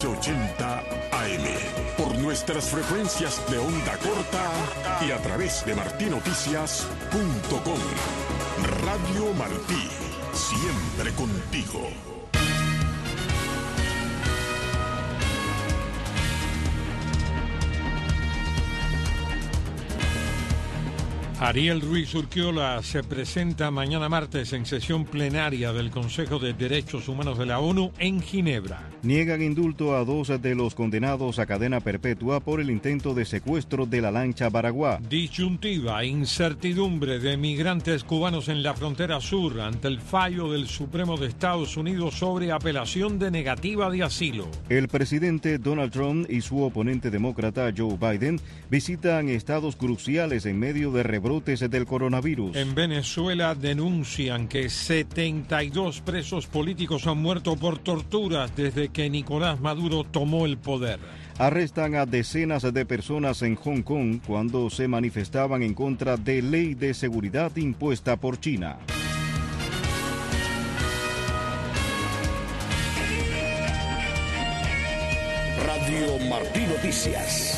80 AM, por nuestras frecuencias de onda corta y a través de martinoticias.com. Radio Martí, siempre contigo. Ariel Ruiz Urquiola se presenta mañana martes en sesión plenaria del Consejo de Derechos Humanos de la ONU en Ginebra. Niegan indulto a 2 de los condenados a cadena perpetua por el intento de secuestro de la lancha Baraguá. Disyuntiva, incertidumbre de migrantes cubanos en la frontera sur ante el fallo del Supremo de Estados Unidos sobre apelación de negativa de asilo. El presidente Donald Trump y su oponente demócrata Joe Biden visitan estados cruciales en medio de rebrotes del coronavirus. En Venezuela denuncian que 72 presos políticos han muerto por torturas desde que Nicolás Maduro tomó el poder. Arrestan a decenas de personas en Hong Kong cuando se manifestaban en contra de ley de seguridad impuesta por China. Radio Martí Noticias.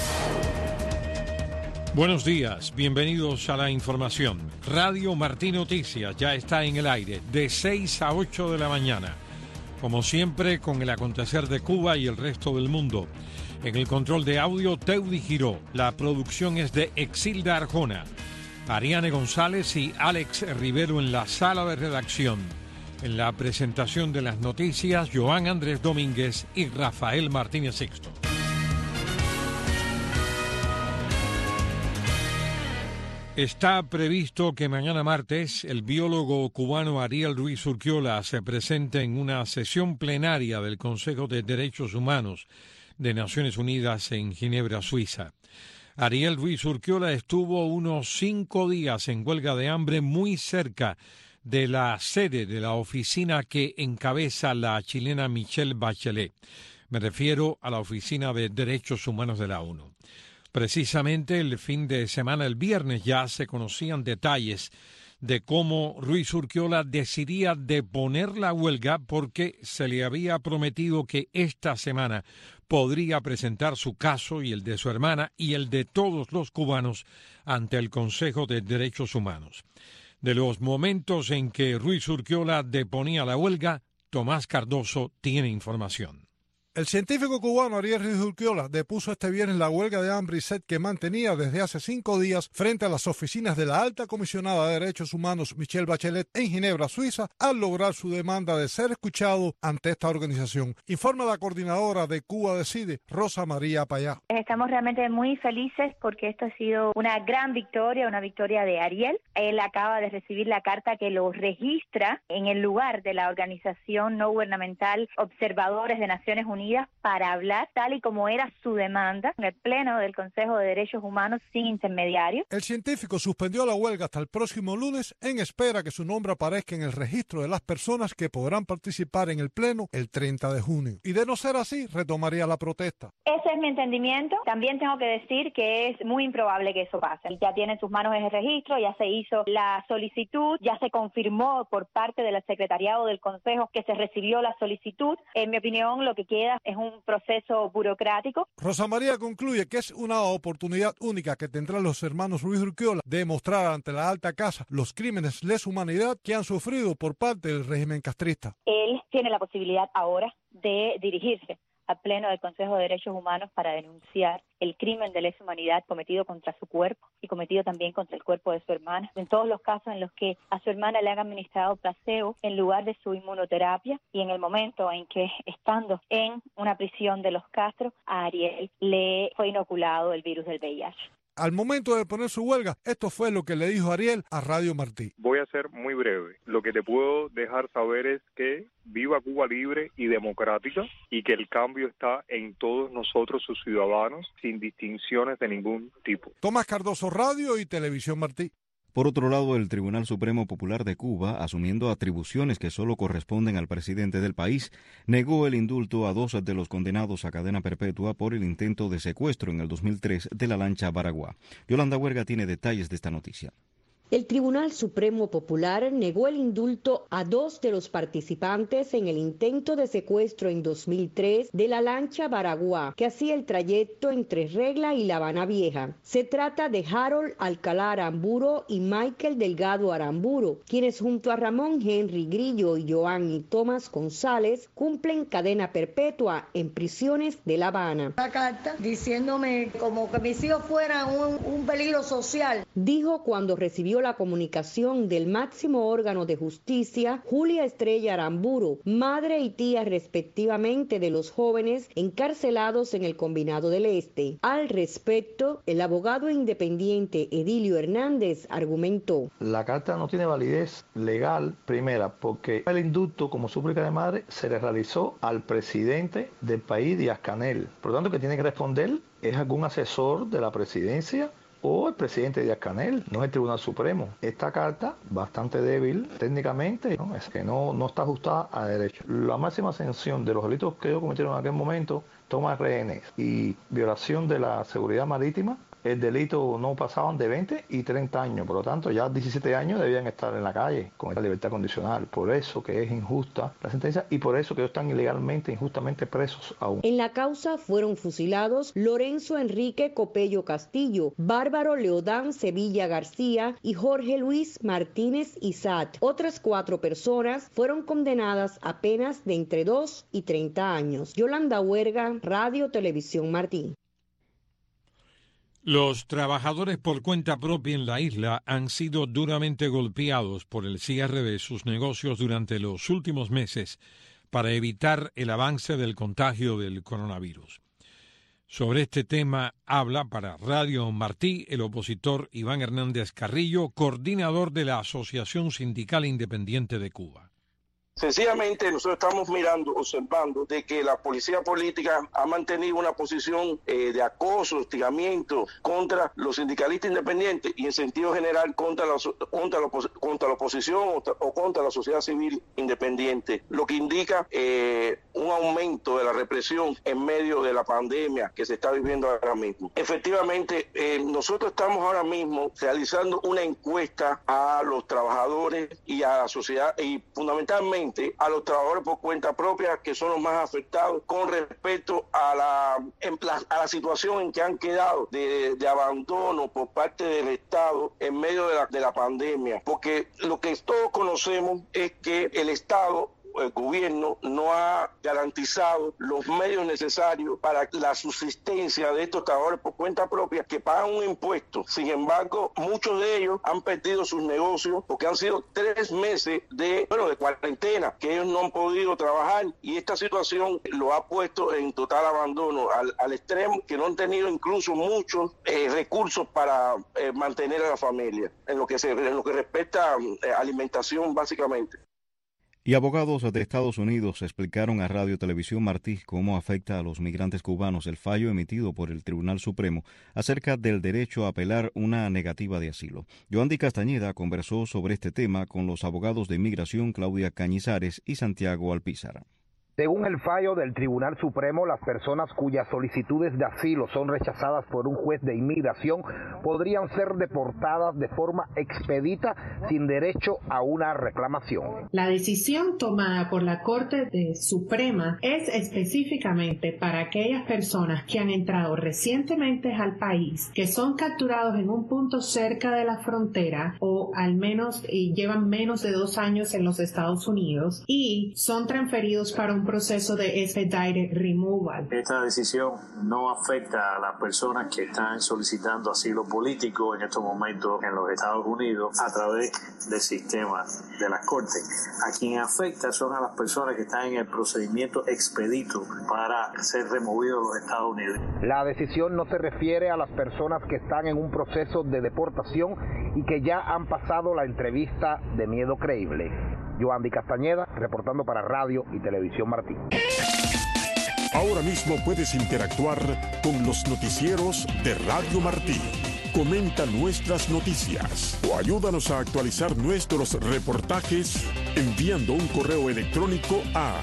Buenos días, bienvenidos a la información. Radio Martí Noticias ya está en el aire de 6 a 8 de la mañana. Como siempre, con el acontecer de Cuba y el resto del mundo. En el control de audio, Teudi Giró. La producción es de Exilda Arjona. Ariane González y Alex Rivero en la sala de redacción. En la presentación de las noticias, Joan Andrés Domínguez y Rafael Martínez Sixto. Está previsto que mañana martes el biólogo cubano Ariel Ruiz Urquiola se presente en una sesión plenaria del Consejo de Derechos Humanos de Naciones Unidas en Ginebra, Suiza. Ariel Ruiz Urquiola estuvo unos 5 días en huelga de hambre muy cerca de la sede de la oficina que encabeza la chilena Michelle Bachelet. Me refiero a la Oficina de Derechos Humanos de la ONU. Precisamente el fin de semana, el viernes, ya se conocían detalles de cómo Ruiz Urquiola decidía deponer la huelga porque se le había prometido que esta semana podría presentar su caso y el de su hermana y el de todos los cubanos ante el Consejo de Derechos Humanos. De los momentos en que Ruiz Urquiola deponía la huelga, Tomás Cardoso tiene información. El científico cubano Ariel Ruiz Urquiola depuso este viernes la huelga de hambre y sed que mantenía desde hace 5 días frente a las oficinas de la alta comisionada de Derechos Humanos Michelle Bachelet en Ginebra, Suiza, al lograr su demanda de ser escuchado ante esta organización. Informa la coordinadora de Cuba Decide, Rosa María Payá. Estamos realmente muy felices porque esto ha sido una gran victoria, una victoria de Ariel. Él acaba de recibir la carta que lo registra en el lugar de la organización no gubernamental Observadores de Naciones Unidas para hablar tal y como era su demanda en el Pleno del Consejo de Derechos Humanos sin intermediarios. El científico suspendió la huelga hasta el próximo lunes en espera que su nombre aparezca en el registro de las personas que podrán participar en el Pleno el 30 de junio. Y de no ser así, retomaría la protesta. Ese es mi entendimiento. También tengo que decir que es muy improbable que eso pase. Ya tiene en sus manos ese registro, ya se hizo la solicitud, ya se confirmó por parte del secretariado del Consejo que se recibió la solicitud. En mi opinión, lo que queda es un proceso burocrático. Rosa María concluye que es una oportunidad única que tendrán los hermanos Ruiz Urquiola de demostrar ante la alta casa los crímenes de lesa humanidad que han sufrido por parte del régimen castrista. Él tiene la posibilidad ahora de dirigirse al Pleno del Consejo de Derechos Humanos para denunciar el crimen de lesa humanidad cometido contra su cuerpo y cometido también contra el cuerpo de su hermana. En todos los casos en los que a su hermana le han administrado placebo en lugar de su inmunoterapia y en el momento en que, estando en una prisión de los Castro, a Ariel le fue inoculado el virus del VIH. Al momento de poner su huelga, esto fue lo que le dijo Ariel a Radio Martí. Voy a ser muy breve. Lo que te puedo dejar saber es que viva Cuba libre y democrática y que el cambio está en todos nosotros, sus ciudadanos, sin distinciones de ningún tipo. Tomás Cardoso, Radio y Televisión Martí. Por otro lado, el Tribunal Supremo Popular de Cuba, asumiendo atribuciones que solo corresponden al presidente del país, negó el indulto a 2 de los condenados a cadena perpetua por el intento de secuestro en el 2003 de la lancha Baraguá. Yolanda Huerga tiene detalles de esta noticia. El Tribunal Supremo Popular negó el indulto a 2 de los participantes en el intento de secuestro en 2003 de la lancha Baraguá, que hacía el trayecto entre Regla y La Habana Vieja. Se trata de Harold Alcalá Aramburo y Michael Delgado Aramburo, quienes junto a Ramón Henry Grillo y Joanny Tomás González cumplen cadena perpetua en prisiones de La Habana. La carta diciéndome como que mis hijos fueran un peligro social. Dijo cuando recibió la comunicación del máximo órgano de justicia, Julia Estrella Aramburo, madre y tía respectivamente de los jóvenes encarcelados en el Combinado del Este. Al respecto, el abogado independiente Edilio Hernández argumentó: la carta no tiene validez legal, primera, porque el indulto como súplica de madre se le realizó al presidente del país, Díaz-Canel. Por lo tanto, que tiene que responder es algún asesor de la presidencia o el presidente Díaz-Canel, no es el Tribunal Supremo. Esta carta, bastante débil técnicamente, ¿no? Es que no está ajustada a derecho. La máxima sanción de los delitos que ellos cometieron en aquel momento, toma de rehenes y violación de la seguridad marítima, el delito no pasaban de 20 y 30 años, por lo tanto ya 17 años debían estar en la calle con esta libertad condicional. Por eso que es injusta la sentencia y por eso que ellos están ilegalmente, injustamente presos aún. En la causa fueron fusilados Lorenzo Enrique Copello Castillo, Bárbaro Leodán Sevilla García y Jorge Luis Martínez Izat. Otras 4 personas fueron condenadas a penas de entre 2 y 30 años. Yolanda Huerga, Radio Televisión Martí. Los trabajadores por cuenta propia en la isla han sido duramente golpeados por el cierre de sus negocios durante los últimos meses para evitar el avance del contagio del coronavirus. Sobre este tema habla para Radio Martí el opositor Iván Hernández Carrillo, coordinador de la Asociación Sindical Independiente de Cuba. Sencillamente nosotros estamos observando de que la policía política ha mantenido una posición de acoso, hostigamiento contra los sindicalistas independientes y en sentido general contra la oposición o contra la sociedad civil independiente, lo que indica un aumento de la represión en medio de la pandemia que se está viviendo ahora mismo. Efectivamente, nosotros estamos ahora mismo realizando una encuesta a los trabajadores y a la sociedad y fundamentalmente a los trabajadores por cuenta propia, que son los más afectados con respecto a la situación en que han quedado de abandono por parte del Estado en medio de la pandemia, porque lo que todos conocemos es que el Estado, el gobierno, no ha garantizado los medios necesarios para la subsistencia de estos trabajadores por cuenta propia que pagan un impuesto. Sin embargo, muchos de ellos han perdido sus negocios porque han sido 3 meses de cuarentena, que ellos no han podido trabajar, y esta situación lo ha puesto en total abandono al extremo que no han tenido incluso muchos recursos para mantener a la familia en lo que respecta a alimentación básicamente. Y abogados de Estados Unidos explicaron a Radio Televisión Martí cómo afecta a los migrantes cubanos el fallo emitido por el Tribunal Supremo acerca del derecho a apelar una negativa de asilo. Yoandi Castañeda conversó sobre este tema con los abogados de inmigración Claudia Cañizares y Santiago Alpizar. Según el fallo del Tribunal Supremo, las personas cuyas solicitudes de asilo son rechazadas por un juez de inmigración podrían ser deportadas de forma expedita sin derecho a una reclamación. La decisión tomada por la Corte Suprema es específicamente para aquellas personas que han entrado recientemente al país, que son capturados en un punto cerca de la frontera o al menos llevan menos de 2 años en los Estados Unidos y son transferidos para un proceso de expedited removal. Esta decisión no afecta a las personas que están solicitando asilo político en estos momentos en los Estados Unidos a través del sistema de las Cortes. A quien afecta son a las personas que están en el procedimiento expedito para ser removidos de los Estados Unidos. La decisión no se refiere a las personas que están en un proceso de deportación y que ya han pasado la entrevista de miedo creíble. Yoandi Castañeda, reportando para Radio y Televisión Martí. Ahora mismo puedes interactuar con los noticieros de Radio Martí. Comenta nuestras noticias o ayúdanos a actualizar nuestros reportajes enviando un correo electrónico a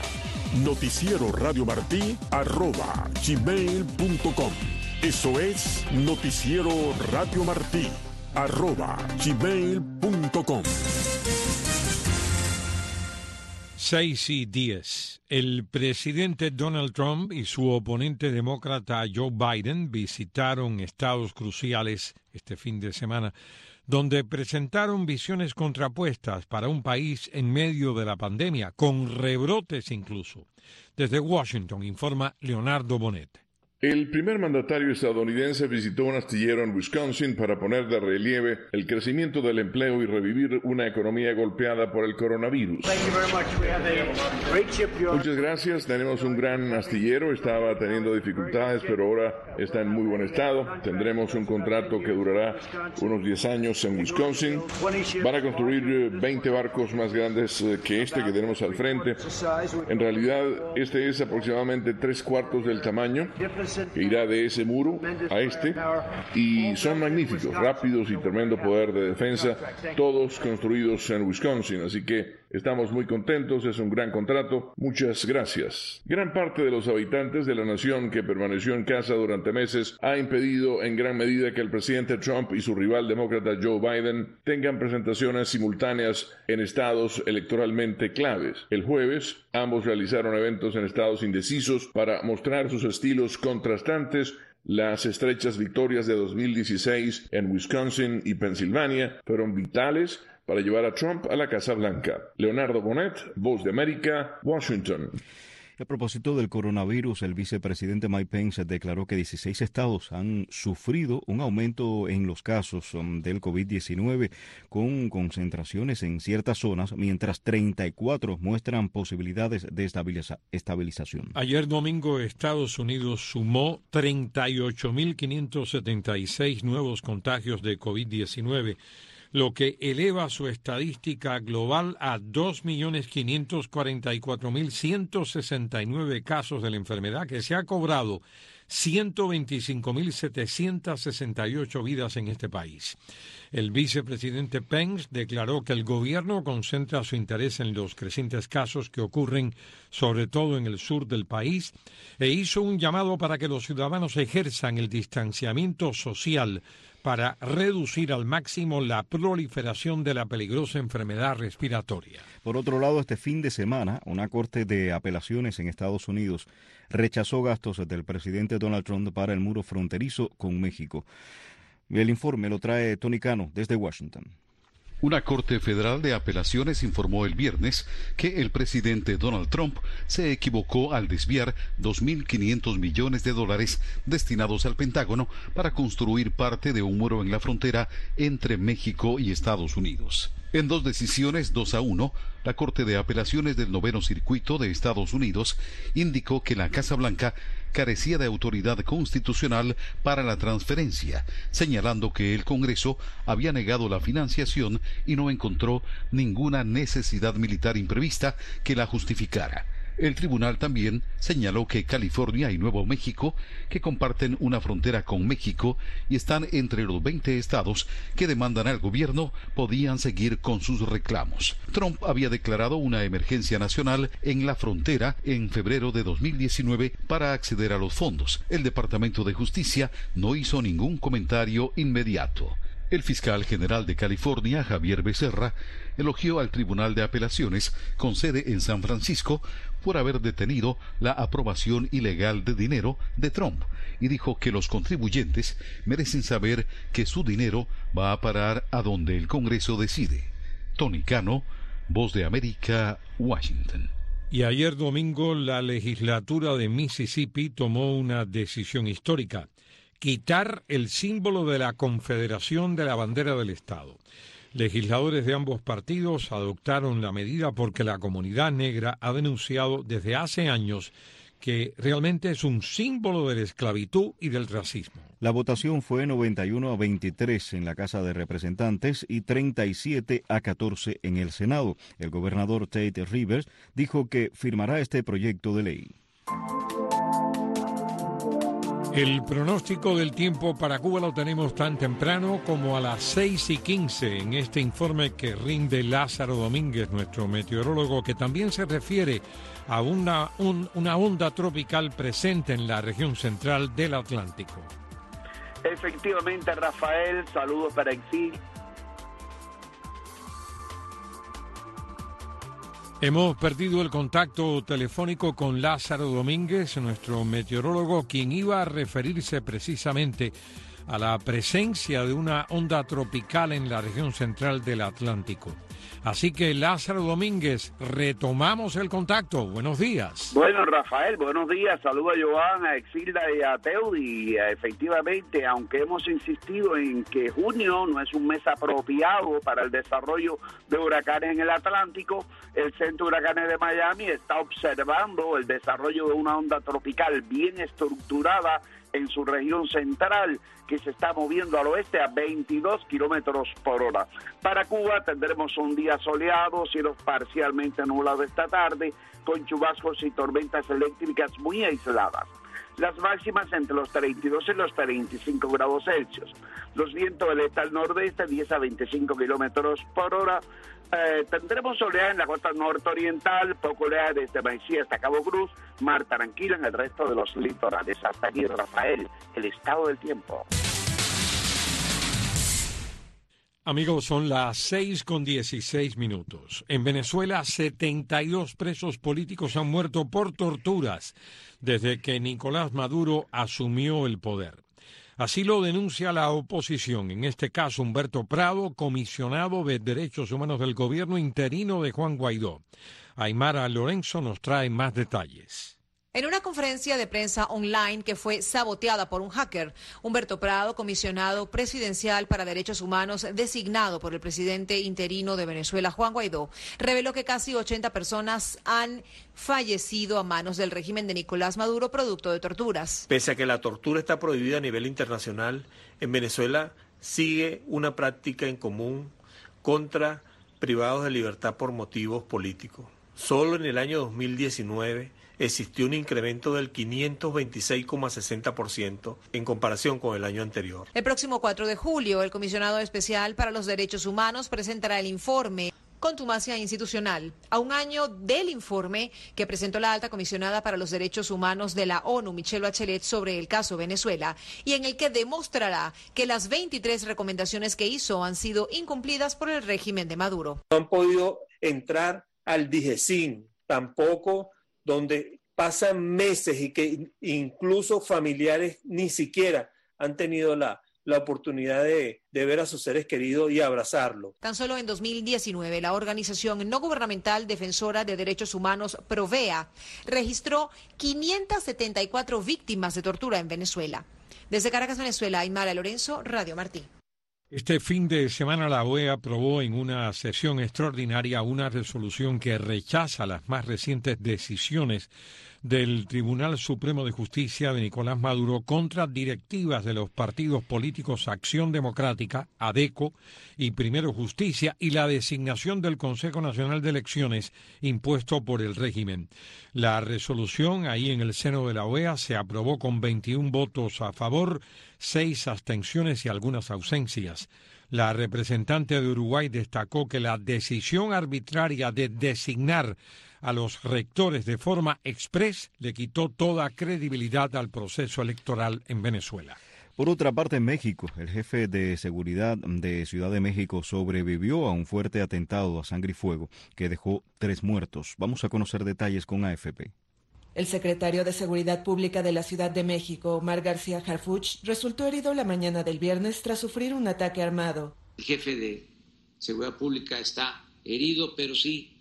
noticieroradiomartí@gmail.com. Eso es noticieroradiomartí@gmail.com. radio.com. 6:10. El presidente Donald Trump y su oponente demócrata Joe Biden visitaron estados cruciales este fin de semana, donde presentaron visiones contrapuestas para un país en medio de la pandemia, con rebrotes incluso. Desde Washington informa Leonardo Bonet. El primer mandatario estadounidense visitó un astillero en Wisconsin para poner de relieve el crecimiento del empleo y revivir una economía golpeada por el coronavirus. Muchas gracias, tenemos un gran astillero, estaba teniendo dificultades, pero ahora está en muy buen estado. Tendremos un contrato que durará unos 10 años en Wisconsin. Van a construir 20 barcos más grandes que este que tenemos al frente. En realidad, este es aproximadamente 3/4 del tamaño, que irá de ese muro a este, y son magníficos, rápidos y tremendo poder de defensa, todos construidos en Wisconsin, así que estamos muy contentos, es un gran contrato, muchas gracias. Gran parte de los habitantes de la nación que permaneció en casa durante meses ha impedido en gran medida que el presidente Trump y su rival demócrata Joe Biden tengan presentaciones simultáneas en estados electoralmente claves. El jueves, ambos realizaron eventos en estados indecisos para mostrar sus estilos contrastantes. Las estrechas victorias de 2016 en Wisconsin y Pensilvania fueron vitales para llevar a Trump a la Casa Blanca. Leonardo Bonet, Voz de América, Washington. A propósito del coronavirus, el vicepresidente Mike Pence declaró que 16 estados han sufrido un aumento en los casos del COVID-19 con concentraciones en ciertas zonas, mientras 34 muestran posibilidades de estabilización. Ayer domingo, Estados Unidos sumó 38.576 nuevos contagios de COVID-19, lo que eleva su estadística global a 2.544.169 casos de la enfermedad, que se ha cobrado 125.768 vidas en este país. El vicepresidente Pence declaró que el gobierno concentra su interés en los crecientes casos que ocurren sobre todo en el sur del país e hizo un llamado para que los ciudadanos ejerzan el distanciamiento social para reducir al máximo la proliferación de la peligrosa enfermedad respiratoria. Por otro lado, este fin de semana, una corte de apelaciones en Estados Unidos rechazó gastos del presidente Donald Trump para el muro fronterizo con México. El informe lo trae Tony Cano desde Washington. Una corte federal de apelaciones informó el viernes que el presidente Donald Trump se equivocó al desviar $2.500 millones destinados al Pentágono para construir parte de un muro en la frontera entre México y Estados Unidos. En dos decisiones 2-1, la Corte de Apelaciones del Noveno Circuito de Estados Unidos indicó que la Casa Blanca carecía de autoridad constitucional para la transferencia, señalando que el Congreso había negado la financiación y no encontró ninguna necesidad militar imprevista que la justificara. El tribunal también señaló que California y Nuevo México, que comparten una frontera con México y están entre los 20 estados que demandan al gobierno, podían seguir con sus reclamos. Trump había declarado una emergencia nacional en la frontera en febrero de 2019 para acceder a los fondos. El Departamento de Justicia no hizo ningún comentario inmediato. El fiscal general de California, Javier Becerra, elogió al Tribunal de Apelaciones con sede en San Francisco por haber detenido la aprobación ilegal de dinero de Trump y dijo que los contribuyentes merecen saber que su dinero va a parar a donde el Congreso decide. Tony Cano, Voz de América, Washington. Y ayer domingo la legislatura de Mississippi tomó una decisión histórica: quitar el símbolo de la Confederación de la bandera del Estado. Legisladores de ambos partidos adoptaron la medida porque la comunidad negra ha denunciado desde hace años que realmente es un símbolo de la esclavitud y del racismo. La votación fue 91-23 en la Casa de Representantes y 37-14 en el Senado. El gobernador Tate Rivers dijo que firmará este proyecto de ley. El pronóstico del tiempo para Cuba lo tenemos tan temprano como a las 6:15 en este informe que rinde Lázaro Domínguez, nuestro meteorólogo, que también se refiere a una onda tropical presente en la región central del Atlántico. Efectivamente, Rafael, saludos para Exil. Hemos perdido el contacto telefónico con Lázaro Domínguez, nuestro meteorólogo, quien iba a referirse precisamente a la presencia de una onda tropical en la región central del Atlántico. Así que, Lázaro Domínguez, retomamos el contacto. Buenos días. Bueno, Rafael, buenos días. Saludo a Joan, a Exilda y a Teudi. Efectivamente, aunque hemos insistido en que junio no es un mes apropiado para el desarrollo de huracanes en el Atlántico, el Centro de Huracanes de Miami está observando el desarrollo de una onda tropical bien estructurada en su región central, que se está moviendo al oeste a 22 kilómetros por hora. Para Cuba tendremos un día soleado, cielos parcialmente nublados esta tarde, con chubascos y tormentas eléctricas muy aisladas. Las máximas entre los 32 y los 35 grados Celsius. Los vientos del este al nordeste, 10 a 25 kilómetros por hora. Tendremos oleaje en la costa nororiental, poco oleaje desde Maicía hasta Cabo Cruz, mar tranquilo en el resto de los litorales. Hasta aquí, Rafael, el estado del tiempo. Amigos, son las 6:16. En Venezuela, 72 presos políticos han muerto por torturas desde que Nicolás Maduro asumió el poder. Así lo denuncia la oposición, en este caso Humberto Prado, comisionado de Derechos Humanos del gobierno interino de Juan Guaidó. Aymara Lorenzo nos trae más detalles. En una conferencia de prensa online que fue saboteada por un hacker, Humberto Prado, comisionado presidencial para derechos humanos designado por el presidente interino de Venezuela, Juan Guaidó, reveló que casi 80 personas han fallecido a manos del régimen de Nicolás Maduro producto de torturas. Pese a que la tortura está prohibida a nivel internacional, en Venezuela sigue una práctica en común contra privados de libertad por motivos políticos. Solo en el año 2019 existió un incremento del 526,60% en comparación con el año anterior. El próximo 4 de julio, el comisionado especial para los derechos humanos presentará el informe Contumacia institucional, a un año del informe que presentó la alta comisionada para los derechos humanos de la ONU, Michelle Bachelet, sobre el caso Venezuela, y en el que demostrará que las 23 recomendaciones que hizo han sido incumplidas por el régimen de Maduro. No han podido entrar al DIGESIN, tampoco donde pasan meses y que incluso familiares ni siquiera han tenido la oportunidad de ver a sus seres queridos y abrazarlo. Tan solo en 2019, la organización no gubernamental defensora de derechos humanos Provea registró 574 víctimas de tortura en Venezuela. Desde Caracas, Venezuela, Aymara Lorenzo, Radio Martí. Este fin de semana la OEA aprobó en una sesión extraordinaria una resolución que rechaza las más recientes decisiones del Tribunal Supremo de Justicia de Nicolás Maduro contra directivas de los partidos políticos Acción Democrática, ADECO y Primero Justicia y la designación del Consejo Nacional de Elecciones impuesto por el régimen. La resolución ahí en el seno de la OEA se aprobó con 21 votos a favor, 6 abstenciones y algunas ausencias. La representante de Uruguay destacó que la decisión arbitraria de designar a los rectores de forma express le quitó toda credibilidad al proceso electoral en Venezuela. Por otra parte, en México, el jefe de seguridad de Ciudad de México sobrevivió a un fuerte atentado a sangre y fuego que dejó 3 muertos. Vamos a conocer detalles con AFP. El secretario de Seguridad Pública de la Ciudad de México, Omar García Harfuch, resultó herido la mañana del viernes tras sufrir un ataque armado. El jefe de Seguridad Pública está herido, pero sí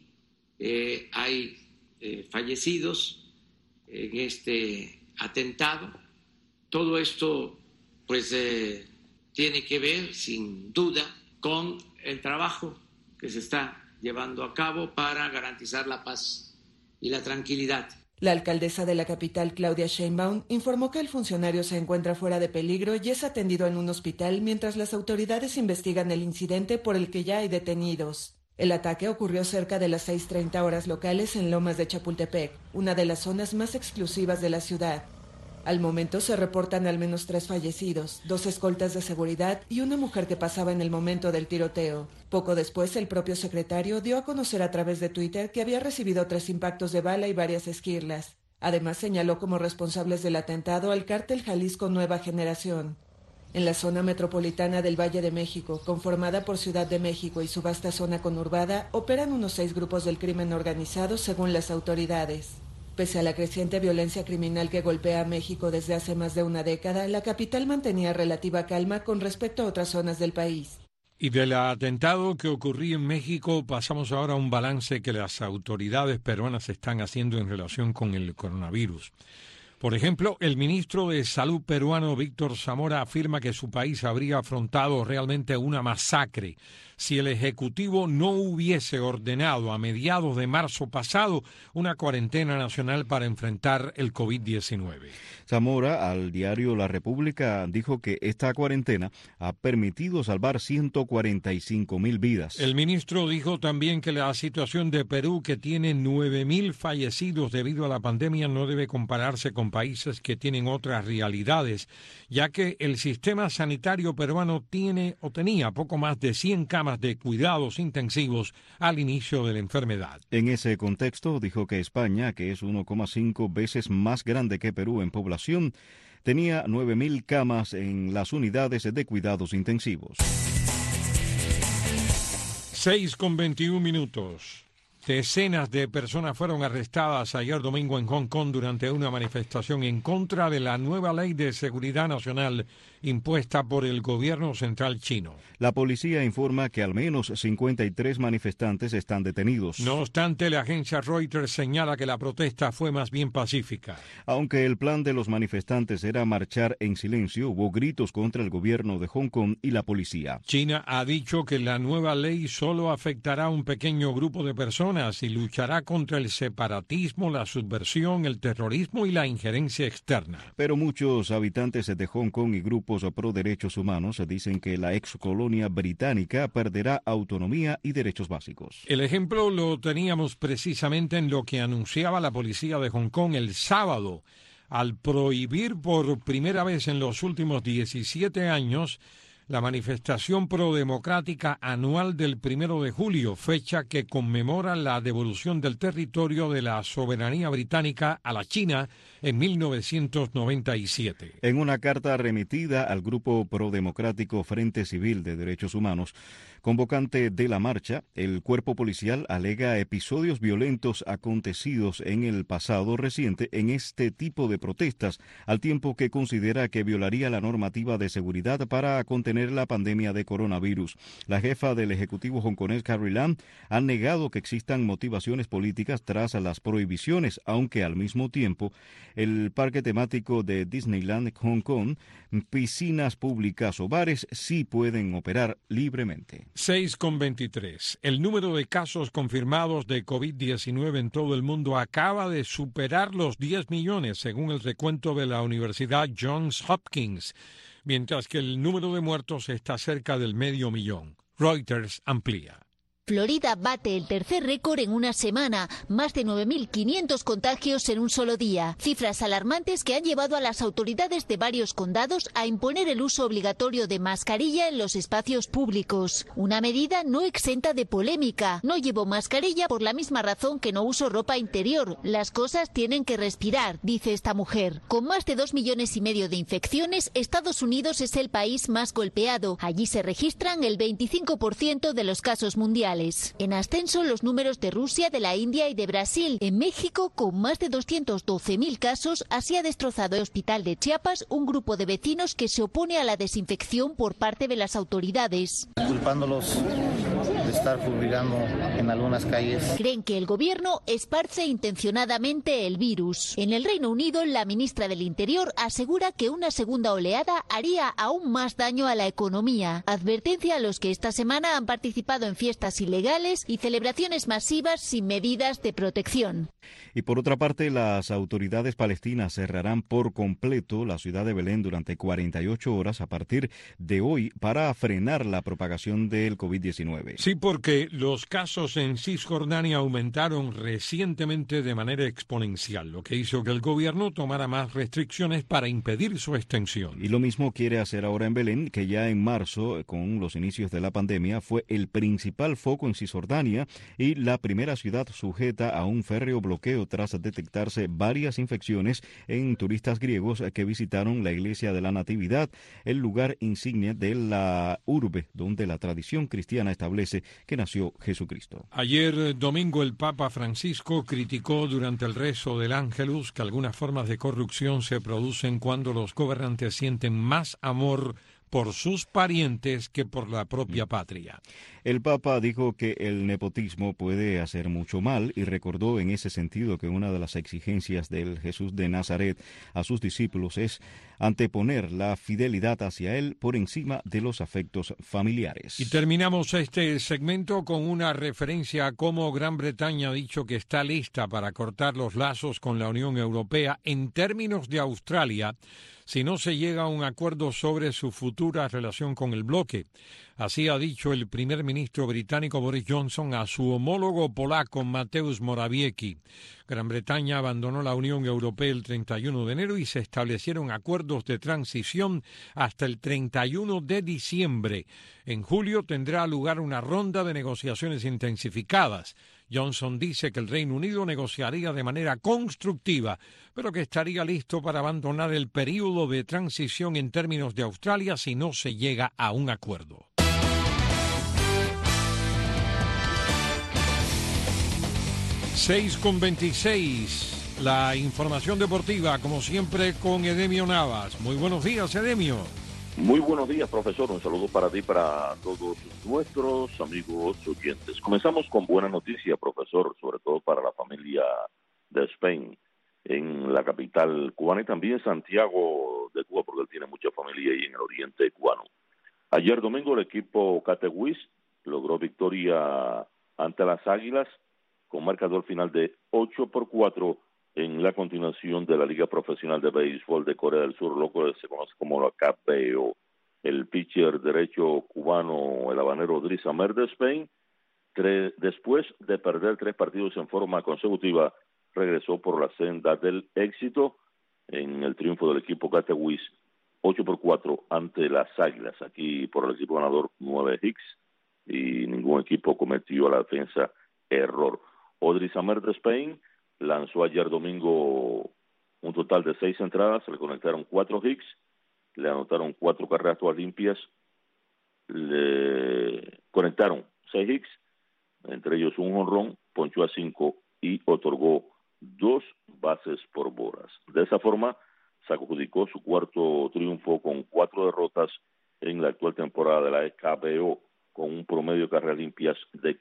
hay fallecidos en este atentado. Todo esto pues tiene que ver sin duda con el trabajo que se está llevando a cabo para garantizar la paz y la tranquilidad. La alcaldesa de la capital, Claudia Sheinbaum, informó que el funcionario se encuentra fuera de peligro y es atendido en un hospital mientras las autoridades investigan el incidente por el que ya hay detenidos. El ataque ocurrió cerca de las 6:30 horas locales en Lomas de Chapultepec, una de las zonas más exclusivas de la ciudad. Al momento se reportan al menos 3 fallecidos, 2 escoltas de seguridad y una mujer que pasaba en el momento del tiroteo. Poco después, el propio secretario dio a conocer a través de Twitter que había recibido 3 impactos de bala y varias esquirlas. Además, señaló como responsables del atentado al cártel Jalisco Nueva Generación. En la zona metropolitana del Valle de México, conformada por Ciudad de México y su vasta zona conurbada, operan unos 6 grupos del crimen organizado según las autoridades. Pese a la creciente violencia criminal que golpea a México desde hace más de una década, la capital mantenía relativa calma con respecto a otras zonas del país. Y del atentado que ocurrió en México pasamos ahora a un balance que las autoridades peruanas están haciendo en relación con el coronavirus. Por ejemplo, el ministro de Salud peruano, Víctor Zamora, afirma que su país habría afrontado realmente una masacre si el Ejecutivo no hubiese ordenado a mediados de marzo pasado una cuarentena nacional para enfrentar el COVID-19. Zamora, al diario La República, dijo que esta cuarentena ha permitido salvar 145,000 vidas. El ministro dijo también que la situación de Perú, que tiene 9,000 fallecidos debido a la pandemia, no debe compararse con países que tienen otras realidades, ya que el sistema sanitario peruano tenía poco más de 100 camas de cuidados intensivos al inicio de la enfermedad. En ese contexto, dijo que España, que es 1,5 veces más grande que Perú en población, tenía 9,000 camas en las unidades de cuidados intensivos. 6:21. Decenas de personas fueron arrestadas ayer domingo en Hong Kong durante una manifestación en contra de la nueva ley de seguridad nacional impuesta por el gobierno central chino. La policía informa que al menos 53 manifestantes están detenidos. No obstante, la agencia Reuters señala que la protesta fue más bien pacífica. Aunque el plan de los manifestantes era marchar en silencio, hubo gritos contra el gobierno de Hong Kong y la policía. China ha dicho que la nueva ley solo afectará a un pequeño grupo de personas y luchará contra el separatismo, la subversión, el terrorismo y la injerencia externa. Pero muchos habitantes de Hong Kong y grupos pro derechos humanos dicen que la excolonia británica perderá autonomía y derechos básicos. El ejemplo lo teníamos precisamente en lo que anunciaba la policía de Hong Kong el sábado, al prohibir por primera vez en los últimos 17 años la manifestación prodemocrática anual del 1 de julio, fecha que conmemora la devolución del territorio de la soberanía británica a la China en 1997. En una carta remitida al grupo prodemocrático Frente Civil de Derechos Humanos, convocante de la marcha, el cuerpo policial alega episodios violentos acontecidos en el pasado reciente en este tipo de protestas, al tiempo que considera que violaría la normativa de seguridad para contener la pandemia de coronavirus. La jefa del Ejecutivo hongkonés, Carrie Lam, ha negado que existan motivaciones políticas tras las prohibiciones, aunque al mismo tiempo el parque temático de Disneyland Hong Kong, piscinas públicas o bares sí pueden operar libremente. 6:23. El número de casos confirmados de COVID-19 en todo el mundo acaba de superar los 10 millones, según el recuento de la Universidad Johns Hopkins, mientras que el número de muertos está cerca del 500,000. Reuters amplía. Florida bate el tercer récord en una semana, más de 9.500 contagios en un solo día. Cifras alarmantes que han llevado a las autoridades de varios condados a imponer el uso obligatorio de mascarilla en los espacios públicos. Una medida no exenta de polémica. No llevo mascarilla por la misma razón que no uso ropa interior. Las cosas tienen que respirar, dice esta mujer. Con más de 2,5 millones de infecciones, Estados Unidos es el país más golpeado. Allí se registran el 25% de los casos mundiales. En ascenso los números de Rusia, de la India y de Brasil. En México, con más de 212.000 casos, así ha destrozado el hospital de Chiapas un grupo de vecinos que se opone a la desinfección por parte de las autoridades. Culpándolos de estar fumigando en algunas calles. Creen que el gobierno esparce intencionadamente el virus. En el Reino Unido, la ministra del Interior asegura que una segunda oleada haría aún más daño a la economía. Advertencia a los que esta semana han participado en fiestas ilegales y celebraciones masivas sin medidas de protección. Y por otra parte, las autoridades palestinas cerrarán por completo la ciudad de Belén durante 48 horas a partir de hoy para frenar la propagación del COVID-19. Sí, porque los casos en Cisjordania aumentaron recientemente de manera exponencial, lo que hizo que el gobierno tomara más restricciones para impedir su extensión. Y lo mismo quiere hacer ahora en Belén, que ya en marzo, con los inicios de la pandemia, fue el principal foco en Cisjordania y la primera ciudad sujeta a un férreo bloqueo tras detectarse varias infecciones en turistas griegos que visitaron la iglesia de la Natividad, el lugar insignia de la urbe donde la tradición cristiana establece que nació Jesucristo. Ayer domingo el Papa Francisco criticó durante el rezo del Ángelus que algunas formas de corrupción se producen cuando los gobernantes sienten más amor por sus parientes que por la propia patria. El Papa dijo que el nepotismo puede hacer mucho mal y recordó en ese sentido que una de las exigencias del Jesús de Nazaret a sus discípulos es anteponer la fidelidad hacia él por encima de los afectos familiares. Y terminamos este segmento con una referencia a cómo Gran Bretaña ha dicho que está lista para cortar los lazos con la Unión Europea en términos de Australia si no se llega a un acuerdo sobre su futura relación con el bloque. Así ha dicho el primer ministro británico Boris Johnson a su homólogo polaco Mateusz Morawiecki. Gran Bretaña abandonó la Unión Europea el 31 de enero y se establecieron acuerdos de transición hasta el 31 de diciembre. En julio tendrá lugar una ronda de negociaciones intensificadas. Johnson dice que el Reino Unido negociaría de manera constructiva, pero que estaría listo para abandonar el período de transición en términos de Australia si no se llega a un acuerdo. (6:26) La información deportiva, como siempre, con Edemio Navas. Muy buenos días, Edemio. Muy buenos días, profesor. Un saludo para ti y para todos nuestros amigos oyentes. Comenzamos con buena noticia, profesor, sobre todo para la familia de Spain en la capital cubana y también Santiago de Cuba, porque él tiene mucha familia ahí en el oriente cubano. Ayer domingo el equipo Categuis logró victoria ante las Águilas con marcador final de 8-4 en la continuación de la Liga Profesional de Béisbol de Corea del Sur, lo que se conoce como la KBO. El pitcher derecho cubano, el habanero Odriz Amer de Spain, después de perder 3 partidos en forma consecutiva, regresó por la senda del éxito en el triunfo del equipo Categuis 8-4 ante las Águilas. Aquí por el equipo ganador 9 hits y ningún equipo cometió a la defensa error. Odriz Amer de Spain lanzó ayer domingo un total de 6 entradas, le conectaron 4 hits, le anotaron 4 carreras todas limpias, le conectaron 6 hits, entre ellos un jonrón, ponchó a 5 y otorgó 2 bases por bolas. De esa forma, se adjudicó su cuarto triunfo con 4 derrotas en la actual temporada de la KBO, con un promedio de carreras limpias de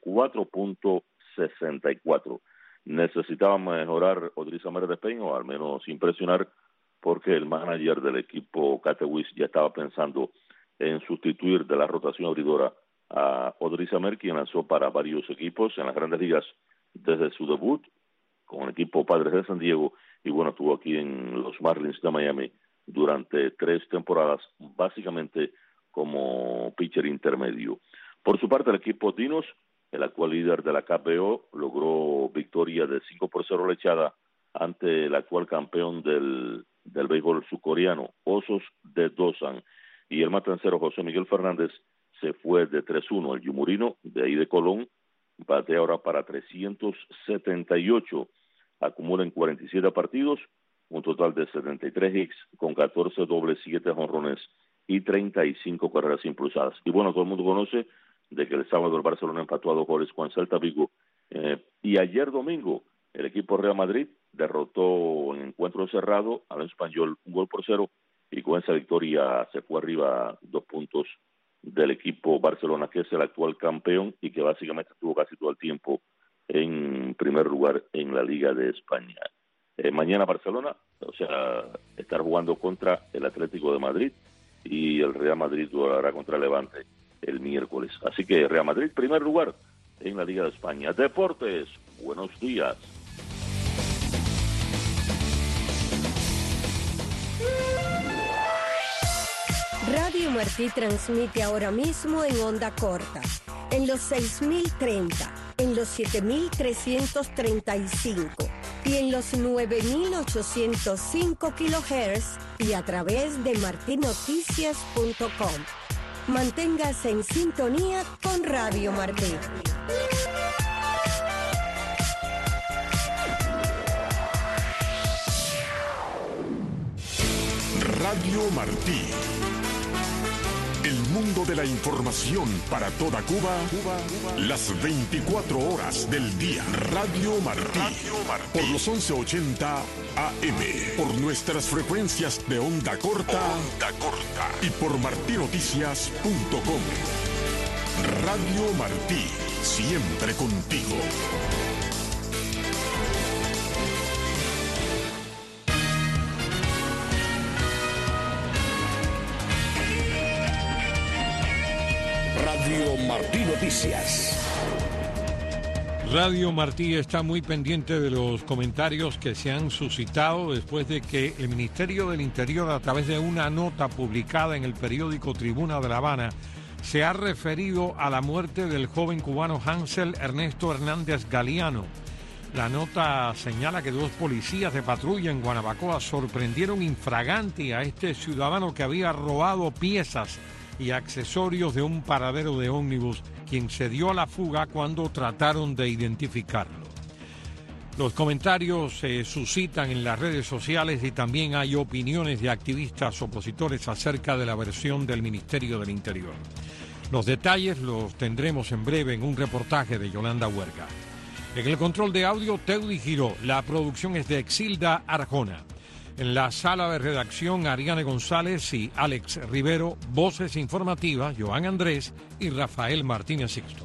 4.64. Necesitaba mejorar Odriz Amer de Spain, o al menos impresionar, porque el manager del equipo Categuis ya estaba pensando en sustituir de la rotación abridora a Odriz Amer, quien lanzó para varios equipos en las grandes ligas desde su debut con el equipo Padres de San Diego, y bueno, estuvo aquí en los Marlins de Miami durante 3 temporadas, básicamente como pitcher intermedio. Por su parte, el equipo Dinos, el actual líder de la KBO, logró victoria de 5-0 lechada ante el actual campeón del béisbol surcoreano, Osos de Dosan. Y el matancero José Miguel Fernández se fue de 3-1. El yumurino, de ahí de Colón, batea ahora para 378. Acumula en 47 partidos un total de 73 hits con 14 dobles, 7 jonrones y 35 carreras impulsadas. Y bueno, todo el mundo conoce de que el sábado el Barcelona empató a 2 goles con Celta Vigo, y ayer domingo el equipo Real Madrid derrotó en encuentro cerrado al Espanyol 1-0, y con esa victoria se fue arriba 2 puntos del equipo Barcelona, que es el actual campeón y que básicamente estuvo casi todo el tiempo en primer lugar en la Liga de España. Mañana Barcelona, o sea, estar jugando contra el Atlético de Madrid, y el Real Madrid jugará contra el Levante el miércoles. Así que Real Madrid, primer lugar en la Liga de España. Deportes, buenos días. Radio Martí transmite ahora mismo en onda corta, en los 6030, en los 7335 y en los 9805 kHz y a través de martinoticias.com. Manténgase en sintonía con Radio Martí. Radio Martí. El mundo de la información para toda Cuba, las 24 horas del día. Radio Martí. Por los 1180 AM. Por nuestras frecuencias de onda corta. Y por martinoticias.com. Radio Martí. Siempre contigo. Radio Martí Noticias. Radio Martí está muy pendiente de los comentarios que se han suscitado después de que el Ministerio del Interior, a través de una nota publicada en el periódico Tribuna de La Habana, se ha referido a la muerte del joven cubano Hansel Ernesto Hernández Galeano. La nota señala que 2 policías de patrulla en Guanabacoa sorprendieron infraganti a este ciudadano que había robado piezas y accesorios de un paradero de ómnibus, quien se dio a la fuga cuando trataron de identificarlo. Los comentarios se suscitan en las redes sociales y también hay opiniones de activistas opositores acerca de la versión del Ministerio del Interior. Los detalles los tendremos en breve en un reportaje de Yolanda Huerga. En el control de audio, Teudy Giró. La producción es de Exilda Arjona. En la sala de redacción, Ariane González y Alex Rivero. Voces informativas, Joan Andrés y Rafael Martínez Sixto.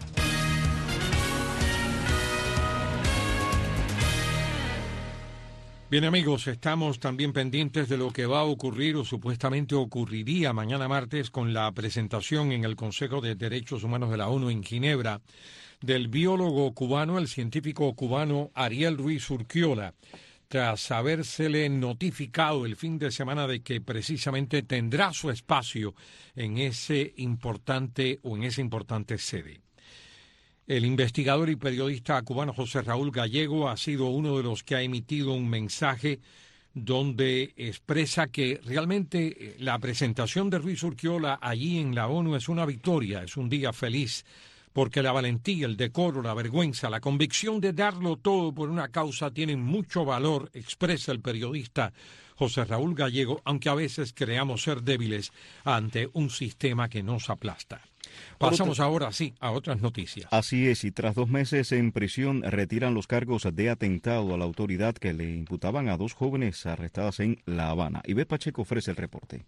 Bien, amigos, estamos también pendientes de lo que va a ocurrir o supuestamente ocurriría mañana martes con la presentación en el Consejo de Derechos Humanos de la ONU en Ginebra del biólogo cubano, el científico cubano Ariel Ruiz Urquiola, tras habérsele notificado el fin de semana de que precisamente tendrá su espacio en esa importante sede. El investigador y periodista cubano José Raúl Gallego ha sido uno de los que ha emitido un mensaje donde expresa que realmente la presentación de Ruiz Urquiola allí en la ONU es una victoria, es un día feliz, porque la valentía, el decoro, la vergüenza, la convicción de darlo todo por una causa tienen mucho valor, expresa el periodista José Raúl Gallego, aunque a veces creamos ser débiles ante un sistema que nos aplasta. Pasamos ahora sí a otras noticias. Así es, y tras 2 meses en prisión retiran los cargos de atentado a la autoridad que le imputaban a 2 jóvenes arrestadas en La Habana. Ivette Pacheco ofrece el reporte.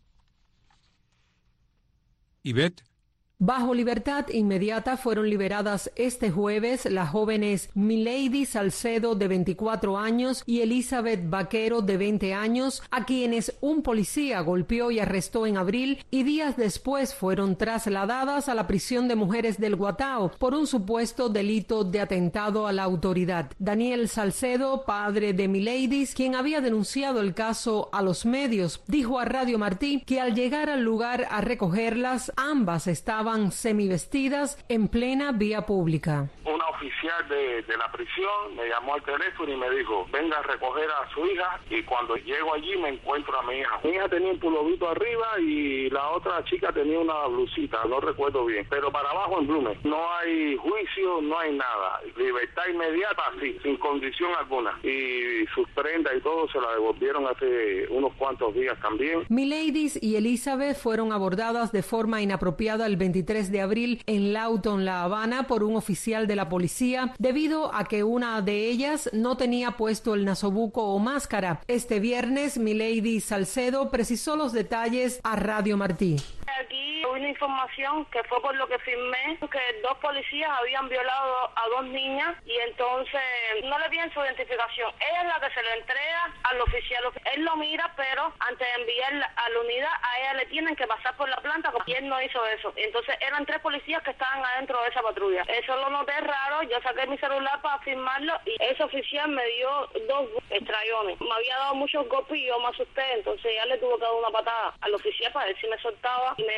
Ivette. Bajo libertad inmediata fueron liberadas este jueves las jóvenes Milady Salcedo, de 24 años, y Elizabeth Vaquero, de 20 años, a quienes un policía golpeó y arrestó en abril, y días después fueron trasladadas a la prisión de mujeres del Guatao por un supuesto delito de atentado a la autoridad. Daniel Salcedo, padre de Milady, quien había denunciado el caso a los medios, dijo a Radio Martí que al llegar al lugar a recogerlas, ambas estaban semivestidas en plena vía pública. Una oficial de la prisión me llamó al teléfono y me dijo, venga a recoger a su hija, y cuando llego allí me encuentro a mi hija. Mi hija tenía un pulovito arriba y la otra chica tenía una blusita, no recuerdo bien, pero para abajo en blumen. No hay juicio, no hay nada. Libertad inmediata, sí, sin condición alguna. Y sus prendas y todo se la devolvieron hace unos cuantos días también. Milady y Elizabeth fueron abordadas de forma inapropiada el 23 de abril en Lawton, La Habana, por un oficial de la policía debido a que una de ellas no tenía puesto el nasobuco o máscara. Este viernes, Milady Salcedo precisó los detalles a Radio Martí. Aquí una información que fue por lo que firmé, que 2 policías habían violado a 2 niñas y entonces no le piden su identificación. Ella es la que se le entrega al oficial. Él lo mira, pero antes de enviarla a la unidad, a ella le tienen que pasar por la planta y él no hizo eso. Entonces eran 3 policías que estaban adentro de esa patrulla. Eso lo noté raro, yo saqué mi celular para firmarlo y ese oficial me dio 2 estrayones. Me había dado muchos golpes y yo me asusté, entonces ya le tuve que dar una patada al oficial para ver si me soltaba y me escondió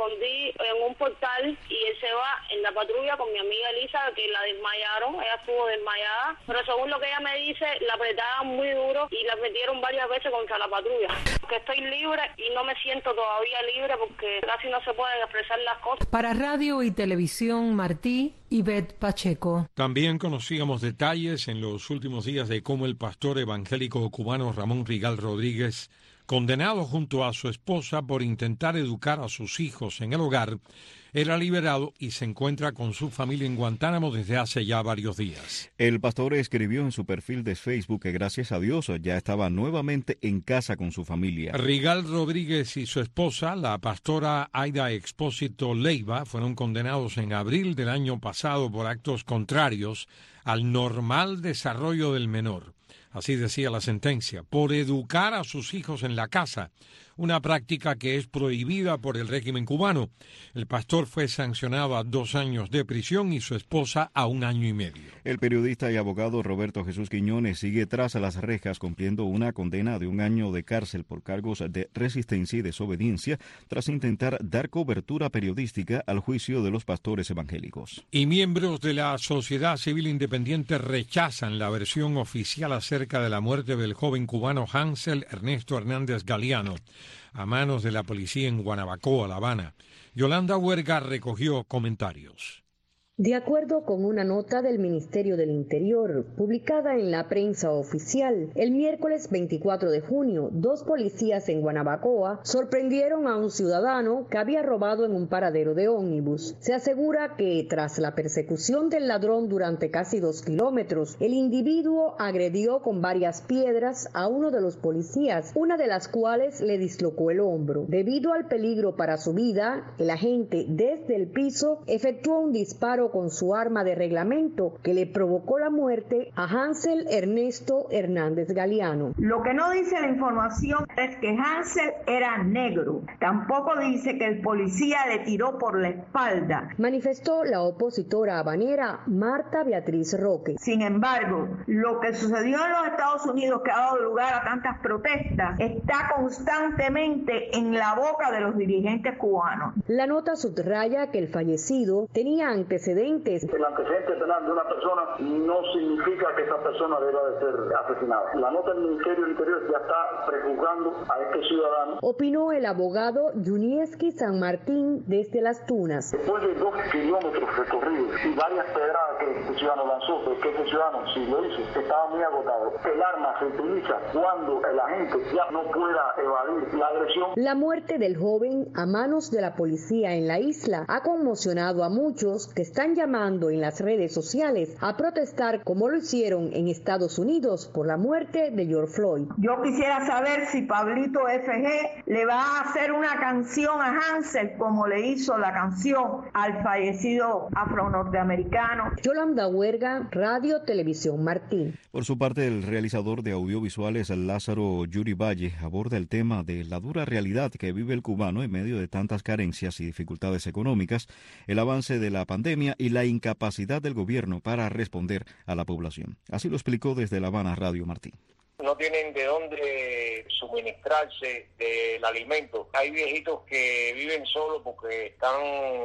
escondí en un portal y él se va en la patrulla con mi amiga Elisa, que la desmayaron, ella estuvo desmayada, pero según lo que ella me dice, la apretaban muy duro y la metieron varias veces contra la patrulla. Que estoy libre y no me siento todavía libre porque casi no se pueden expresar las cosas. Para Radio y Televisión Martí, Ivette Pacheco. También conocíamos detalles en los últimos días de cómo el pastor evangélico cubano Ramón Rigal Rodríguez, condenado junto a su esposa por intentar educar a sus hijos en el hogar, era liberado y se encuentra con su familia en Guantánamo desde hace ya varios días. El pastor escribió en su perfil de Facebook que gracias a Dios ya estaba nuevamente en casa con su familia. Rigal Rodríguez y su esposa, la pastora Aida Expósito Leiva, fueron condenados en abril del año pasado por actos contrarios al normal desarrollo del menor. Así decía la sentencia, por educar a sus hijos en la casa, una práctica que es prohibida por el régimen cubano. El pastor fue sancionado a 2 años de prisión y su esposa a 1 año y medio. El periodista y abogado Roberto Jesús Quiñones sigue tras las rejas cumpliendo una condena de 1 año de cárcel por cargos de resistencia y desobediencia tras intentar dar cobertura periodística al juicio de los pastores evangélicos. Y miembros de la sociedad civil independiente rechazan la versión oficial acerca de la muerte del joven cubano Hansel Ernesto Hernández Galeano a manos de la policía en Guanabacoa, La Habana. Yolanda Huerga recogió comentarios. De acuerdo con una nota del Ministerio del Interior, publicada en la prensa oficial, el miércoles 24 de junio, 2 policías en Guanabacoa sorprendieron a un ciudadano que había robado en un paradero de ómnibus. Se asegura que, tras la persecución del ladrón durante casi 2 kilómetros, el individuo agredió con varias piedras a uno de los policías, una de las cuales le dislocó el hombro. Debido al peligro para su vida, el agente desde el piso efectuó un disparo con su arma de reglamento que le provocó la muerte a Hansel Ernesto Hernández Galeano. Lo que no dice la información es que Hansel era negro. Tampoco dice que el policía le tiró por la espalda, manifestó la opositora habanera Marta Beatriz Roque. Sin embargo, lo que sucedió en los Estados Unidos, que ha dado lugar a tantas protestas, está constantemente en la boca de los dirigentes cubanos. La nota subraya que el fallecido tenía antecedentes. El antecedente penal de una persona no significa que esa persona deba de ser asesinada. La nota del Ministerio del Interior ya está prejuzgando a este ciudadano. Opinó el abogado Yunieski San Martín desde Las Tunas. Después de 2 kilómetros recorridos y varias pedradas que este ciudadano lanzó, porque este ciudadano, si lo hizo, estaba muy agotado. El arma se utiliza cuando el agente ya no pueda evadir la agresión. La muerte del joven a manos de la policía en la isla ha conmocionado a muchos que están llamando en las redes sociales a protestar como lo hicieron en Estados Unidos por la muerte de George Floyd. Yo quisiera saber si Pablito FG le va a hacer una canción a Hansel como le hizo la canción al fallecido afro-norteamericano. Yolanda Huerga, Radio Televisión Martín. Por su parte, el realizador de audiovisuales Lázaro Yuri Valle aborda el tema de la dura realidad que vive el cubano en medio de tantas carencias y dificultades económicas, el avance de la pandemia y la incapacidad del gobierno para responder a la población. Así lo explicó desde La Habana Radio Martín. No tienen de dónde suministrarse del alimento. Hay viejitos que viven solos porque están,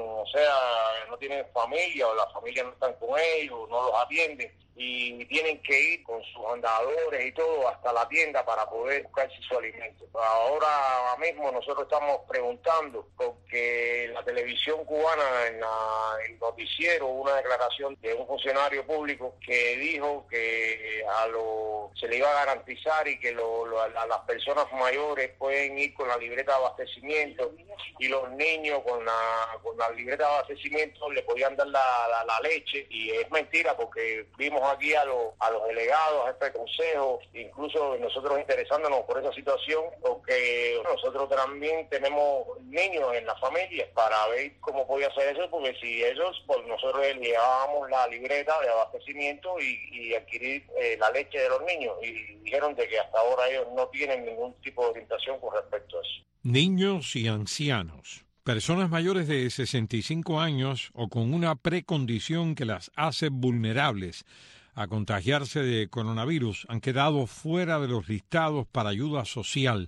no tienen familia o la familia no están con ellos, no los atienden y tienen que ir con sus andadores y todo hasta la tienda para poder buscarse su alimento. Ahora mismo nosotros estamos preguntando porque la televisión cubana en el noticiero una declaración de un funcionario público que dijo que se le iba a garantizar y que a las personas mayores pueden ir con la libreta de abastecimiento y los niños con la libreta de abastecimiento le podían dar la leche, y es mentira porque vimos aquí a los delegados, a este consejo, incluso nosotros interesándonos por esa situación, porque nosotros también tenemos niños en la familia para ver cómo podía hacer eso, porque si ellos, pues nosotros les llevábamos la libreta de abastecimiento y adquirir la leche de los niños, y dijeron de que hasta ahora ellos no tienen ningún tipo de orientación con respecto a eso. Niños y ancianos. Personas mayores de 65 años o con una precondición que las hace vulnerables a contagiarse de coronavirus han quedado fuera de los listados para ayuda social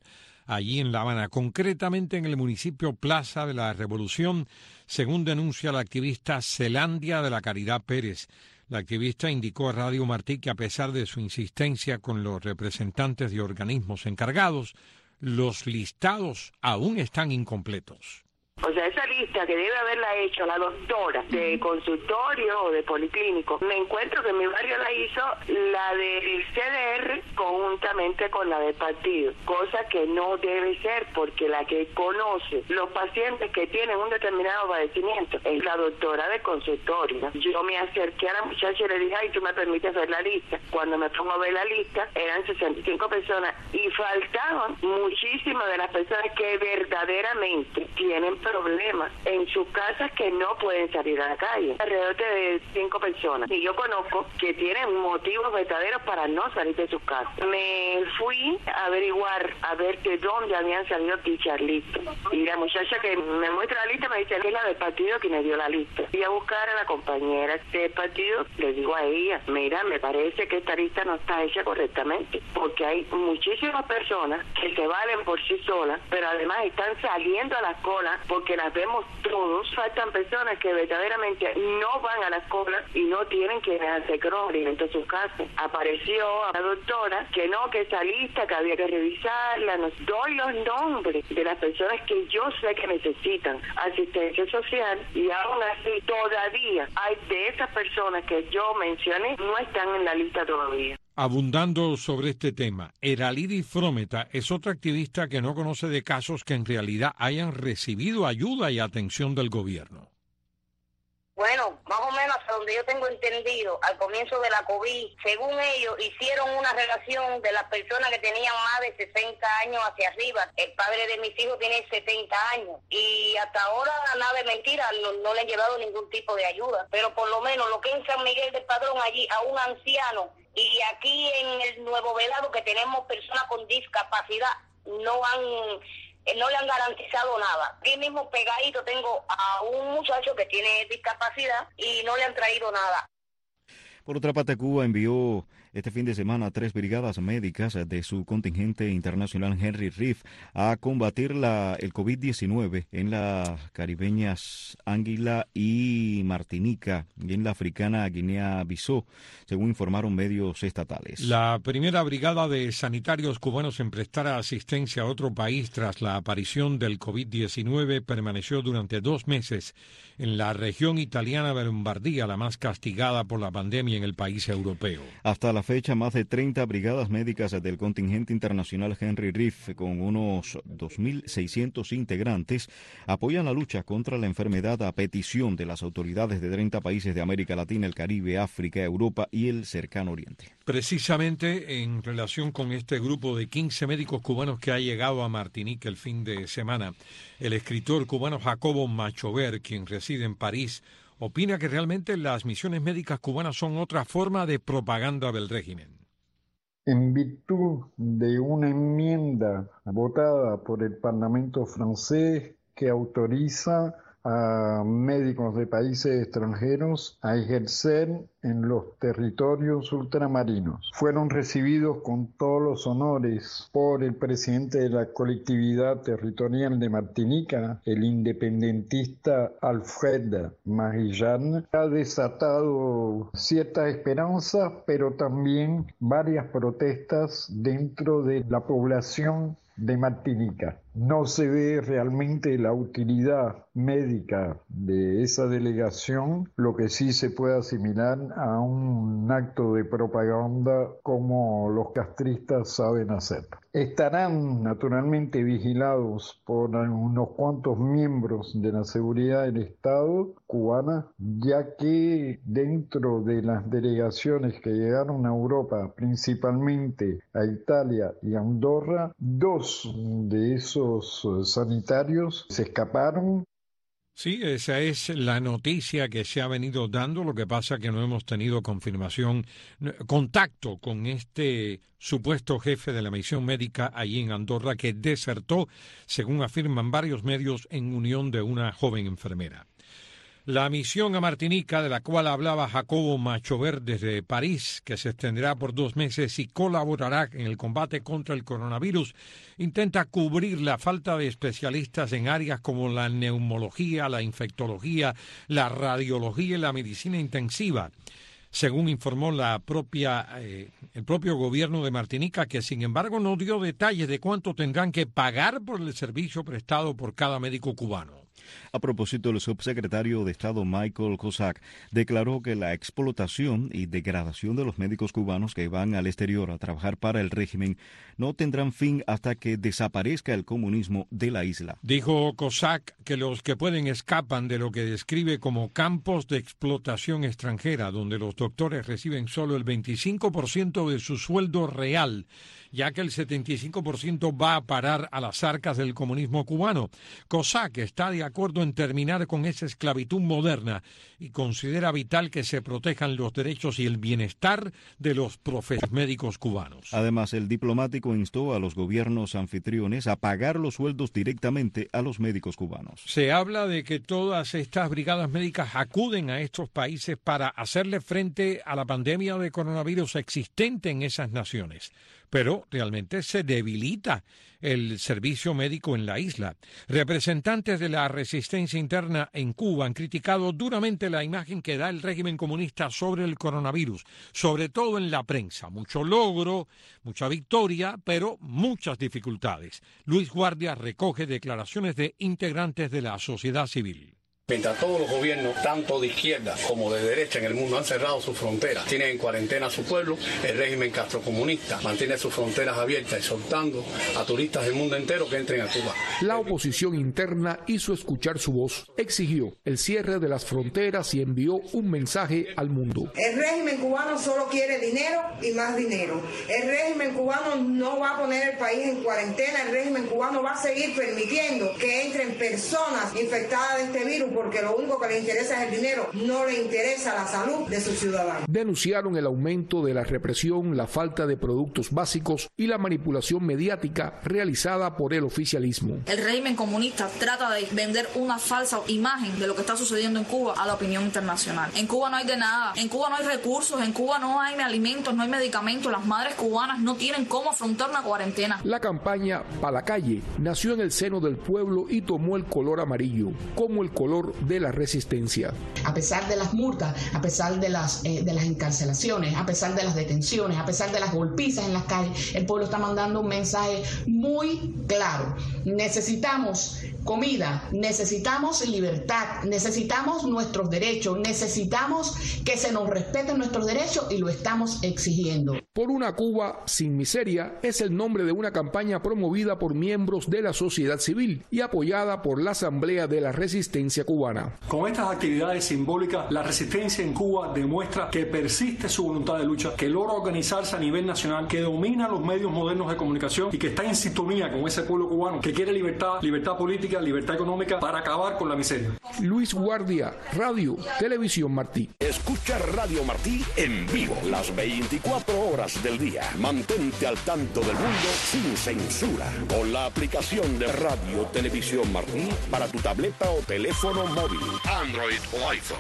allí en La Habana, concretamente en el municipio Plaza de la Revolución, según denuncia la activista Zelandia de la Caridad Pérez. La activista indicó a Radio Martí que a pesar de su insistencia con los representantes de organismos encargados, los listados aún están incompletos. O sea, esa lista que debe haberla hecho la doctora de consultorio o de policlínico, me encuentro que en mi barrio la hizo la del CDR conjuntamente con la del partido, cosa que no debe ser, porque la que conoce los pacientes que tienen un determinado padecimiento es la doctora de consultorio. Yo me acerqué a la muchacha y le dije, ay, ¿tú me permites ver la lista? Cuando me pongo a ver la lista, eran 65 personas y faltaban muchísimas de las personas que verdaderamente tienen problemas en sus casas, que no pueden salir a la calle. Alrededor de 5 personas. Y yo conozco que tienen motivos verdaderos para no salir de sus casas. Me fui a averiguar, a ver de dónde habían salido dichas listas. Y la muchacha que me muestra la lista me dice que es la del partido que me dio la lista. Fui a buscar a la compañera del partido, le digo a ella, mira, me parece que esta lista no está hecha correctamente, porque hay muchísimas personas que se valen por sí solas, pero además están saliendo a la cola porque las vemos todos. Faltan personas que verdaderamente no van a la cola y no tienen que hacer crónica en sus casas. Apareció a la doctora que no, que esa lista que había que revisarla. Nos doy los nombres de las personas que yo sé que necesitan asistencia social, y aún así todavía hay de esas personas que yo mencioné, no están en la lista todavía. Abundando sobre este tema, Eralidi Frometa es otra activista que no conoce de casos que en realidad hayan recibido ayuda y atención del gobierno. Bueno, más o menos hasta donde yo tengo entendido, al comienzo de la COVID, según ellos, hicieron una relación de las personas que tenían más de 60 años hacia arriba. El padre de mis hijos tiene 70 años y hasta ahora, nada de mentira, no le han llevado ningún tipo de ayuda. Pero por lo menos lo que es en San Miguel del Padrón, allí a un anciano, y aquí en el Nuevo Velado, que tenemos personas con discapacidad, no le han garantizado nada. Aquí mismo pegadito tengo a un muchacho que tiene discapacidad y no le han traído nada. Por otra parte, Cuba envió este fin de semana 3 brigadas médicas de su contingente internacional Henry Reef a combatir el COVID-19 en las caribeñas Águila y Martinica y en la africana Guinea-Bissau, según informaron medios estatales. La primera brigada de sanitarios cubanos en prestar asistencia a otro país tras la aparición del COVID-19 permaneció durante 2 meses en la región italiana de Lombardía, la más castigada por la pandemia en el país europeo. Hasta la fecha, más de 30 brigadas médicas del contingente internacional Henry Reef, con unos 2.600 integrantes, apoyan la lucha contra la enfermedad a petición de las autoridades de 30 países de América Latina, el Caribe, África, Europa y el Cercano Oriente. Precisamente en relación con este grupo de 15 médicos cubanos que ha llegado a Martinica el fin de semana, el escritor cubano Jacobo Machover, quien reside en París, opina que realmente las misiones médicas cubanas son otra forma de propaganda del régimen. En virtud de una enmienda votada por el Parlamento francés que autoriza a médicos de países extranjeros a ejercer en los territorios ultramarinos. Fueron recibidos con todos los honores por el presidente de la colectividad territorial de Martinica, el independentista Alfred Marillan. Ha desatado ciertas esperanzas, pero también varias protestas dentro de la población de Martinica. No se ve realmente la utilidad médica de esa delegación, lo que sí se puede asimilar a un acto de propaganda como los castristas saben hacer. Estarán naturalmente vigilados por unos cuantos miembros de la seguridad del Estado cubana, ya que dentro de las delegaciones que llegaron a Europa, principalmente a Italia y a Andorra, 2 de esos sanitarios se escaparon. Sí, esa es la noticia que se ha venido dando. Lo que pasa es que no hemos tenido contacto con este supuesto jefe de la misión médica allí en Andorra, que desertó, según afirman varios medios, en unión de una joven enfermera. La misión a Martinica, de la cual hablaba Jacobo Machover desde París, que se extenderá por 2 meses y colaborará en el combate contra el coronavirus, intenta cubrir la falta de especialistas en áreas como la neumología, la infectología, la radiología y la medicina intensiva. Según informó el propio gobierno de Martinica, que sin embargo no dio detalles de cuánto tendrán que pagar por el servicio prestado por cada médico cubano. A propósito, el subsecretario de Estado Michael Kosak declaró que la explotación y degradación de los médicos cubanos que van al exterior a trabajar para el régimen no tendrán fin hasta que desaparezca el comunismo de la isla. Dijo Kosak que los que pueden escapan de lo que describe como campos de explotación extranjera, donde los doctores reciben solo el 25% de su sueldo real, ya que el 75% va a parar a las arcas del comunismo cubano. Kosak está de acuerdo en terminar con esa esclavitud moderna y considera vital que se protejan los derechos y el bienestar de los profesionales médicos cubanos. Además, el diplomático instó a los gobiernos anfitriones a pagar los sueldos directamente a los médicos cubanos. Se habla de que todas estas brigadas médicas acuden a estos países para hacerle frente a la pandemia de coronavirus existente en esas naciones, pero realmente se debilita el servicio médico en la isla. Representantes de la resistencia interna en Cuba han criticado duramente la imagen que da el régimen comunista sobre el coronavirus, sobre todo en la prensa. Mucho logro, mucha victoria, pero muchas dificultades. Luis Guardia recoge declaraciones de integrantes de la sociedad civil. Mientras todos los gobiernos, tanto de izquierda como de derecha en el mundo, han cerrado sus fronteras, tienen en cuarentena a su pueblo, el régimen castrocomunista mantiene sus fronteras abiertas, exhortando a turistas del mundo entero que entren a Cuba. La oposición interna hizo escuchar su voz, exigió el cierre de las fronteras y envió un mensaje al mundo. El régimen cubano solo quiere dinero y más dinero. El régimen cubano no va a poner el país en cuarentena, el régimen cubano va a seguir permitiendo que entren personas infectadas de este virus, porque lo único que le interesa es el dinero, no le interesa la salud de sus ciudadanos. Denunciaron el aumento de la represión, la falta de productos básicos y la manipulación mediática realizada por el oficialismo. El régimen comunista trata de vender una falsa imagen de lo que está sucediendo en Cuba a la opinión internacional. En Cuba no hay de nada, en Cuba no hay recursos, en Cuba no hay alimentos, no hay medicamentos, las madres cubanas no tienen cómo afrontar una cuarentena. La campaña Pa' la calle nació en el seno del pueblo y tomó el color amarillo, como el color de la resistencia. A pesar de las multas, a pesar de las encarcelaciones, a pesar de las detenciones, a pesar de las golpizas en las calles, el pueblo está mandando un mensaje muy claro. Necesitamos comida, necesitamos libertad, necesitamos nuestros derechos, necesitamos que se nos respeten nuestros derechos y lo estamos exigiendo. Por una Cuba sin miseria es el nombre de una campaña promovida por miembros de la sociedad civil y apoyada por la Asamblea de la Resistencia Cubana. Con estas actividades simbólicas, la resistencia en Cuba demuestra que persiste su voluntad de lucha, que logra organizarse a nivel nacional, que domina los medios modernos de comunicación y que está en sintonía con ese pueblo cubano que quiere libertad, libertad política, libertad económica para acabar con la miseria. Luis Guardia, Radio, Televisión Martí. Escucha Radio Martí en vivo las 24 horas del día. Mantente al tanto del mundo sin censura con la aplicación de Radio Televisión Martí para tu tableta o teléfono móvil, Android o iPhone.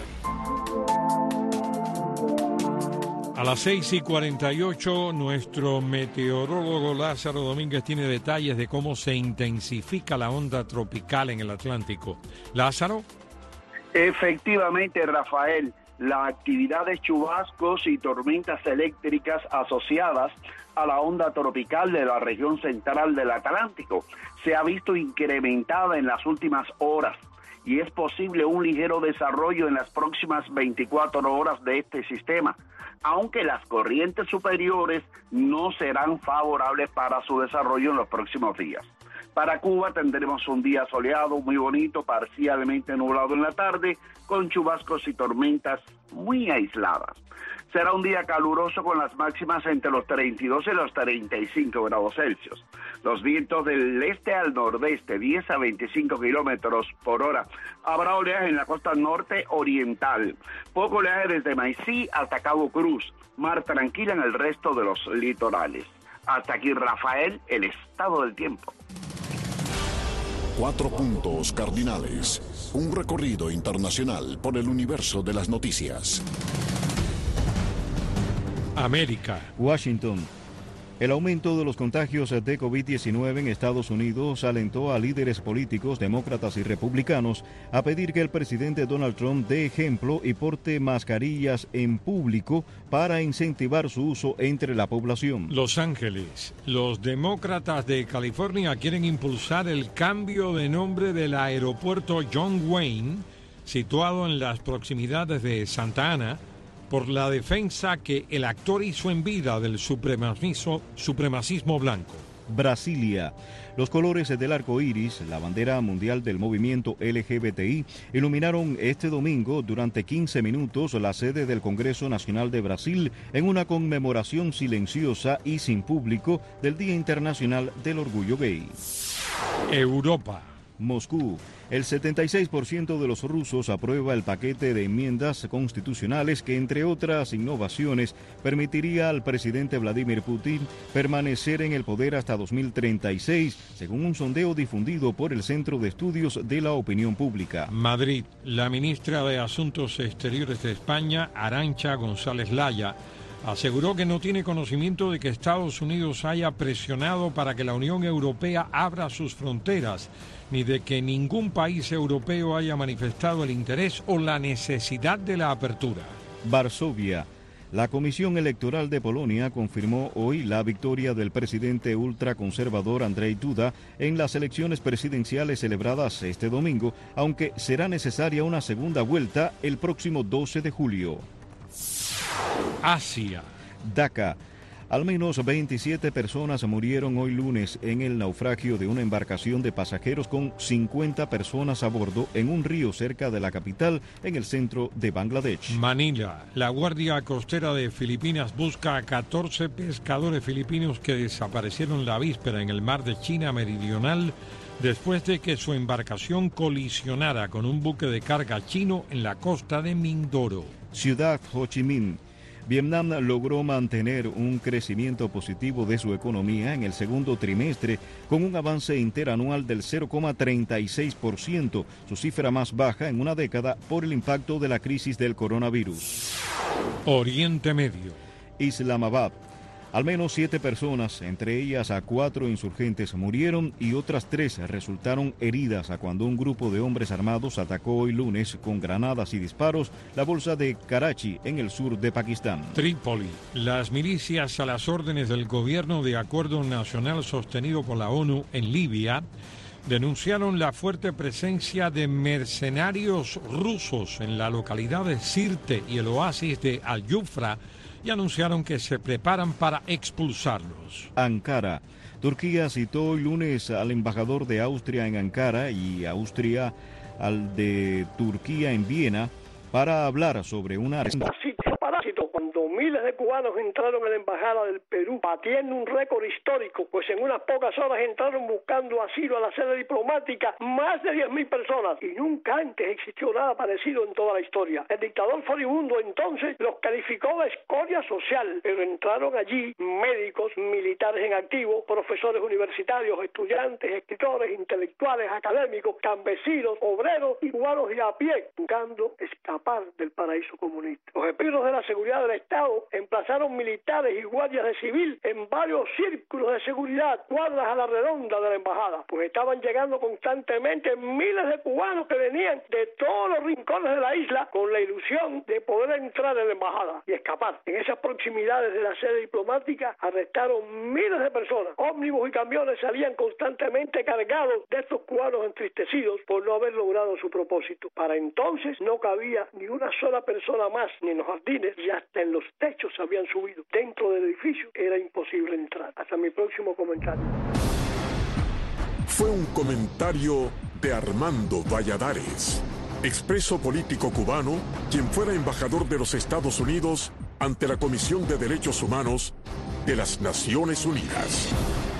A las 6:48, nuestro meteorólogo Lázaro Domínguez tiene detalles de cómo se intensifica la onda tropical en el Atlántico. Lázaro. Efectivamente, Rafael, la actividad de chubascos y tormentas eléctricas asociadas a la onda tropical de la región central del Atlántico se ha visto incrementada en las últimas horas, y es posible un ligero desarrollo en las próximas 24 horas de este sistema, aunque las corrientes superiores no serán favorables para su desarrollo en los próximos días. Para Cuba tendremos un día soleado, muy bonito, parcialmente nublado en la tarde, con chubascos y tormentas muy aisladas. Será un día caluroso con las máximas entre los 32 y los 35 grados Celsius. Los vientos del este al nordeste, 10 a 25 kilómetros por hora. Habrá oleaje en la costa norte oriental. Poco oleaje desde Maicí hasta Cabo Cruz. Mar tranquila en el resto de los litorales. Hasta aquí, Rafael, el estado del tiempo. 4 puntos cardinales. Un recorrido internacional por el universo de las noticias. América. Washington. El aumento de los contagios de COVID-19 en Estados Unidos alentó a líderes políticos, demócratas y republicanos a pedir que el presidente Donald Trump dé ejemplo y porte mascarillas en público para incentivar su uso entre la población. Los Ángeles. Los demócratas de California quieren impulsar el cambio de nombre del aeropuerto John Wayne, situado en las proximidades de Santa Ana, por la defensa que el actor hizo en vida del supremacismo blanco. Brasilia. Los colores del arco iris, la bandera mundial del movimiento LGBTI, iluminaron este domingo durante 15 minutos la sede del Congreso Nacional de Brasil en una conmemoración silenciosa y sin público del Día Internacional del Orgullo Gay. Europa. Moscú. El 76% de los rusos aprueba el paquete de enmiendas constitucionales que, entre otras innovaciones, permitiría al presidente Vladimir Putin permanecer en el poder hasta 2036, según un sondeo difundido por el Centro de Estudios de la Opinión Pública. Madrid. La ministra de Asuntos Exteriores de España, Arantxa González Laya, aseguró que no tiene conocimiento de que Estados Unidos haya presionado para que la Unión Europea abra sus fronteras, ni de que ningún país europeo haya manifestado el interés o la necesidad de la apertura. Varsovia. La Comisión Electoral de Polonia confirmó hoy la victoria del presidente ultraconservador Andrzej Duda en las elecciones presidenciales celebradas este domingo, aunque será necesaria una segunda vuelta el próximo 12 de julio. Asia. Dhaka. Al menos 27 personas murieron hoy lunes en el naufragio de una embarcación de pasajeros con 50 personas a bordo en un río cerca de la capital en el centro de Bangladesh. Manila. La Guardia Costera de Filipinas busca a 14 pescadores filipinos que desaparecieron la víspera en el mar de China Meridional después de que su embarcación colisionara con un buque de carga chino en la costa de Mindoro. Ciudad Ho Chi Minh. Vietnam logró mantener un crecimiento positivo de su economía en el segundo trimestre con un avance interanual del 0,36%, su cifra más baja en una década por el impacto de la crisis del coronavirus. Oriente Medio. Islamabad. Al menos 7 personas, entre ellas a 4 insurgentes, murieron y otras 3 resultaron heridas a cuando un grupo de hombres armados atacó hoy lunes con granadas y disparos la bolsa de Karachi en el sur de Pakistán. Trípoli. Las milicias a las órdenes del gobierno de acuerdo nacional sostenido por la ONU en Libia denunciaron la fuerte presencia de mercenarios rusos en la localidad de Sirte y el oasis de Al-Yufra y anunciaron que se preparan para expulsarlos. Ankara. Turquía citó hoy lunes al embajador de Austria en Ankara y Austria al de Turquía en Viena para hablar sobre una... Cuando miles de cubanos entraron en la embajada del Perú, batiendo un récord histórico, pues en unas pocas horas entraron buscando asilo a la sede diplomática más de 10.000 personas, y nunca antes existió nada parecido en toda la historia. El dictador furibundo entonces los calificó de escoria social, pero entraron allí médicos, militares en activo, profesores universitarios, estudiantes, escritores, intelectuales, académicos, campesinos, obreros y cubanos y a pie, buscando escapar del paraíso comunista. Los espíritus de la seguridad del Estado emplazaron militares y guardias de civil en varios círculos de seguridad, cuadras a la redonda de la embajada, pues estaban llegando constantemente miles de cubanos que venían de todos los rincones de la isla con la ilusión de poder entrar en la embajada y escapar. En esas proximidades de la sede diplomática arrestaron miles de personas. Ómnibus y camiones salían constantemente cargados de estos cubanos entristecidos por no haber logrado su propósito. Para entonces no cabía ni una sola persona más, ni en los jardines, y hasta en los techos se habían subido. Dentro del edificio era imposible entrar. Hasta mi próximo comentario. Fue un comentario de Armando Valladares, expreso político cubano, quien fuera embajador de los Estados Unidos ante la Comisión de Derechos Humanos de las Naciones Unidas.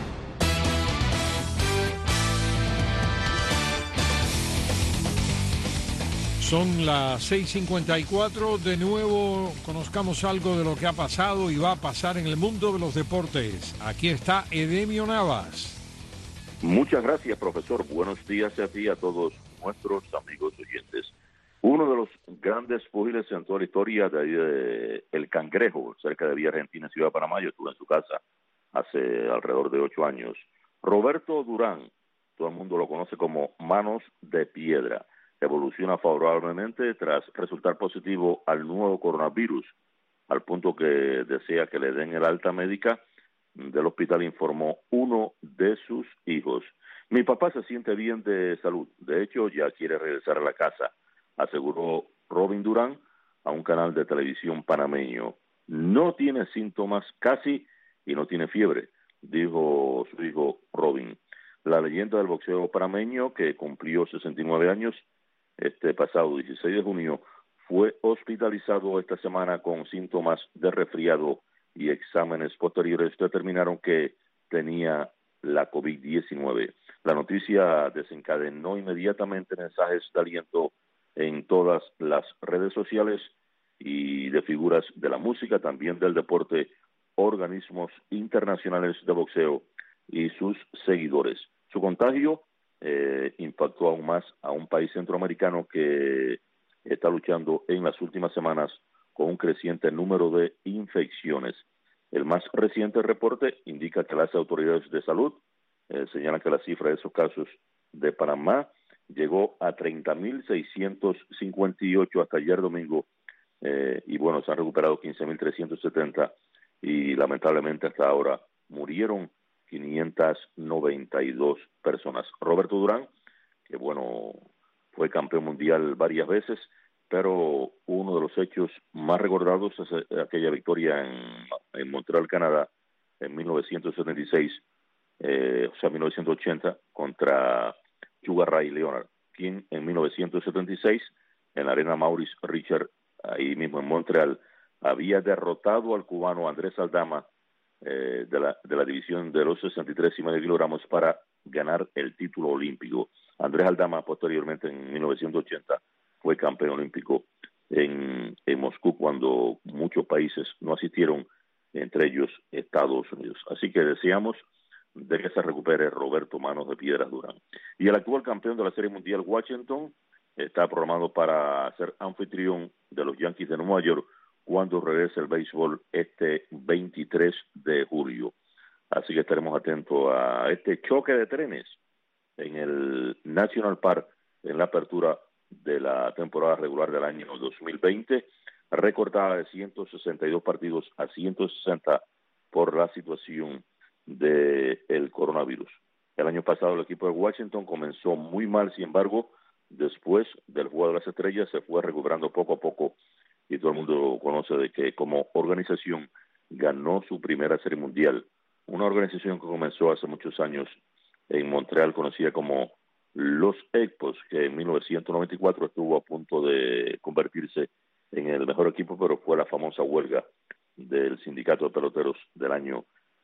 Son las 6:54. De nuevo, conozcamos algo de lo que ha pasado y va a pasar en el mundo de los deportes. Aquí está Edemio Navas. Muchas gracias, profesor. Buenos días a ti y a todos nuestros amigos oyentes. Uno de los grandes púgiles en toda la historia de ahí de El Cangrejo, cerca de Villa Argentina, Ciudad de Panamá. Yo estuve en su casa hace alrededor de 8 años. Roberto Durán, todo el mundo lo conoce como Manos de Piedra, evoluciona favorablemente tras resultar positivo al nuevo coronavirus, al punto que desea que le den el alta médica del hospital, informó uno de sus hijos. Mi papá se siente bien de salud, de hecho ya quiere regresar a la casa, aseguró Robin Durán a un canal de televisión panameño. No tiene síntomas casi y no tiene fiebre, dijo su hijo Robin. La leyenda del boxeo panameño, que cumplió 69 años este pasado 16 de junio, fue hospitalizado esta semana con síntomas de resfriado y exámenes posteriores determinaron que tenía la COVID-19. La noticia desencadenó inmediatamente mensajes de aliento en todas las redes sociales y de figuras de la música, también del deporte, organismos internacionales de boxeo y sus seguidores. Su contagio impactó aún más a un país centroamericano que está luchando en las últimas semanas con un creciente número de infecciones. El más reciente reporte indica que las autoridades de salud señalan que la cifra de esos casos de Panamá llegó a 30.658 hasta ayer domingo, y bueno, se han recuperado 15.370 y lamentablemente hasta ahora murieron 592 personas. Roberto Durán, que bueno, fue campeón mundial varias veces, pero uno de los hechos más recordados es aquella victoria en Montreal, Canadá, en 1976, 1980, contra Sugar Ray Leonard, quien en 1976, en la arena Maurice Richard, ahí mismo en Montreal, había derrotado al cubano Andrés Aldama de la división de los 63,5 kilogramos para ganar el título olímpico. Andrés Aldama, posteriormente, en 1980, fue campeón olímpico en Moscú, cuando muchos países no asistieron, entre ellos Estados Unidos. Así que deseamos de que se recupere Roberto Manos de Piedras Durán. Y el actual campeón de la Serie Mundial, Washington, está programado para ser anfitrión de los Yankees de Nueva York cuando regrese el béisbol este 23 de julio. Así que estaremos atentos a este choque de trenes en el National Park en la apertura de la temporada regular del año 2020, recortada de 162 partidos a 160 por la situación del coronavirus. El año pasado el equipo de Washington comenzó muy mal, sin embargo, después del Juego de las Estrellas se fue recuperando poco a poco y todo el mundo conoce de que como organización ganó su primera Serie Mundial, una organización que comenzó hace muchos años en Montreal, conocida como los Expos, que en 1994 estuvo a punto de convertirse en el mejor equipo, pero fue la famosa huelga del sindicato de peloteros del año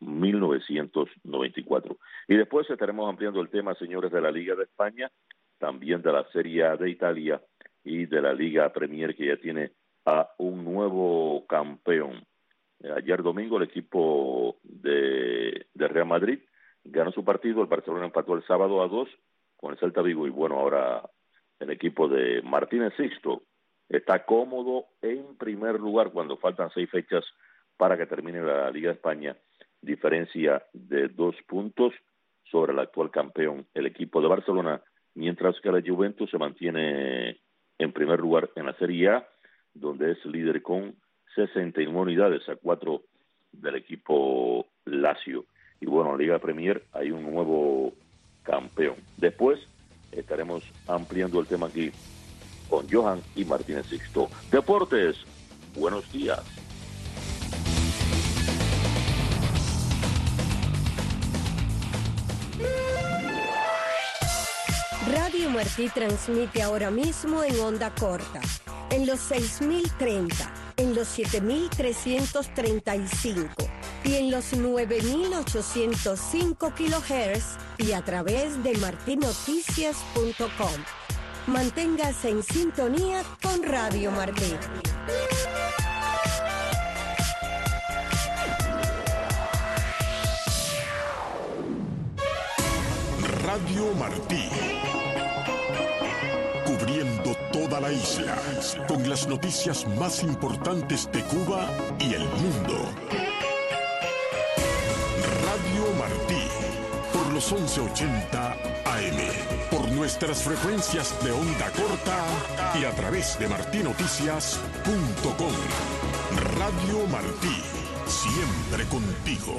1994. Y después estaremos ampliando el tema, señores, de la Liga de España, también de la Serie A de Italia y de la Liga Premier, que ya tiene a un nuevo campeón. Ayer domingo el equipo de Real Madrid ganó su partido, el Barcelona empató el sábado a 2 con el Celta Vigo, y bueno, ahora el equipo de Martínez Sixto está cómodo en primer lugar cuando faltan 6 fechas para que termine la Liga de España, diferencia de 2 puntos sobre el actual campeón, el equipo de Barcelona, mientras que la Juventus se mantiene en primer lugar en la Serie A, donde es líder con 61 unidades a 4 del equipo Lazio. Y bueno, en la Liga Premier hay un nuevo campeón. Después estaremos ampliando el tema aquí con Johan y Martínez Sixto. Deportes, buenos días. Radio Martí transmite ahora mismo en onda corta, en los 6.030, en los 7.335 y en los 9.805 kHz y a través de martinoticias.com. Manténgase en sintonía con Radio Martí. Radio Martí. Cubriendo toda la isla con las noticias más importantes de Cuba y el mundo. Radio Martí, por los 1180 AM, por nuestras frecuencias de onda corta y a través de martinoticias.com. Radio Martí, siempre contigo.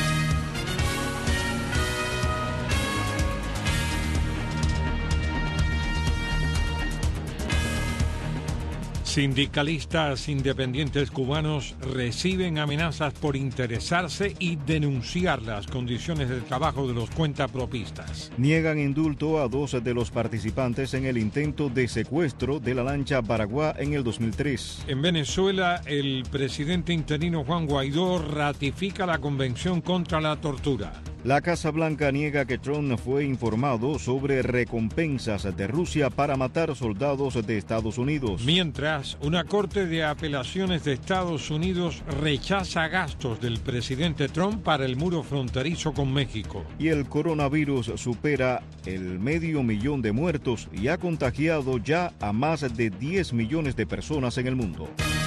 Sindicalistas independientes cubanos reciben amenazas por interesarse y denunciar las condiciones de trabajo de los cuentapropistas. Niegan indulto a 2 de los participantes en el intento de secuestro de la lancha Baraguá en el 2003. En Venezuela, el presidente interino Juan Guaidó ratifica la Convención contra la Tortura. La Casa Blanca niega que Trump fue informado sobre recompensas de Rusia para matar soldados de Estados Unidos. Mientras, una corte de apelaciones de Estados Unidos rechaza gastos del presidente Trump para el muro fronterizo con México. Y el coronavirus supera el 500,000 de muertos y ha contagiado ya a más de 10 millones de personas en el mundo.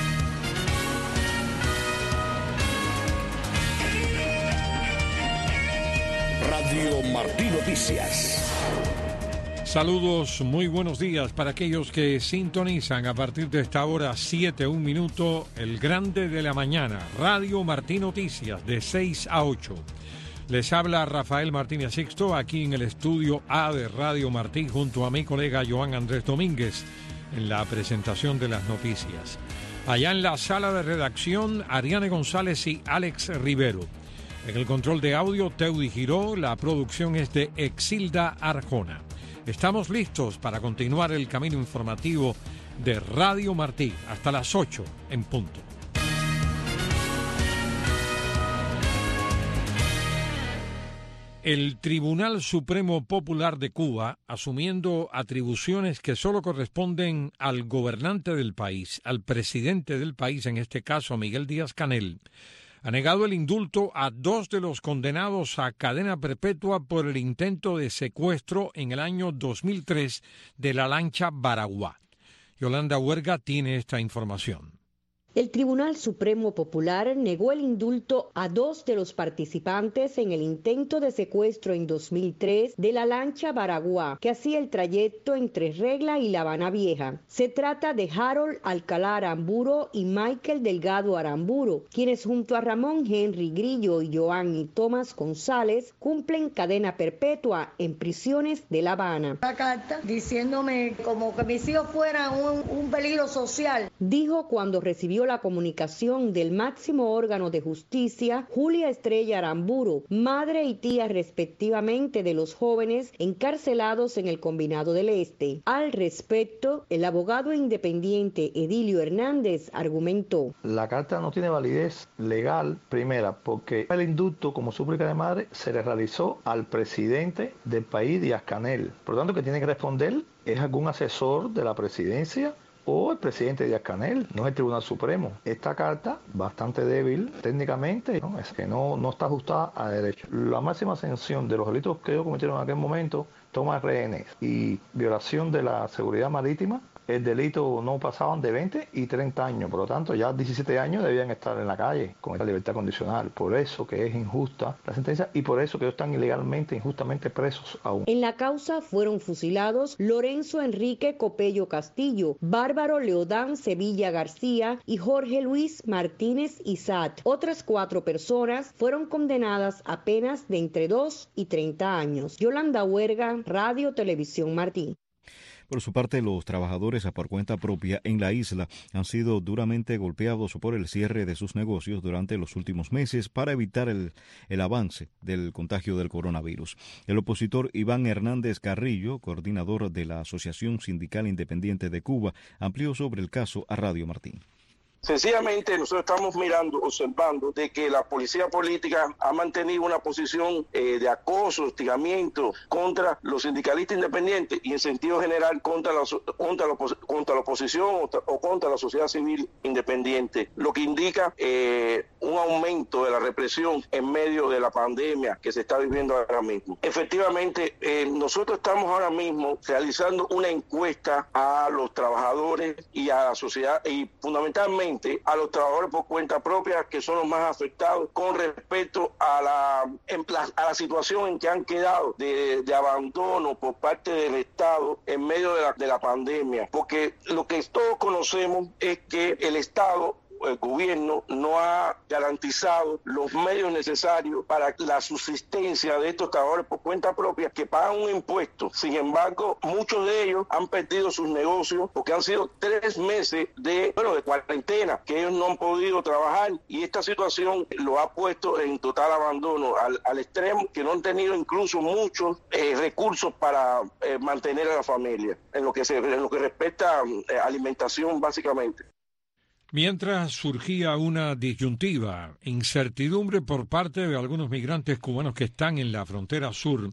Radio Martí Noticias. Saludos, muy buenos días para aquellos que sintonizan a partir de esta hora 7:01 minuto, el grande de la mañana, Radio Martí Noticias de 6 a 8. Les habla Rafael Martínez Sixto aquí en el estudio A de Radio Martí junto a mi colega Joan Andrés Domínguez en la presentación de las noticias. Allá en la sala de redacción, Ariane González y Alex Rivero. En el control de audio, Teudi Giró, la producción es de Exilda Arjona. Estamos listos para continuar el camino informativo de Radio Martí hasta las 8 en punto. El Tribunal Supremo Popular de Cuba, asumiendo atribuciones que solo corresponden al gobernante del país, al presidente del país, en este caso Miguel Díaz-Canel, ha negado el indulto a 2 de los condenados a cadena perpetua por el intento de secuestro en el año 2003 de la lancha Baraguá. Yolanda Huerga tiene esta información. El Tribunal Supremo Popular negó el indulto a 2 de los participantes en el intento de secuestro en 2003 de la lancha Baraguá, que hacía el trayecto entre Regla y La Habana Vieja. Se trata de Harold Alcalá Aramburo y Michael Delgado Aramburo, quienes junto a Ramón Henry Grillo y Joanny Tomás González cumplen cadena perpetua en prisiones de La Habana. La carta diciéndome como que mis hijos fueran un peligro social. Dijo cuando recibió la comunicación del máximo órgano de justicia, Julia Estrella Aramburo, madre y tía respectivamente de los jóvenes encarcelados en el Combinado del Este. Al respecto, el abogado independiente Edilio Hernández argumentó: la carta no tiene validez legal, primera, porque el indulto como súplica de madre se le realizó al presidente del país, Díaz-Canel. Por lo tanto, que tiene que responder es algún asesor de la presidencia o el presidente Díaz-Canel, no es el Tribunal Supremo. Esta carta, bastante débil técnicamente, ¿no? Es que no está ajustada a derecho. La máxima sanción de los delitos que ellos cometieron en aquel momento, toma de rehenes y violación de la seguridad marítima, el delito no pasaban de 20 y 30 años, por lo tanto ya 17 años debían estar en la calle con esta libertad condicional. Por eso que es injusta la sentencia y por eso que ellos están ilegalmente, injustamente presos aún. En la causa fueron fusilados Lorenzo Enrique Copello Castillo, Bárbaro Leodán Sevilla García y Jorge Luis Martínez Izat. Otras 4 personas fueron condenadas a penas de entre 2 y 30 años. Yolanda Huerga, Radio Televisión Martí. Por su parte, los trabajadores por cuenta propia en la isla han sido duramente golpeados por el cierre de sus negocios durante los últimos meses para evitar el avance del contagio del coronavirus. El opositor Iván Hernández Carrillo, coordinador de la Asociación Sindical Independiente de Cuba, amplió sobre el caso a Radio Martí. Sencillamente nosotros estamos observando de que la policía política ha mantenido una posición de acoso, hostigamiento contra los sindicalistas independientes y en sentido general contra la oposición o contra la sociedad civil independiente, lo que indica un aumento de la represión en medio de la pandemia que se está viviendo ahora mismo. Efectivamente, nosotros estamos ahora mismo realizando una encuesta a los trabajadores y a la sociedad y fundamentalmente a los trabajadores por cuenta propia, que son los más afectados con respecto a la situación en que han quedado de abandono por parte del Estado en medio de la pandemia, porque lo que todos conocemos es que el Estado, el gobierno, no ha garantizado los medios necesarios para la subsistencia de estos trabajadores por cuenta propia que pagan un impuesto. Sin embargo, muchos de ellos han perdido sus negocios porque han sido 3 meses de cuarentena, que ellos no han podido trabajar, y esta situación lo ha puesto en total abandono al extremo que no han tenido incluso muchos recursos para mantener a la familia en lo que respecta a alimentación básicamente. Mientras surgía una disyuntiva, incertidumbre por parte de algunos migrantes cubanos que están en la frontera sur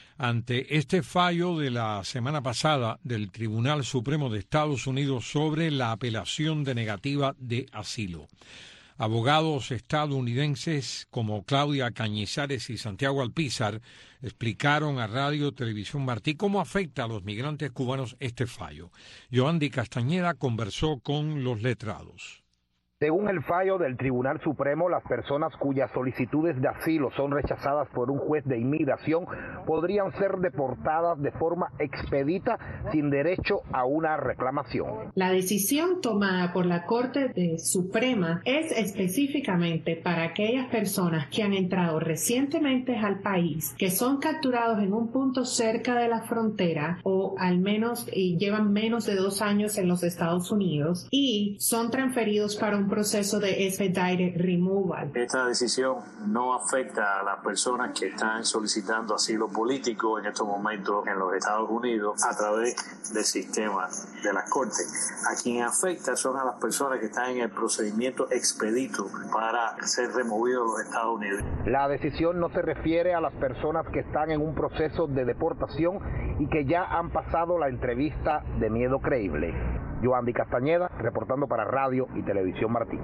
ante este fallo de la semana pasada del Tribunal Supremo de Estados Unidos sobre la apelación denegativa de asilo. Abogados estadounidenses como Claudia Cañizares y Santiago Alpizar explicaron a Radio Televisión Martí cómo afecta a los migrantes cubanos este fallo. Yoandi Castañeda conversó con los letrados. Según el fallo del Tribunal Supremo, las personas cuyas solicitudes de asilo son rechazadas por un juez de inmigración podrían ser deportadas de forma expedita sin derecho a una reclamación. La decisión tomada por la Corte Suprema es específicamente para aquellas personas que han entrado recientemente al país, que son capturados en un punto cerca de la frontera o al menos llevan menos de 2 años en los Estados Unidos y son transferidos para un proceso de expedited removal. Esta decisión no afecta a las personas que están solicitando asilo político en estos momentos en los Estados Unidos a través del sistema de las Cortes. A quien afecta son a las personas que están en el procedimiento expedito para ser removidos de los Estados Unidos. La decisión no se refiere a las personas que están en un proceso de deportación y que ya han pasado la entrevista de miedo creíble. Yoandi Castañeda, reportando para Radio y Televisión Martí.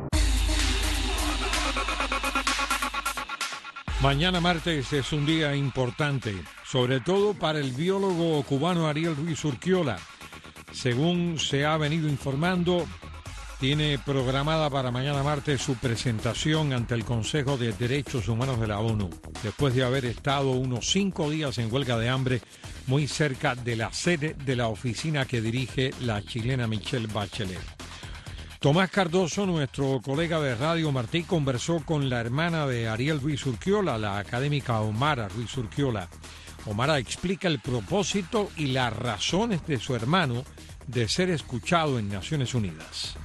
Mañana martes es un día importante, sobre todo para el biólogo cubano Ariel Ruiz Urquiola. Según se ha venido informando, tiene programada para mañana martes su presentación ante el Consejo de Derechos Humanos de la ONU, después de haber estado unos 5 días en huelga de hambre muy cerca de la sede de la oficina que dirige la chilena Michelle Bachelet. Tomás Cardoso, nuestro colega de Radio Martí, conversó con la hermana de Ariel Ruiz Urquiola, la académica Omara Ruiz Urquiola. Omara explica el propósito y las razones de su hermano de ser escuchado en Naciones Unidas.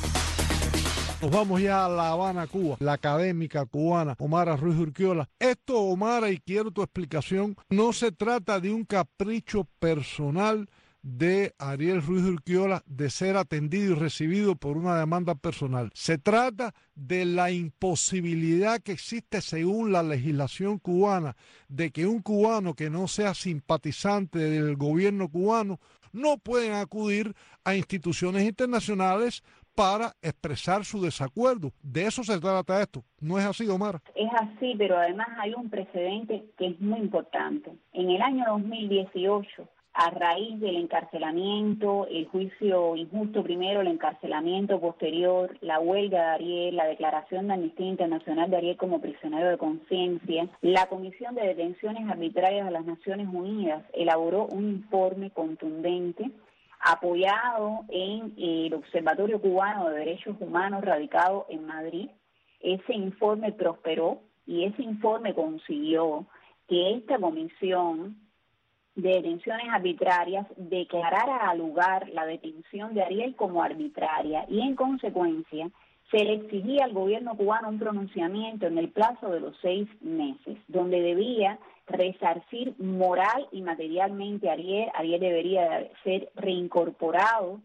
Nos vamos ya a La Habana, Cuba. La académica cubana Omara Ruiz Urquiola. Esto, Omara, y quiero tu explicación, no se trata de un capricho personal de Ariel Ruiz Urquiola de ser atendido y recibido por una demanda personal. Se trata de la imposibilidad que existe según la legislación cubana de que un cubano que no sea simpatizante del gobierno cubano no pueden acudir a instituciones internacionales para expresar su desacuerdo. De eso se trata esto. ¿No es así, Omar? Es así, pero además hay un precedente que es muy importante. En el año 2018, a raíz del encarcelamiento, el juicio injusto primero, el encarcelamiento posterior, la huelga de Ariel, la declaración de Amnistía Internacional de Ariel como prisionero de conciencia, la Comisión de Detenciones Arbitrarias de las Naciones Unidas elaboró un informe contundente apoyado en el Observatorio Cubano de Derechos Humanos radicado en Madrid. Ese informe prosperó y ese informe consiguió que esta comisión de detenciones arbitrarias declarara al lugar la detención de Ariel como arbitraria y en consecuencia se le exigía al gobierno cubano un pronunciamiento en el plazo de los 6 meses, donde debía resarcir moral y materialmente a Ariel. Ariel debería ser reincorporado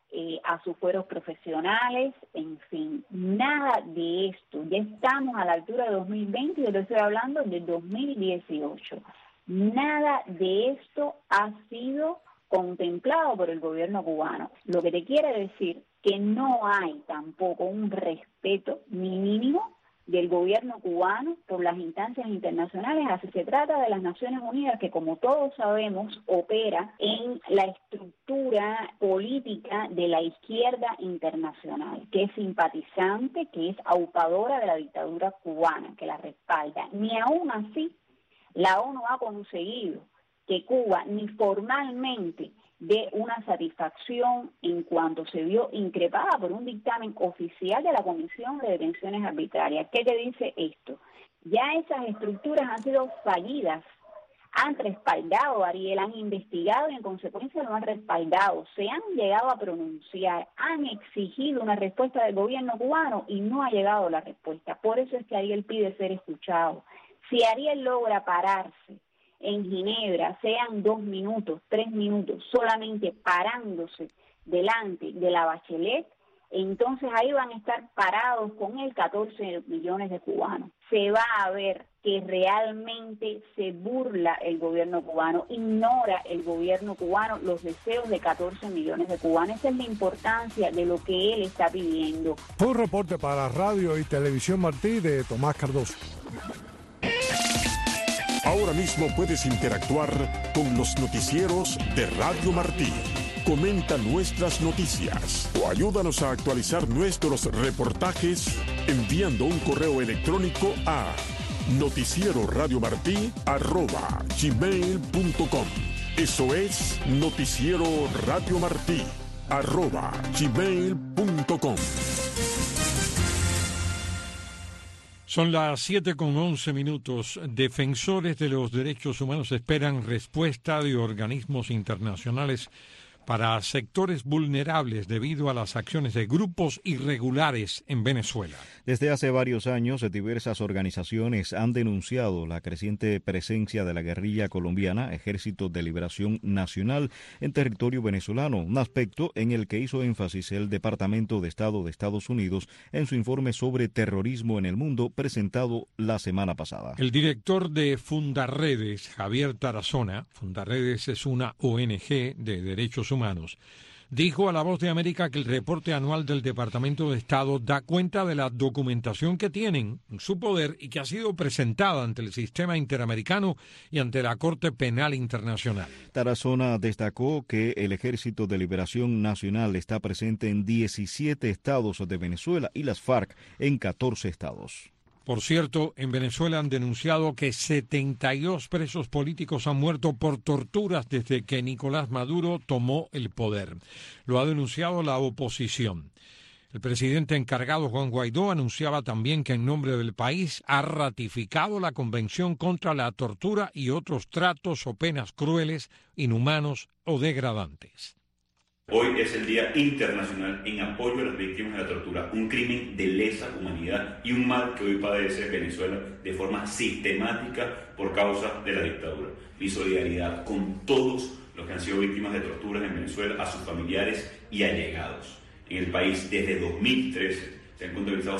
a sus fueros profesionales, en fin, nada de esto. Ya estamos a la altura de 2020 y yo le estoy hablando de 2018. Nada de esto ha sido contemplado por el gobierno cubano, lo que te quiere decir que no hay tampoco un respeto ni mínimo del gobierno cubano por las instancias internacionales. Así se trata de las Naciones Unidas, que como todos sabemos opera en la estructura política de la izquierda internacional, que es simpatizante, que es aupadora de la dictadura cubana, que la respalda. Ni aún así la ONU ha conseguido que Cuba ni formalmente dé una satisfacción en cuanto se vio increpada por un dictamen oficial de la Comisión de Detenciones Arbitrarias. ¿Qué te dice esto? Ya esas estructuras han sido fallidas, han respaldado a Ariel, han investigado y en consecuencia lo han respaldado, se han llegado a pronunciar, han exigido una respuesta del gobierno cubano y no ha llegado la respuesta. Por eso es que Ariel pide ser escuchado. Si Ariel logra pararse en Ginebra, sean 2 minutos, 3 minutos, solamente parándose delante de la Bachelet, entonces ahí van a estar parados con él 14 millones de cubanos. Se va a ver que realmente se burla el gobierno cubano, ignora el gobierno cubano los deseos de 14 millones de cubanos. Esa es la importancia de lo que él está pidiendo. Un reporte para Radio y Televisión Martí de Tomás Cardoso. Ahora mismo puedes interactuar con los noticieros de Radio Martí. Comenta nuestras noticias o ayúdanos a actualizar nuestros reportajes enviando un correo electrónico a noticieroradiomartí@gmail.com. Eso es noticieroradiomartí@gmail.com. Son las 7:11. Defensores de los derechos humanos esperan respuesta de organismos internacionales para sectores vulnerables debido a las acciones de grupos irregulares en Venezuela. Desde hace varios años, diversas organizaciones han denunciado la creciente presencia de la guerrilla colombiana, Ejército de Liberación Nacional, en territorio venezolano, un aspecto en el que hizo énfasis el Departamento de Estado de Estados Unidos en su informe sobre terrorismo en el mundo presentado la semana pasada. El director de Fundarredes, Javier Tarazona, Fundarredes es una ONG de derechos humanos, dijo a La Voz de América que el reporte anual del Departamento de Estado da cuenta de la documentación que tienen en su poder y que ha sido presentada ante el sistema interamericano y ante la Corte Penal Internacional. Tarazona destacó que el Ejército de Liberación Nacional está presente en 17 estados de Venezuela y las FARC en 14 estados. Por cierto, en Venezuela han denunciado que 72 presos políticos han muerto por torturas desde que Nicolás Maduro tomó el poder. Lo ha denunciado la oposición. El presidente encargado, Juan Guaidó, anunciaba también que en nombre del país ha ratificado la Convención contra la Tortura y otros tratos o penas crueles, inhumanos o degradantes. Hoy es el Día Internacional en apoyo a las víctimas de la tortura, un crimen de lesa humanidad y un mal que hoy padece Venezuela de forma sistemática por causa de la dictadura. Mi solidaridad con todos los que han sido víctimas de torturas en Venezuela, a sus familiares y allegados. En el país desde 2013 se han contabilizado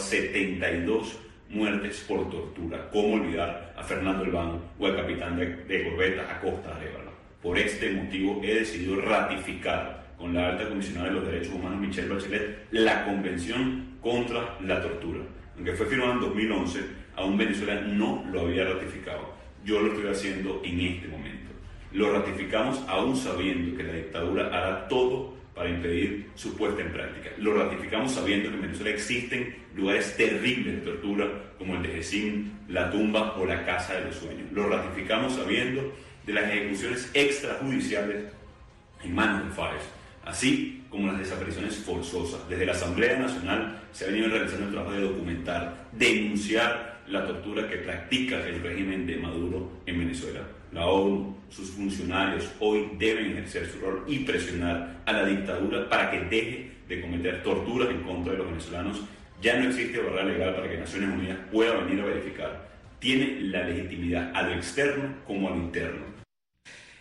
72 muertes por tortura. ¿Cómo olvidar a Fernando Albán o al capitán de corbeta Acosta Arévalo? Por este motivo he decidido ratificar con la alta comisionada de los derechos humanos Michelle Bachelet la Convención contra la Tortura. Aunque fue firmada en 2011, aún Venezuela no lo había ratificado. Yo lo estoy haciendo en este momento. Lo ratificamos aún sabiendo que la dictadura hará todo para impedir su puesta en práctica. Lo ratificamos sabiendo que en Venezuela existen lugares terribles de tortura como el de Jesín, la tumba o la casa de los sueños. Lo ratificamos sabiendo de las ejecuciones extrajudiciales en manos de FARC, así como las desapariciones forzosas. Desde la Asamblea Nacional se ha venido realizando el trabajo de documentar, denunciar la tortura que practica el régimen de Maduro en Venezuela. La ONU, sus funcionarios hoy deben ejercer su rol y presionar a la dictadura para que deje de cometer torturas en contra de los venezolanos. Ya no existe barrera legal para que Naciones Unidas pueda venir a verificar. Tiene la legitimidad a lo externo como a lo interno.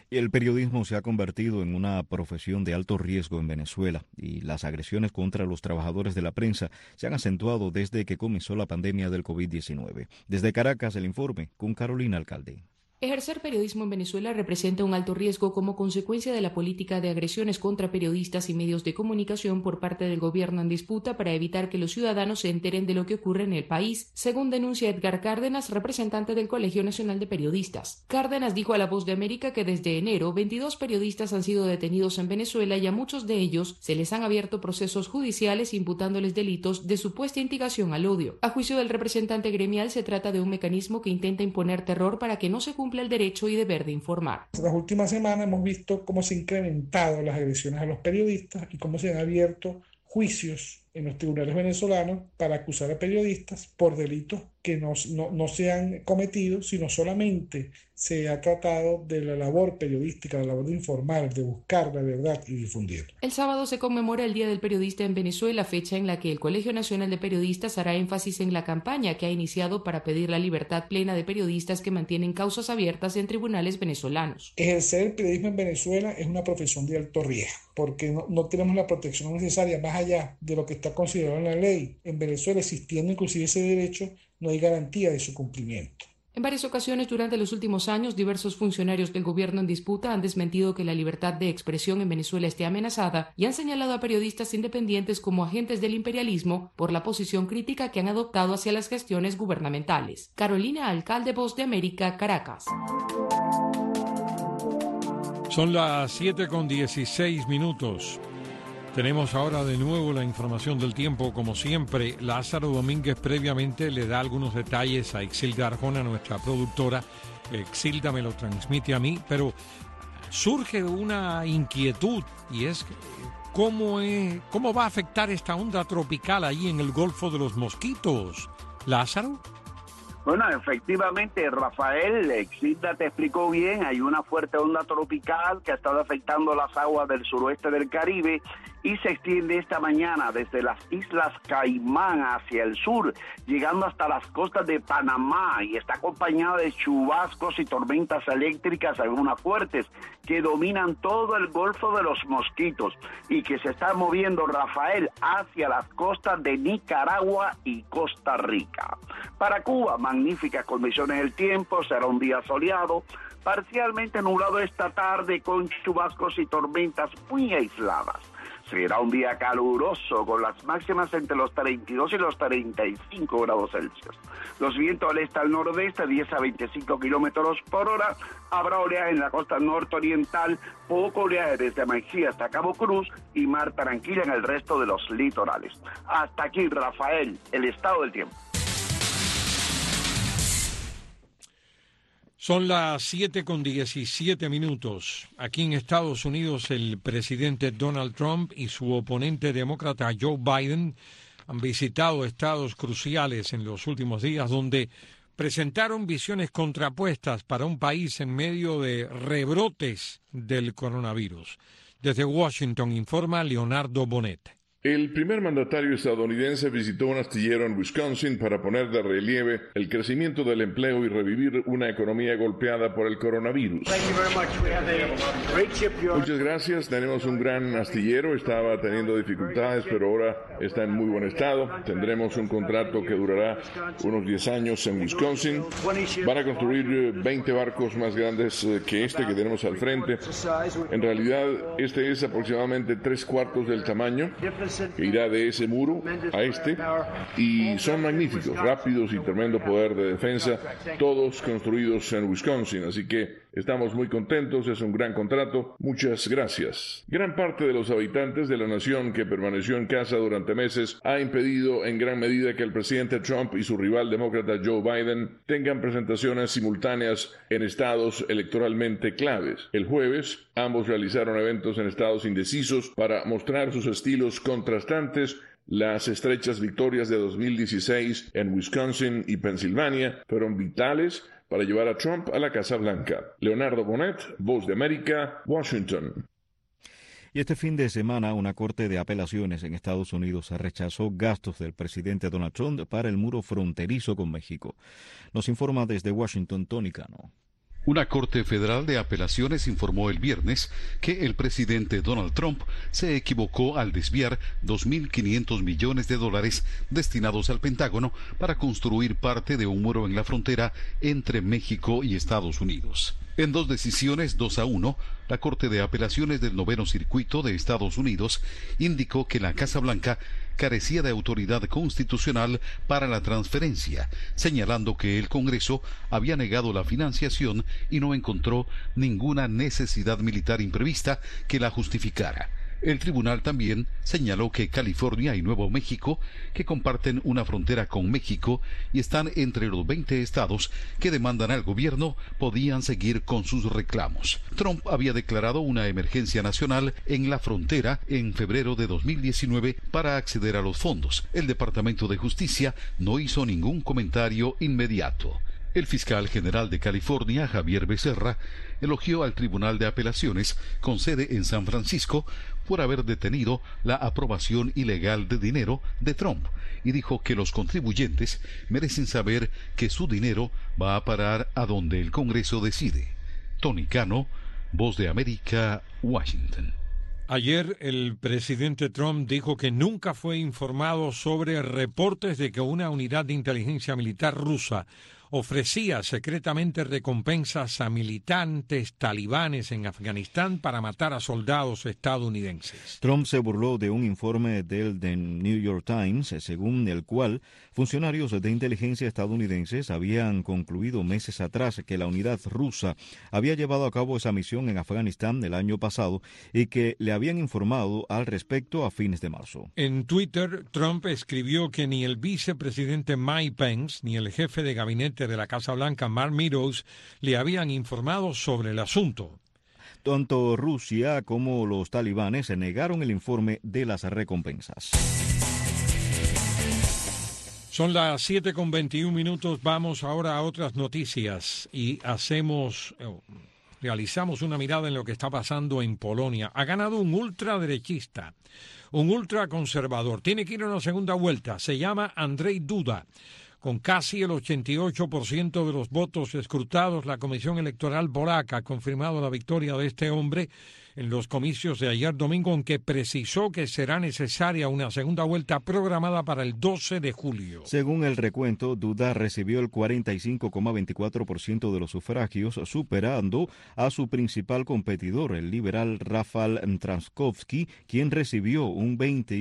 El periodismo se ha convertido en una profesión de alto riesgo en Venezuela y las agresiones contra los trabajadores de la prensa se han acentuado desde que comenzó la pandemia del COVID-19. Desde Caracas, el informe con Carolina Alcalde. Ejercer periodismo en Venezuela representa un alto riesgo como consecuencia de la política de agresiones contra periodistas y medios de comunicación por parte del gobierno en disputa para evitar que los ciudadanos se enteren de lo que ocurre en el país, según denuncia Edgar Cárdenas, representante del Colegio Nacional de Periodistas. Cárdenas dijo a La Voz de América que desde enero 22 periodistas han sido detenidos en Venezuela y a muchos de ellos se les han abierto procesos judiciales imputándoles delitos de supuesta instigación al odio. A juicio del representante gremial, se trata de un mecanismo que intenta imponer terror para que no se cumpla el derecho y deber de informar. Las últimas semanas hemos visto cómo se han incrementado las agresiones a los periodistas y cómo se han abierto juicios en los tribunales venezolanos para acusar a periodistas por delitos que no se han cometido, sino solamente se ha tratado de la labor periodística, la labor de informar, de buscar la verdad y difundirla. El sábado se conmemora el Día del Periodista en Venezuela, fecha en la que el Colegio Nacional de Periodistas hará énfasis en la campaña que ha iniciado para pedir la libertad plena de periodistas que mantienen causas abiertas en tribunales venezolanos. Ejercer el periodismo en Venezuela es una profesión de alto riesgo, porque no tenemos la protección necesaria más allá de lo que está considerado en la ley. En Venezuela, existiendo inclusive ese derecho, no hay garantía de su cumplimiento. En varias ocasiones durante los últimos años, diversos funcionarios del gobierno en disputa han desmentido que la libertad de expresión en Venezuela esté amenazada y han señalado a periodistas independientes como agentes del imperialismo por la posición crítica que han adoptado hacia las gestiones gubernamentales. Carolina Alcalde, Voz de América, Caracas. Son las 7:16. Tenemos ahora de nuevo la información del tiempo. Como siempre, Lázaro Domínguez previamente le da algunos detalles a Exilda Arjona, nuestra productora. Exilda me lo transmite a mí, pero surge una inquietud y es ¿cómo va a afectar esta onda tropical ahí en el Golfo de los Mosquitos? Lázaro. Bueno, efectivamente, Rafael, Exilda te explicó bien, hay una fuerte onda tropical que ha estado afectando las aguas del suroeste del Caribe y se extiende esta mañana desde las Islas Caimán hacia el sur, llegando hasta las costas de Panamá, y está acompañada de chubascos y tormentas eléctricas, algunas fuertes, que dominan todo el Golfo de los Mosquitos y que se están moviendo, Rafael, hacia las costas de Nicaragua y Costa Rica. Para Cuba, magníficas condiciones del tiempo, será un día soleado, parcialmente nublado esta tarde con chubascos y tormentas muy aisladas. Será un día caluroso con las máximas entre los 32 y los 35 grados Celsius. Los vientos al este al nordeste, 10 a 25 kilómetros por hora. Habrá oleaje en la costa nororiental, poco oleaje desde Maiquí hasta Cabo Cruz y mar tranquila en el resto de los litorales. Hasta aquí, Rafael, el estado del tiempo. Son las 7:17. Aquí en Estados Unidos, el presidente Donald Trump y su oponente demócrata Joe Biden han visitado estados cruciales en los últimos días donde presentaron visiones contrapuestas para un país en medio de rebrotes del coronavirus. Desde Washington informa Leonardo Bonet. El primer mandatario estadounidense visitó un astillero en Wisconsin para poner de relieve el crecimiento del empleo y revivir una economía golpeada por el coronavirus. Muchas gracias, tenemos un gran astillero, estaba teniendo dificultades, pero ahora está en muy buen estado. Tendremos un contrato que durará unos 10 años en Wisconsin. Van a construir 20 barcos más grandes que este que tenemos al frente. En realidad, este es aproximadamente 3/4 del tamaño que irá de ese muro a este, y son magníficos, rápidos y tremendo poder de defensa, todos construidos en Wisconsin, así que estamos muy contentos, es un gran contrato, muchas gracias. Gran parte de los habitantes de la nación que permaneció en casa durante meses ha impedido en gran medida que el presidente Trump y su rival demócrata Joe Biden tengan presentaciones simultáneas en estados electoralmente claves. El jueves, ambos realizaron eventos en estados indecisos para mostrar sus estilos contrastantes. Las estrechas victorias de 2016 en Wisconsin y Pensilvania fueron vitales para llevar a Trump a la Casa Blanca. Leonardo Bonet, Voz de América, Washington. Y este fin de semana, una corte de apelaciones en Estados Unidos rechazó gastos del presidente Donald Trump para el muro fronterizo con México. Nos informa desde Washington, Tony Cano. Una corte federal de apelaciones informó el viernes que el presidente Donald Trump se equivocó al desviar $2.500 millones destinados al Pentágono para construir parte de un muro en la frontera entre México y Estados Unidos. En 2 decisiones 2-1, la Corte de Apelaciones del Noveno Circuito de Estados Unidos indicó que la Casa Blanca carecía de autoridad constitucional para la transferencia, señalando que el Congreso había negado la financiación y no encontró ninguna necesidad militar imprevista que la justificara. El tribunal también señaló que California y Nuevo México, que comparten una frontera con México y están entre los 20 estados que demandan al gobierno, podían seguir con sus reclamos. Trump había declarado una emergencia nacional en la frontera en febrero de 2019 para acceder a los fondos. El Departamento de Justicia no hizo ningún comentario inmediato. El fiscal general de California, Javier Becerra, elogió al Tribunal de Apelaciones con sede en San Francisco por haber detenido la aprobación ilegal de dinero de Trump y dijo que los contribuyentes merecen saber que su dinero va a parar a donde el Congreso decide. Tony Cano, Voz de América, Washington. Ayer el presidente Trump dijo que nunca fue informado sobre reportes de que una unidad de inteligencia militar rusa ofrecía secretamente recompensas a militantes talibanes en Afganistán para matar a soldados estadounidenses. Trump se burló de un informe del The New York Times, según el cual funcionarios de inteligencia estadounidenses habían concluido meses atrás que la unidad rusa había llevado a cabo esa misión en Afganistán el año pasado y que le habían informado al respecto a fines de marzo. En Twitter, Trump escribió que ni el vicepresidente Mike Pence ni el jefe de gabinete de la Casa Blanca, Mark Meadows, le habían informado sobre el asunto. Tanto Rusia como los talibanes negaron el informe de las recompensas. Son las 7:21. Vamos ahora a otras noticias y realizamos una mirada en lo que está pasando en Polonia. Ha ganado un ultraderechista, un ultraconservador. Tiene que ir a una segunda vuelta. Se llama Andrzej Duda. Con casi el 88% de los votos escrutados, la Comisión Electoral polaca ha confirmado la victoria de este hombre en los comicios de ayer domingo, aunque precisó que será necesaria una segunda vuelta programada para el 12 de julio. Según el recuento, Duda recibió el 45,24% de los sufragios, superando a su principal competidor, el liberal Rafał Trzaskowski, quien recibió un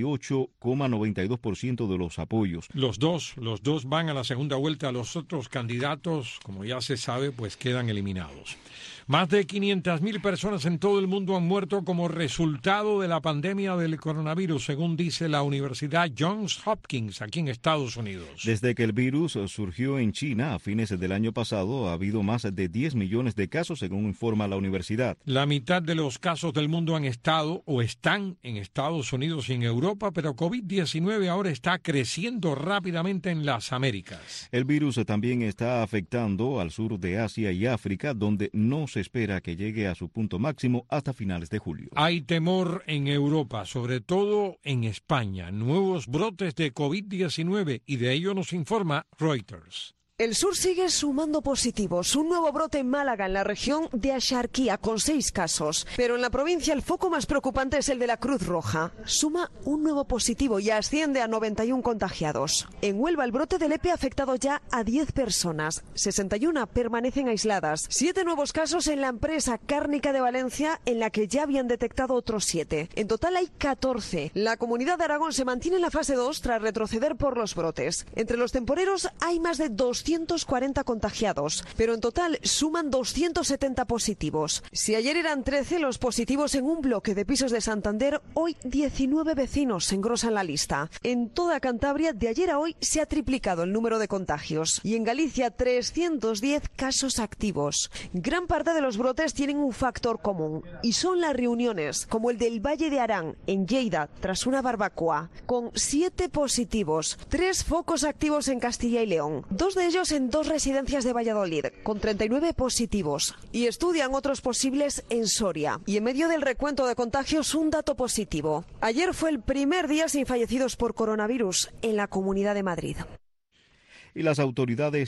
28,92% de los apoyos. Los dos van a la segunda vuelta. Los otros candidatos, como ya se sabe, pues quedan eliminados. Más de 500.000 personas en todo el mundo han muerto como resultado de la pandemia del coronavirus, según dice la Universidad Johns Hopkins, aquí en Estados Unidos. Desde que el virus surgió en China a fines del año pasado, ha habido más de 10 millones de casos, según informa la universidad. La mitad de los casos del mundo han estado o están en Estados Unidos y en Europa, pero COVID-19 ahora está creciendo rápidamente en las Américas. El virus también está afectando al sur de Asia y África, donde no se espera que llegue a su punto máximo hasta finales de julio. Hay temor en Europa, sobre todo en España, nuevos brotes de COVID-19 y de ello nos informa Reuters. El sur sigue sumando positivos. Un nuevo brote en Málaga, en la región de Axarquía, con 6 casos. Pero en la provincia el foco más preocupante es el de la Cruz Roja. Suma un nuevo positivo y asciende a 91 contagiados. En Huelva el brote del EPE ha afectado ya a 10 personas. 61 permanecen aisladas. 7 nuevos casos en la empresa cárnica de Valencia, en la que ya habían detectado otros 7. En total hay 14. La Comunidad de Aragón se mantiene en la fase 2 tras retroceder por los brotes. Entre los temporeros hay más de 240 contagiados, pero en total suman 270 positivos. Si ayer eran 13 los positivos en un bloque de pisos de Santander, hoy 19 vecinos engrosan la lista. En toda Cantabria, de ayer a hoy, se ha triplicado el número de contagios y en Galicia 310 casos activos. Gran parte de los brotes tienen un factor común y son las reuniones, como el del Valle de Arán, en Lleida, tras una barbacoa, con 7 positivos, 3 focos activos en Castilla y León, 2 de ellos en 2 residencias de Valladolid, con 39 positivos, y estudian otros posibles en Soria. Y en medio del recuento de contagios, un dato positivo. Ayer fue el primer día sin fallecidos por coronavirus en la Comunidad de Madrid. Y las autoridades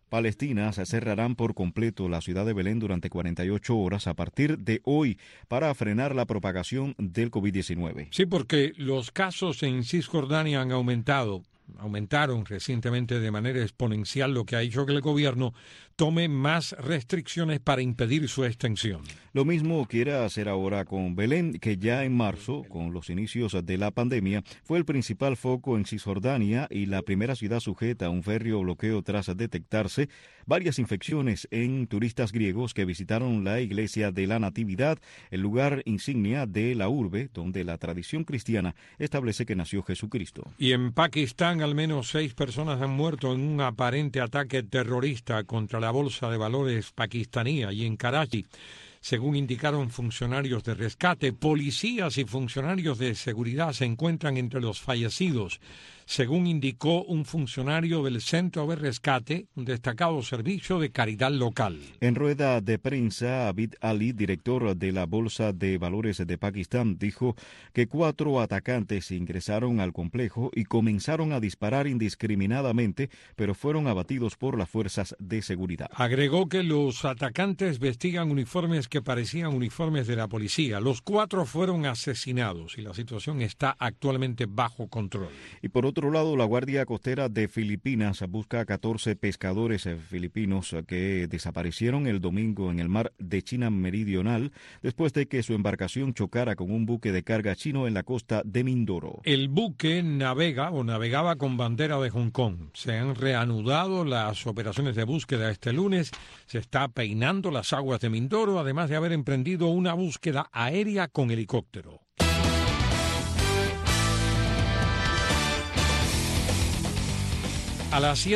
palestinas cerrarán por completo la ciudad de Belén durante 48 horas a partir de hoy para frenar la propagación del COVID-19. Sí, porque los casos en Cisjordania aumentaron recientemente de manera exponencial, lo que ha hecho que el gobierno tome más restricciones para impedir su extensión. Lo mismo quiere hacer ahora con Belén, que ya en marzo, con los inicios de la pandemia, fue el principal foco en Cisjordania y la primera ciudad sujeta a un férreo bloqueo tras detectarse varias infecciones en turistas griegos que visitaron la iglesia de la Natividad, el lugar insignia de la urbe, donde la tradición cristiana establece que nació Jesucristo. Y en Pakistán, al menos 6 personas han muerto en un aparente ataque terrorista contra la bolsa de valores pakistaní y en Karachi. Según indicaron funcionarios de rescate, policías y funcionarios de seguridad se encuentran entre los fallecidos. Según indicó un funcionario del Centro de Rescate, un destacado servicio de caridad local. En rueda de prensa, Abid Ali, director de la Bolsa de Valores de Pakistán, dijo que 4 atacantes ingresaron al complejo y comenzaron a disparar indiscriminadamente, pero fueron abatidos por las fuerzas de seguridad. Agregó que los atacantes vestían uniformes que parecían uniformes de la policía. Los 4 fueron asesinados y la situación está actualmente bajo control. Y por otro lado, la Guardia Costera de Filipinas busca a 14 pescadores filipinos que desaparecieron el domingo en el mar de China Meridional después de que su embarcación chocara con un buque de carga chino en la costa de Mindoro. El buque navegaba con bandera de Hong Kong. Se han reanudado las operaciones de búsqueda este lunes. Se está peinando las aguas de Mindoro, además de haber emprendido una búsqueda aérea con helicóptero. A las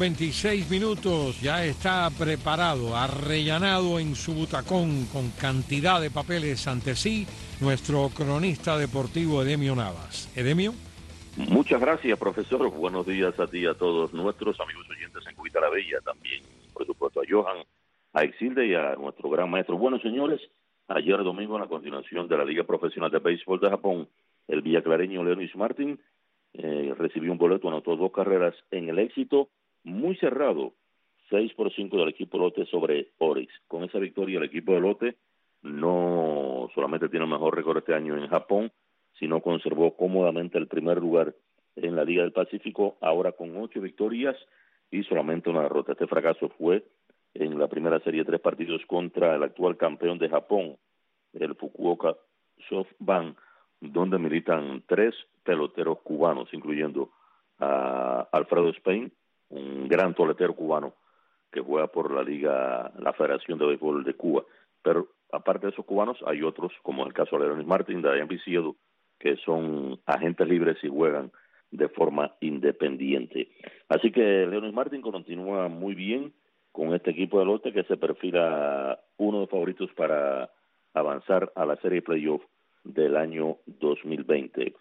7:26 ya está preparado, arrellanado en su butacón con cantidad de papeles ante sí, nuestro cronista deportivo Edemio Navas. Edemio. Muchas gracias, profesor. Buenos días a ti y a todos nuestros amigos oyentes en Cubita la Bella, también, por supuesto, a Johan, a Exilde y a nuestro gran maestro. Bueno, señores, ayer domingo, en la continuación de la Liga Profesional de Béisbol de Japón, el villaclareño Leonis Martin recibió un boleto, anotó 2 carreras en el éxito muy cerrado, 6-5 del equipo Lotte sobre Orix. Con esa victoria, el equipo de Lotte no solamente tiene el mejor récord este año en Japón, sino conservó cómodamente el primer lugar en la Liga del Pacífico, ahora con 8 victorias y solamente una derrota. Este fracaso fue en la primera serie de 3 partidos contra el actual campeón de Japón, el Fukuoka SoftBank, donde militan 3 peloteros cubanos, incluyendo a Alfredo Spain, un gran toletero cubano que juega por la Federación de Béisbol de Cuba. Pero aparte de esos cubanos, hay otros, como el caso de Leonis Martin, de Dayan Viciedo, que son agentes libres y juegan de forma independiente. Así que Leonis Martin continúa muy bien con este equipo de Lotte, que se perfila uno de los favoritos para avanzar a la serie de playoff del año 2020.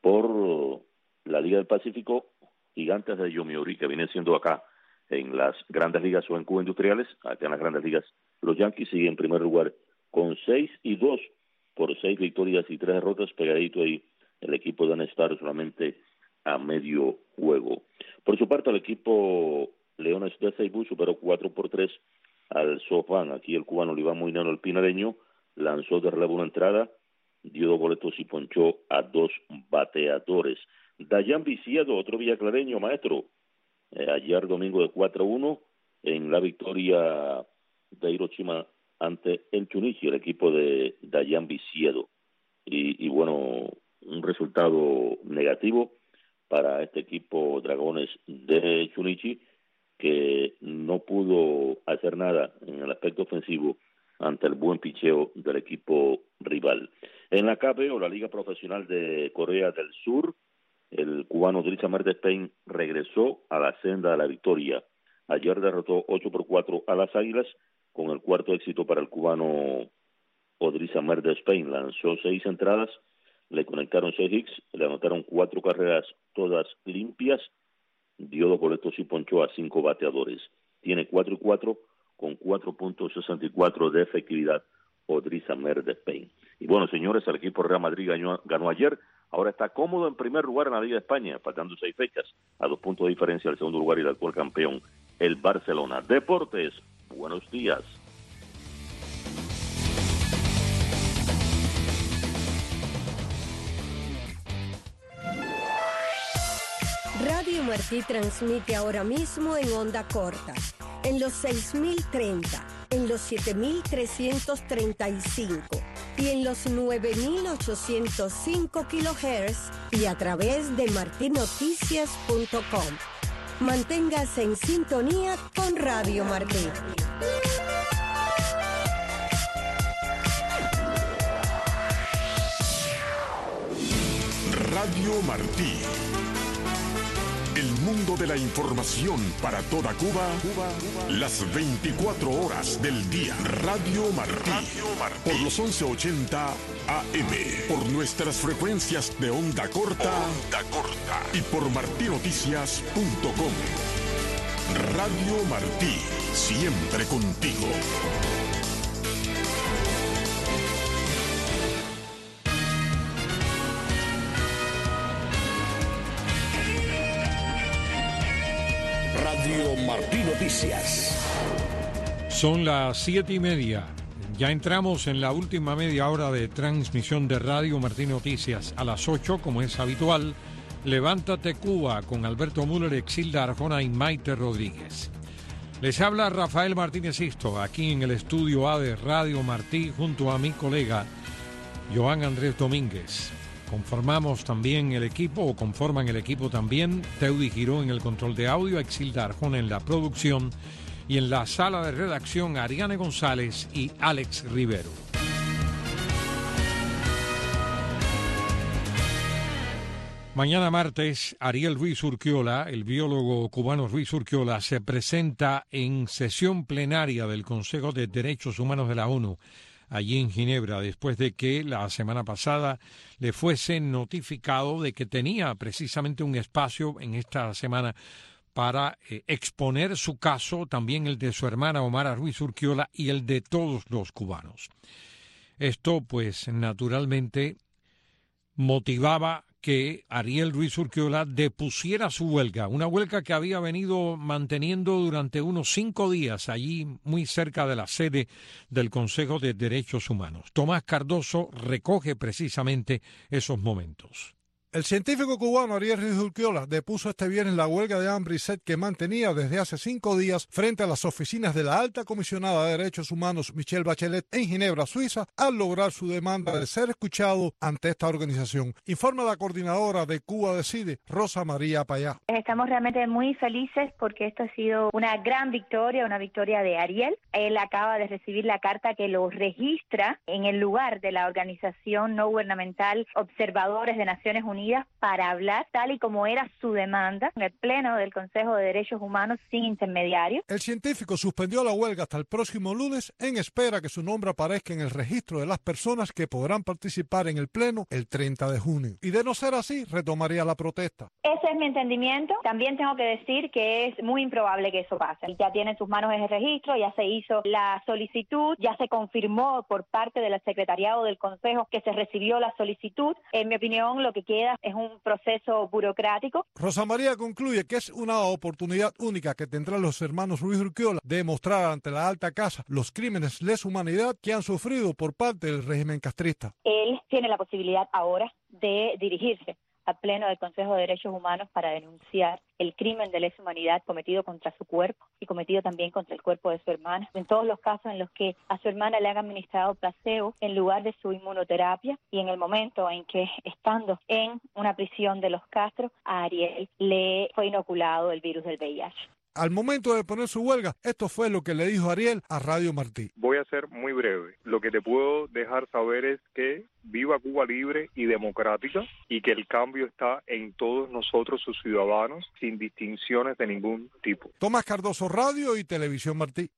Por la Liga del Pacífico, Gigantes de Yomiuri, que viene siendo acá en las grandes ligas o en Cuba Industriales, acá en las grandes ligas, los Yankees siguen en primer lugar con 6-2 por 6 victorias y 3 derrotas, pegadito ahí el equipo de Nestar solamente a medio juego. Por su parte, el equipo Leones de Ceibú superó 4-3 al SoftBank. Aquí el cubano Oliván Moinero, el pinareño, lanzó de relevo una entrada, dio 2 boletos y ponchó a 2 bateadores. Dayan Viciedo, otro villaclareño, maestro, ayer domingo de 4-1 en la victoria de Hiroshima ante el Chunichi, el equipo de Dayan Viciedo. Y bueno, un resultado negativo para este equipo Dragones de Chunichi, que no pudo hacer nada en el aspecto ofensivo ante el buen picheo del equipo rival. En la KBO, la Liga Profesional de Corea del Sur, el cubano Odrisa Merdes Spain regresó a la senda de la victoria. Ayer derrotó 8-4 a las Águilas, con el cuarto éxito para el cubano Odrisa Merdes Spain. Lanzó 6 entradas, le conectaron 6 hits, le anotaron 4 carreras, todas limpias, dio 2 boletos y ponchó a 5 bateadores. Tiene 4-4 con 4.64 de efectividad Odrisa Merdes Spain. Y bueno, señores, el equipo Real Madrid ganó ayer. Ahora está cómodo en primer lugar en la Liga de España, faltando 6 fechas, a 2 puntos de diferencia del segundo lugar y del actual campeón, el Barcelona. Deportes, buenos días. Radio Martí transmite ahora mismo en onda corta, en los 6030, en los 7335 y en los 9805 kHz y a través de martinoticias.com. Manténgase en sintonía con Radio Martí. Radio Martí. El mundo de la información para toda Cuba, las 24 horas del día. Radio Martí, por los 1180 AM, por nuestras frecuencias de onda corta, y por martinoticias.com. Radio Martí, siempre contigo. Radio Martí Noticias. Son las 7:30. Ya entramos en la última media hora de transmisión de Radio Martí Noticias. A las 8, como es habitual, Levántate Cuba con Alberto Müller, Exilda Arjona y Maite Rodríguez. Les habla Rafael Martínez Isto, aquí en el estudio A de Radio Martí, junto a mi colega Joan Andrés Domínguez. Conforman el equipo también Teudi Giró en el control de audio, Exilda Arjona en la producción y en la sala de redacción Ariane González y Alex Rivero. Mañana martes, Ariel Ruiz Urquiola, el biólogo cubano Ruiz Urquiola, se presenta en sesión plenaria del Consejo de Derechos Humanos de la ONU, allí en Ginebra, después de que la semana pasada le fuese notificado de que tenía precisamente un espacio en esta semana para exponer su caso, también el de su hermana Omara Ruiz Urquiola y el de todos los cubanos. Esto, pues, naturalmente motivaba que Ariel Ruiz Urquiola depusiera su huelga, una huelga que había venido manteniendo durante unos 5 días allí muy cerca de la sede del Consejo de Derechos Humanos. Tomás Cardoso recoge precisamente esos momentos. El científico cubano Ariel Ruiz Urquiola depuso este viernes la huelga de hambre y sed que mantenía desde hace 5 días frente a las oficinas de la alta comisionada de Derechos Humanos Michelle Bachelet en Ginebra, Suiza, al lograr su demanda de ser escuchado ante esta organización. Informa la coordinadora de Cuba Decide, Rosa María Payá. Estamos realmente muy felices porque esto ha sido una gran victoria, una victoria de Ariel. Él acaba de recibir la carta que lo registra en el lugar de la organización no gubernamental Observadores de Naciones Unidas para hablar tal y como era su demanda en el Pleno del Consejo de Derechos Humanos sin intermediarios. El científico suspendió la huelga hasta el próximo lunes en espera que su nombre aparezca en el registro de las personas que podrán participar en el Pleno el 30 de junio. Y de no ser así, retomaría la protesta. Ese es mi entendimiento. También tengo que decir que es muy improbable que eso pase. Ya tiene en sus manos ese registro, ya se hizo la solicitud, ya se confirmó por parte del secretariado del Consejo que se recibió la solicitud. En mi opinión, lo que queda es un proceso burocrático. Rosa María concluye que es una oportunidad única que tendrán los hermanos Ruiz Urquiola de demostrar ante la alta casa los crímenes de lesa humanidad que han sufrido por parte del régimen castrista. Él tiene la posibilidad ahora de dirigirse al Pleno del Consejo de Derechos Humanos para denunciar el crimen de lesa humanidad cometido contra su cuerpo y cometido también contra el cuerpo de su hermana. En todos los casos en los que a su hermana le han administrado placebo en lugar de su inmunoterapia y en el momento en que, estando en una prisión de los Castro, a Ariel le fue inoculado el virus del VIH. Al momento de poner su huelga, esto fue lo que le dijo Ariel a Radio Martí. Voy a ser muy breve. Lo que te puedo dejar saber es que viva Cuba libre y democrática y que el cambio está en todos nosotros, sus ciudadanos, sin distinciones de ningún tipo. Tomás Cardoso, Radio y Televisión Martí.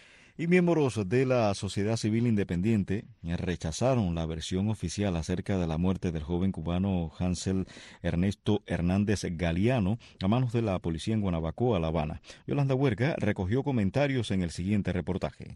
Y miembros de la sociedad civil independiente rechazaron la versión oficial acerca de la muerte del joven cubano Hansel Ernesto Hernández Galeano a manos de la policía en Guanabacoa, La Habana. Yolanda Huerga recogió comentarios en el siguiente reportaje.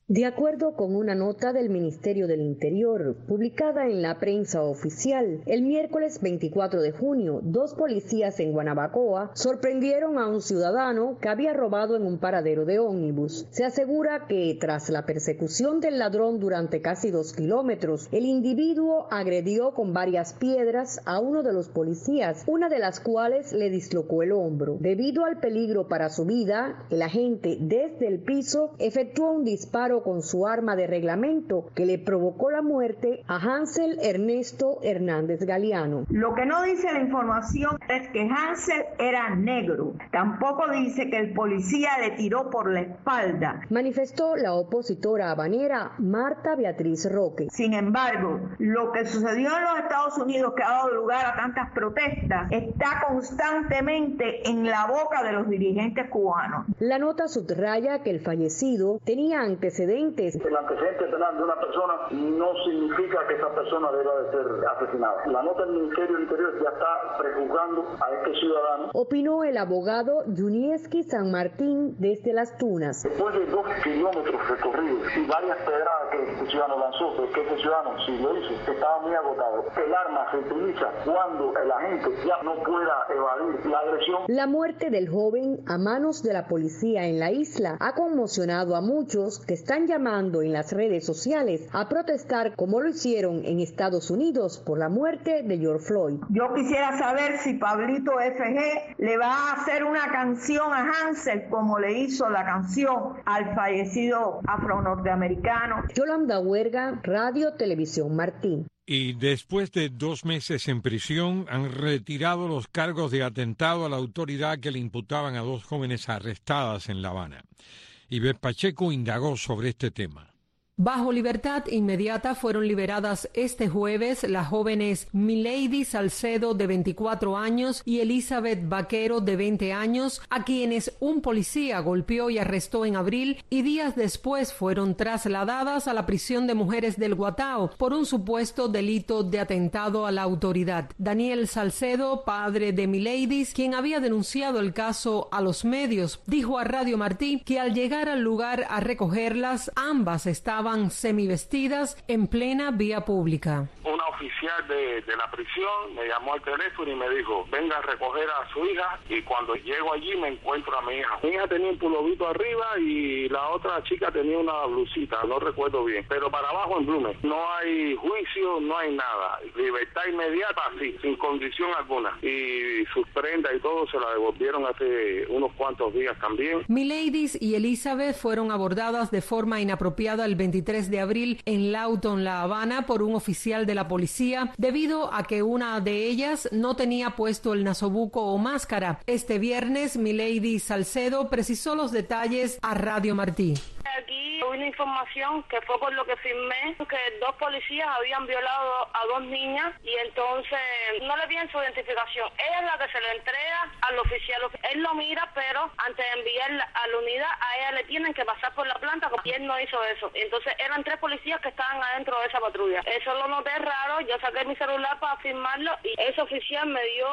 De acuerdo con una nota del Ministerio del Interior, publicada en la prensa oficial, el miércoles 24 de junio, 2 policías en Guanabacoa sorprendieron a un ciudadano que había robado en un paradero de ómnibus. Se asegura que, tras la persecución del ladrón durante casi 2 kilómetros, el individuo agredió con varias piedras a uno de los policías, una de las cuales le dislocó el hombro. Debido al peligro para su vida, el agente desde el piso efectuó un disparo con su arma de reglamento que le provocó la muerte a Hansel Ernesto Hernández Galeano. Lo que no dice la información es que Hansel era negro. Tampoco dice que el policía le tiró por la espalda, manifestó la opositora habanera Marta Beatriz Roque. Sin embargo, lo que sucedió en los Estados Unidos, que ha dado lugar a tantas protestas, está constantemente en la boca de los dirigentes cubanos. La nota subraya que el fallecido tenía antecedentes. El antecedente penal de una persona no significa que esa persona deba de ser asesinada. La nota del Ministerio del Interior ya está prejuzgando a este ciudadano. Opinó el abogado Yunieski San Martín desde Las Tunas. Después de 2 kilómetros recorridos y varias pedradas que este ciudadano lanzó, porque este ciudadano, si lo hizo, estaba muy agotado. El arma se utiliza cuando el agente ya no pueda evadir la agresión. La muerte del joven a manos de la policía en la isla ha conmocionado a muchos que están llamando en las redes sociales a protestar como lo hicieron en Estados Unidos por la muerte de George Floyd. Yo quisiera saber si Pablito FG le va a hacer una canción a Hansel como le hizo la canción al fallecido afro-norteamericano. Yolanda Huerga, Radio Televisión Martín. Y después de 2 meses en prisión, han retirado los cargos de atentado a la autoridad que le imputaban a 2 jóvenes arrestadas en La Habana. Ivette Pacheco indagó sobre este tema. Bajo libertad inmediata fueron liberadas este jueves las jóvenes Milady Salcedo, de 24 años, y Elizabeth Vaquero, de 20 años, a quienes un policía golpeó y arrestó en abril, y días después fueron trasladadas a la prisión de mujeres del Guatao por un supuesto delito de atentado a la autoridad. Daniel Salcedo, padre de Milady, quien había denunciado el caso a los medios, dijo a Radio Martí que al llegar al lugar a recogerlas, ambas estaban semivestidas en plena vía pública. Una oficial de la prisión me llamó al teléfono y me dijo, venga a recoger a su hija, y cuando llego allí me encuentro a mi hija. Mi hija tenía un pulovito arriba y la otra chica tenía una blusita, no recuerdo bien, pero para abajo en blumen. No hay juicio, no hay nada. Libertad inmediata, sí, sin condición alguna. Y sus prendas y todo se la devolvieron hace unos cuantos días también. Milady y Elizabeth fueron abordadas de forma inapropiada el 23 de abril en Lawton, La Habana, por un oficial de la policía debido a que una de ellas no tenía puesto el nasobuco o máscara. Este viernes, Milady Salcedo precisó los detalles a Radio Martí. Aquí una información que fue por lo que firmé, que 2 policías habían violado a 2 niñas, y entonces no le piden su identificación. Ella es la que se le entrega al oficial. Él lo mira, pero antes de enviarla a la unidad, a ella le tienen que pasar por la planta, porque él no hizo eso. Entonces eran 3 policías que estaban adentro de esa patrulla. Eso lo noté raro, yo saqué mi celular para firmarlo y ese oficial me dio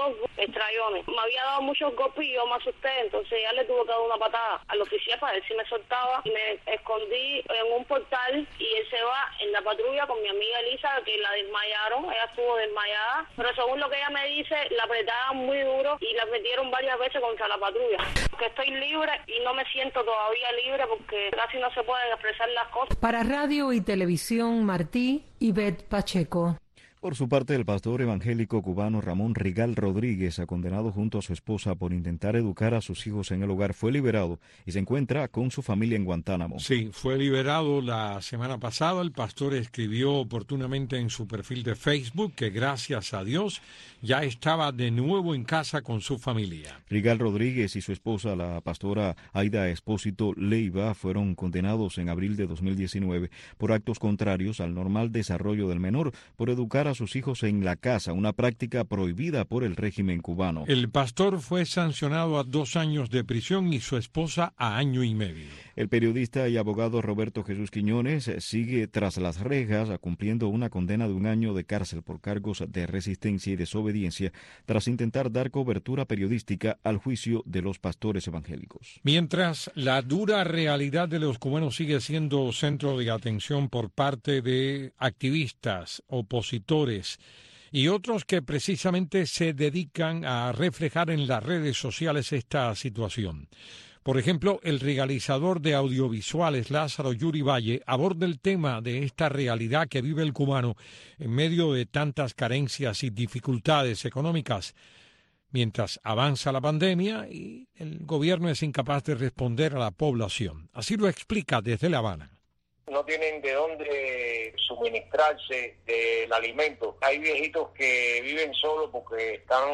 2 estrellones. Me había dado muchos golpes y yo me asusté, entonces ya le tuve que dar una patada al oficial para ver si me soltaba. Me escondí en un portal y él se va en la patrulla con mi amiga Elisa, que la desmayaron, ella estuvo desmayada, pero según lo que ella me dice, la apretaban muy duro y la metieron varias veces contra la patrulla. Que estoy libre y no me siento todavía libre porque casi no se pueden expresar las cosas. Para Radio y Televisión Martí, Ivette Pacheco. Por su parte, el pastor evangélico cubano Ramón Rigal Rodríguez, condenado junto a su esposa por intentar educar a sus hijos en el hogar, fue liberado y se encuentra con su familia en Guantánamo. Sí, fue liberado la semana pasada. El pastor escribió oportunamente en su perfil de Facebook que gracias a Dios ya estaba de nuevo en casa con su familia. Rigal Rodríguez y su esposa, la pastora Aida Espósito Leiva, fueron condenados en abril de 2019 por actos contrarios al normal desarrollo del menor, por educar a a sus hijos en la casa, una práctica prohibida por el régimen cubano. El pastor fue sancionado a 2 años de prisión y su esposa a 1 año y medio. El periodista y abogado Roberto Jesús Quiñones sigue tras las rejas cumpliendo una condena de 1 año de cárcel por cargos de resistencia y desobediencia tras intentar dar cobertura periodística al juicio de los pastores evangélicos. Mientras la dura realidad de los cubanos sigue siendo centro de atención por parte de activistas, opositores y otros que precisamente se dedican a reflejar en las redes sociales esta situación. Por ejemplo, el realizador de audiovisuales Lázaro Yuri Valle aborda el tema de esta realidad que vive el cubano en medio de tantas carencias y dificultades económicas, mientras avanza la pandemia y el gobierno es incapaz de responder a la población. Así lo explica desde La Habana. No tienen de dónde suministrarse del alimento. Hay viejitos que viven solos porque están,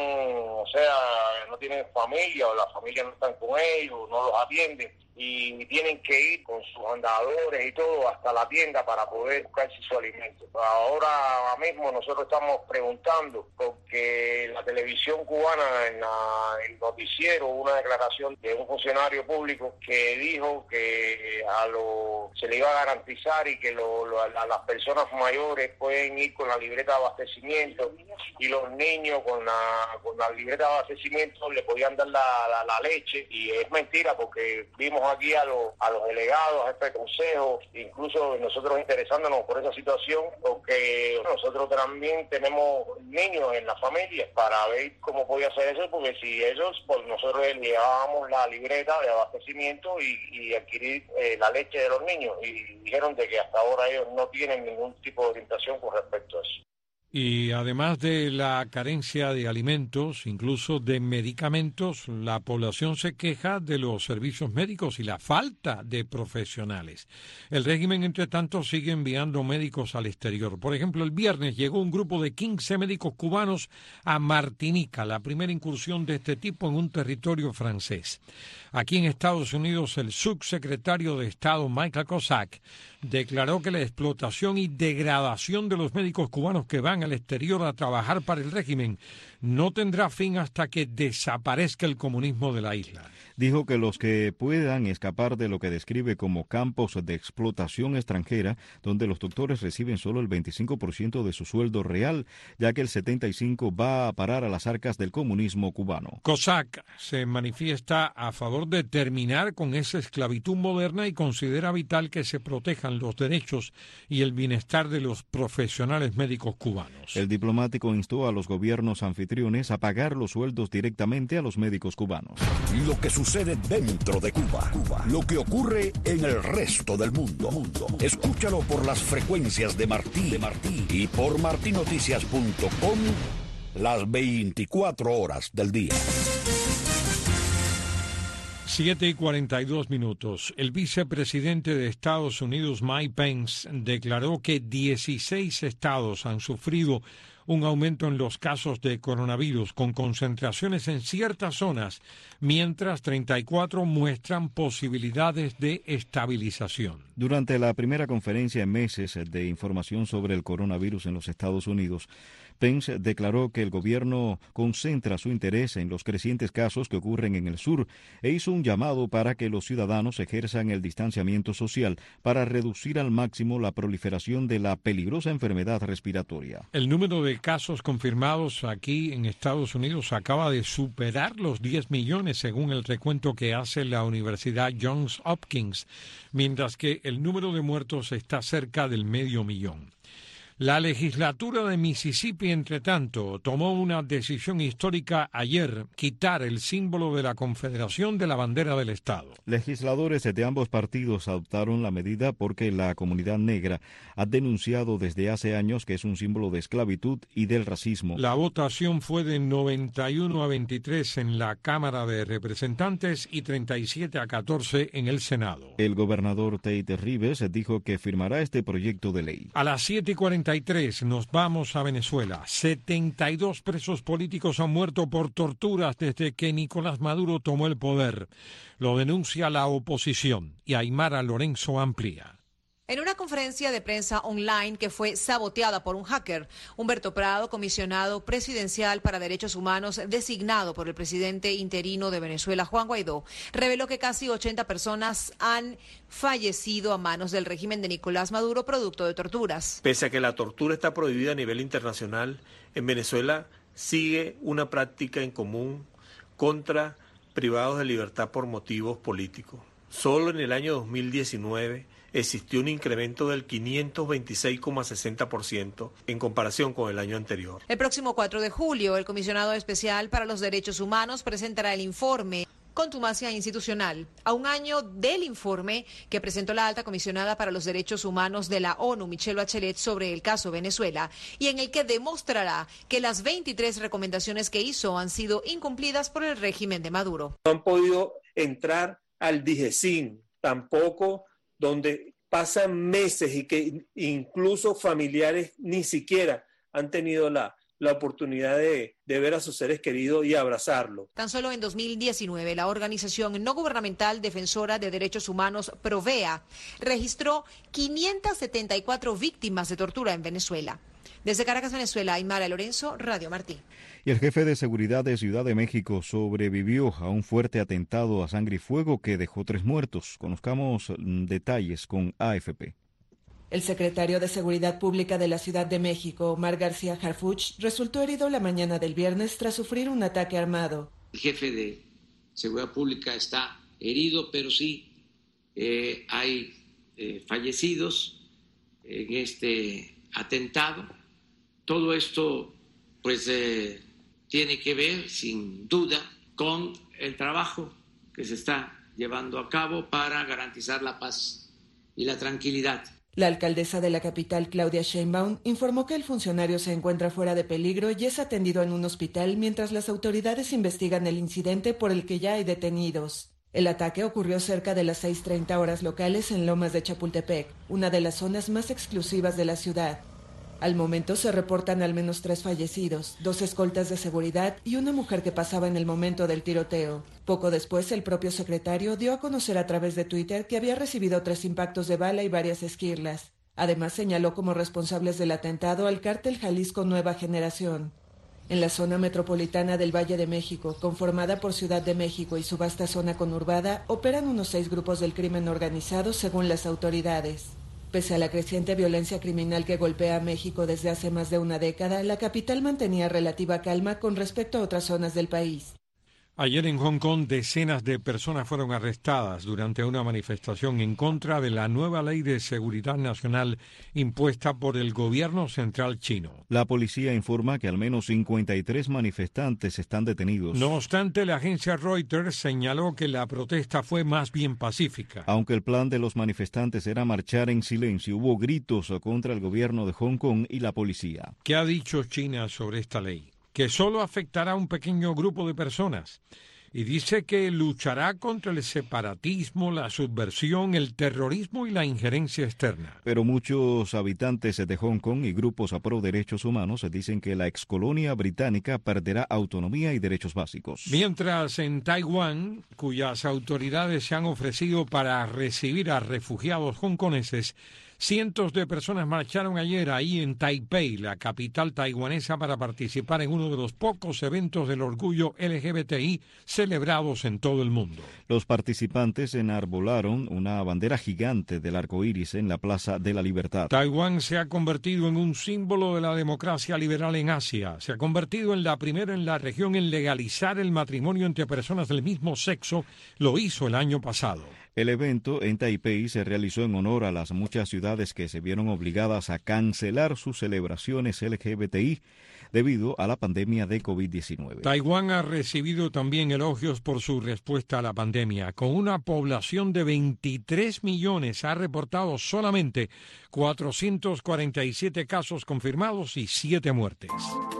no tienen familia o las familias no están con ellos, no los atienden y tienen que ir con sus andadores y todo hasta la tienda para poder buscarse su alimento. Ahora mismo nosotros estamos preguntando porque la televisión cubana en el noticiero una declaración de un funcionario público que dijo que se le iba a garantizar y que a las personas mayores pueden ir con la libreta de abastecimiento y los niños con la libreta de abastecimiento le podían dar la leche, y es mentira porque vimos aquí a los delegados, a este consejo, incluso nosotros interesándonos por esa situación, porque nosotros también tenemos niños en la familia para ver cómo podía ser eso, porque si ellos, pues nosotros les llevábamos la libreta de abastecimiento y adquirir la leche de los niños, y dijeron de que hasta ahora ellos no tienen ningún tipo de orientación con respecto a eso. Y además de la carencia de alimentos, incluso de medicamentos, la población se queja de los servicios médicos y la falta de profesionales. El régimen, entre tanto, sigue enviando médicos al exterior. Por ejemplo, el viernes llegó un grupo de 15 médicos cubanos a Martinica, la primera incursión de este tipo en un territorio francés. Aquí en Estados Unidos, el subsecretario de Estado, Michael Cossack, declaró que la explotación y degradación de los médicos cubanos que van al exterior a trabajar para el régimen no tendrá fin hasta que desaparezca el comunismo de la isla. Dijo que los que puedan escapar de lo que describe como campos de explotación extranjera, donde los doctores reciben solo el 25% de su sueldo real, ya que el 75% va a parar a las arcas del comunismo cubano. Cossack se manifiesta a favor de terminar con esa esclavitud moderna y considera vital que se protejan los derechos y el bienestar de los profesionales médicos cubanos. El diplomático instó a los gobiernos anfitriones a pagar los sueldos directamente a los médicos cubanos. Lo que sucede dentro de Cuba, lo que ocurre en el resto del mundo. Escúchalo por las frecuencias de Martí y por martinoticias.com las 24 horas del día. 7:42. El vicepresidente de Estados Unidos, Mike Pence, declaró que 16 estados han sufrido un aumento en los casos de coronavirus, con concentraciones en ciertas zonas, mientras 34 muestran posibilidades de estabilización. Durante la primera conferencia en meses de información sobre el coronavirus en los Estados Unidos, Pence declaró que el gobierno concentra su interés en los crecientes casos que ocurren en el sur e hizo un llamado para que los ciudadanos ejerzan el distanciamiento social para reducir al máximo la proliferación de la peligrosa enfermedad respiratoria. El número de casos confirmados aquí en Estados Unidos acaba de superar los 10 millones según el recuento que hace la Universidad Johns Hopkins, mientras que el número de muertos está cerca del 500,000. La legislatura de Mississippi, entre tanto, tomó una decisión histórica ayer: quitar el símbolo de la Confederación de la bandera del Estado. Legisladores de ambos partidos adoptaron la medida porque la comunidad negra ha denunciado desde hace años que es un símbolo de esclavitud y del racismo. La votación fue de 91-23 en la Cámara de Representantes y 37-14 en el Senado. El gobernador Tate Reeves dijo que firmará este proyecto de ley. A las 7:43 nos vamos a Venezuela. 72 presos políticos han muerto por torturas desde que Nicolás Maduro tomó el poder. Lo denuncia la oposición y Aymara Lorenzo amplía. En una conferencia de prensa online que fue saboteada por un hacker, Humberto Prado, comisionado presidencial para derechos humanos designado por el presidente interino de Venezuela, Juan Guaidó, reveló que casi 80 personas han fallecido a manos del régimen de Nicolás Maduro producto de torturas. Pese a que la tortura está prohibida a nivel internacional, en Venezuela sigue una práctica en común contra privados de libertad por motivos políticos. Solo en el año 2019 existió un incremento del 526,60% en comparación con el año anterior. El próximo 4 de julio, el comisionado especial para los derechos humanos presentará el informe Contumacia institucional, a un año del informe que presentó la alta comisionada para los derechos humanos de la ONU, Michelle Bachelet, sobre el caso Venezuela, y en el que demostrará que las 23 recomendaciones que hizo han sido incumplidas por el régimen de Maduro. No han podido entrar al DIGESIN, tampoco, donde pasan meses y que incluso familiares ni siquiera han tenido la oportunidad de ver a sus seres queridos y abrazarlo. Tan solo en 2019, la organización no gubernamental defensora de derechos humanos Provea registró 574 víctimas de tortura en Venezuela. Desde Caracas, Venezuela, Aymara Lorenzo, Radio Martí. Y el jefe de seguridad de Ciudad de México sobrevivió a un fuerte atentado a sangre y fuego que dejó 3 muertos. Conozcamos detalles con AFP. El secretario de Seguridad Pública de la Ciudad de México, Omar García Harfuch, resultó herido la mañana del viernes tras sufrir un ataque armado. El jefe de Seguridad Pública está herido, pero sí hay fallecidos en este atentado. Todo esto, pues, tiene que ver, sin duda, con el trabajo que se está llevando a cabo para garantizar la paz y la tranquilidad. La alcaldesa de la capital, Claudia Sheinbaum, informó que el funcionario se encuentra fuera de peligro y es atendido en un hospital mientras las autoridades investigan el incidente por el que ya hay detenidos. El ataque ocurrió cerca de las 6:30 horas locales en Lomas de Chapultepec, una de las zonas más exclusivas de la ciudad. Al momento se reportan al menos 3 fallecidos, 2 escoltas de seguridad y una mujer que pasaba en el momento del tiroteo. Poco después, el propio secretario dio a conocer a través de Twitter que había recibido 3 impactos de bala y varias esquirlas. Además, señaló como responsables del atentado al cártel Jalisco Nueva Generación. En la zona metropolitana del Valle de México, conformada por Ciudad de México y su vasta zona conurbada, operan unos 6 grupos del crimen organizado según las autoridades. Pese a la creciente violencia criminal que golpea a México desde hace más de una década, la capital mantenía relativa calma con respecto a otras zonas del país. Ayer en Hong Kong, decenas de personas fueron arrestadas durante una manifestación en contra de la nueva ley de seguridad nacional impuesta por el gobierno central chino. La policía informa que al menos 53 manifestantes están detenidos. No obstante, la agencia Reuters señaló que la protesta fue más bien pacífica. Aunque el plan de los manifestantes era marchar en silencio, hubo gritos contra el gobierno de Hong Kong y la policía. ¿Qué ha dicho China sobre esta ley? Que solo afectará a un pequeño grupo de personas, y dice que luchará contra el separatismo, la subversión, el terrorismo y la injerencia externa. Pero muchos habitantes de Hong Kong y grupos a pro derechos humanos dicen que la excolonia británica perderá autonomía y derechos básicos. Mientras en Taiwán, cuyas autoridades se han ofrecido para recibir a refugiados hongkoneses, cientos de personas marcharon ayer ahí en Taipei, la capital taiwanesa, para participar en uno de los pocos eventos del orgullo LGBTI celebrados en todo el mundo. Los participantes enarbolaron una bandera gigante del arco iris en la Plaza de la Libertad. Taiwán se ha convertido en un símbolo de la democracia liberal en Asia. Se ha convertido en la primera en la región en legalizar el matrimonio entre personas del mismo sexo. Lo hizo el año pasado. El evento en Taipei se realizó en honor a las muchas ciudades que se vieron obligadas a cancelar sus celebraciones LGBTI debido a la pandemia de COVID-19. Taiwán ha recibido también elogios por su respuesta a la pandemia. Con una población de 23 millones, ha reportado solamente 447 casos confirmados y 7 muertes.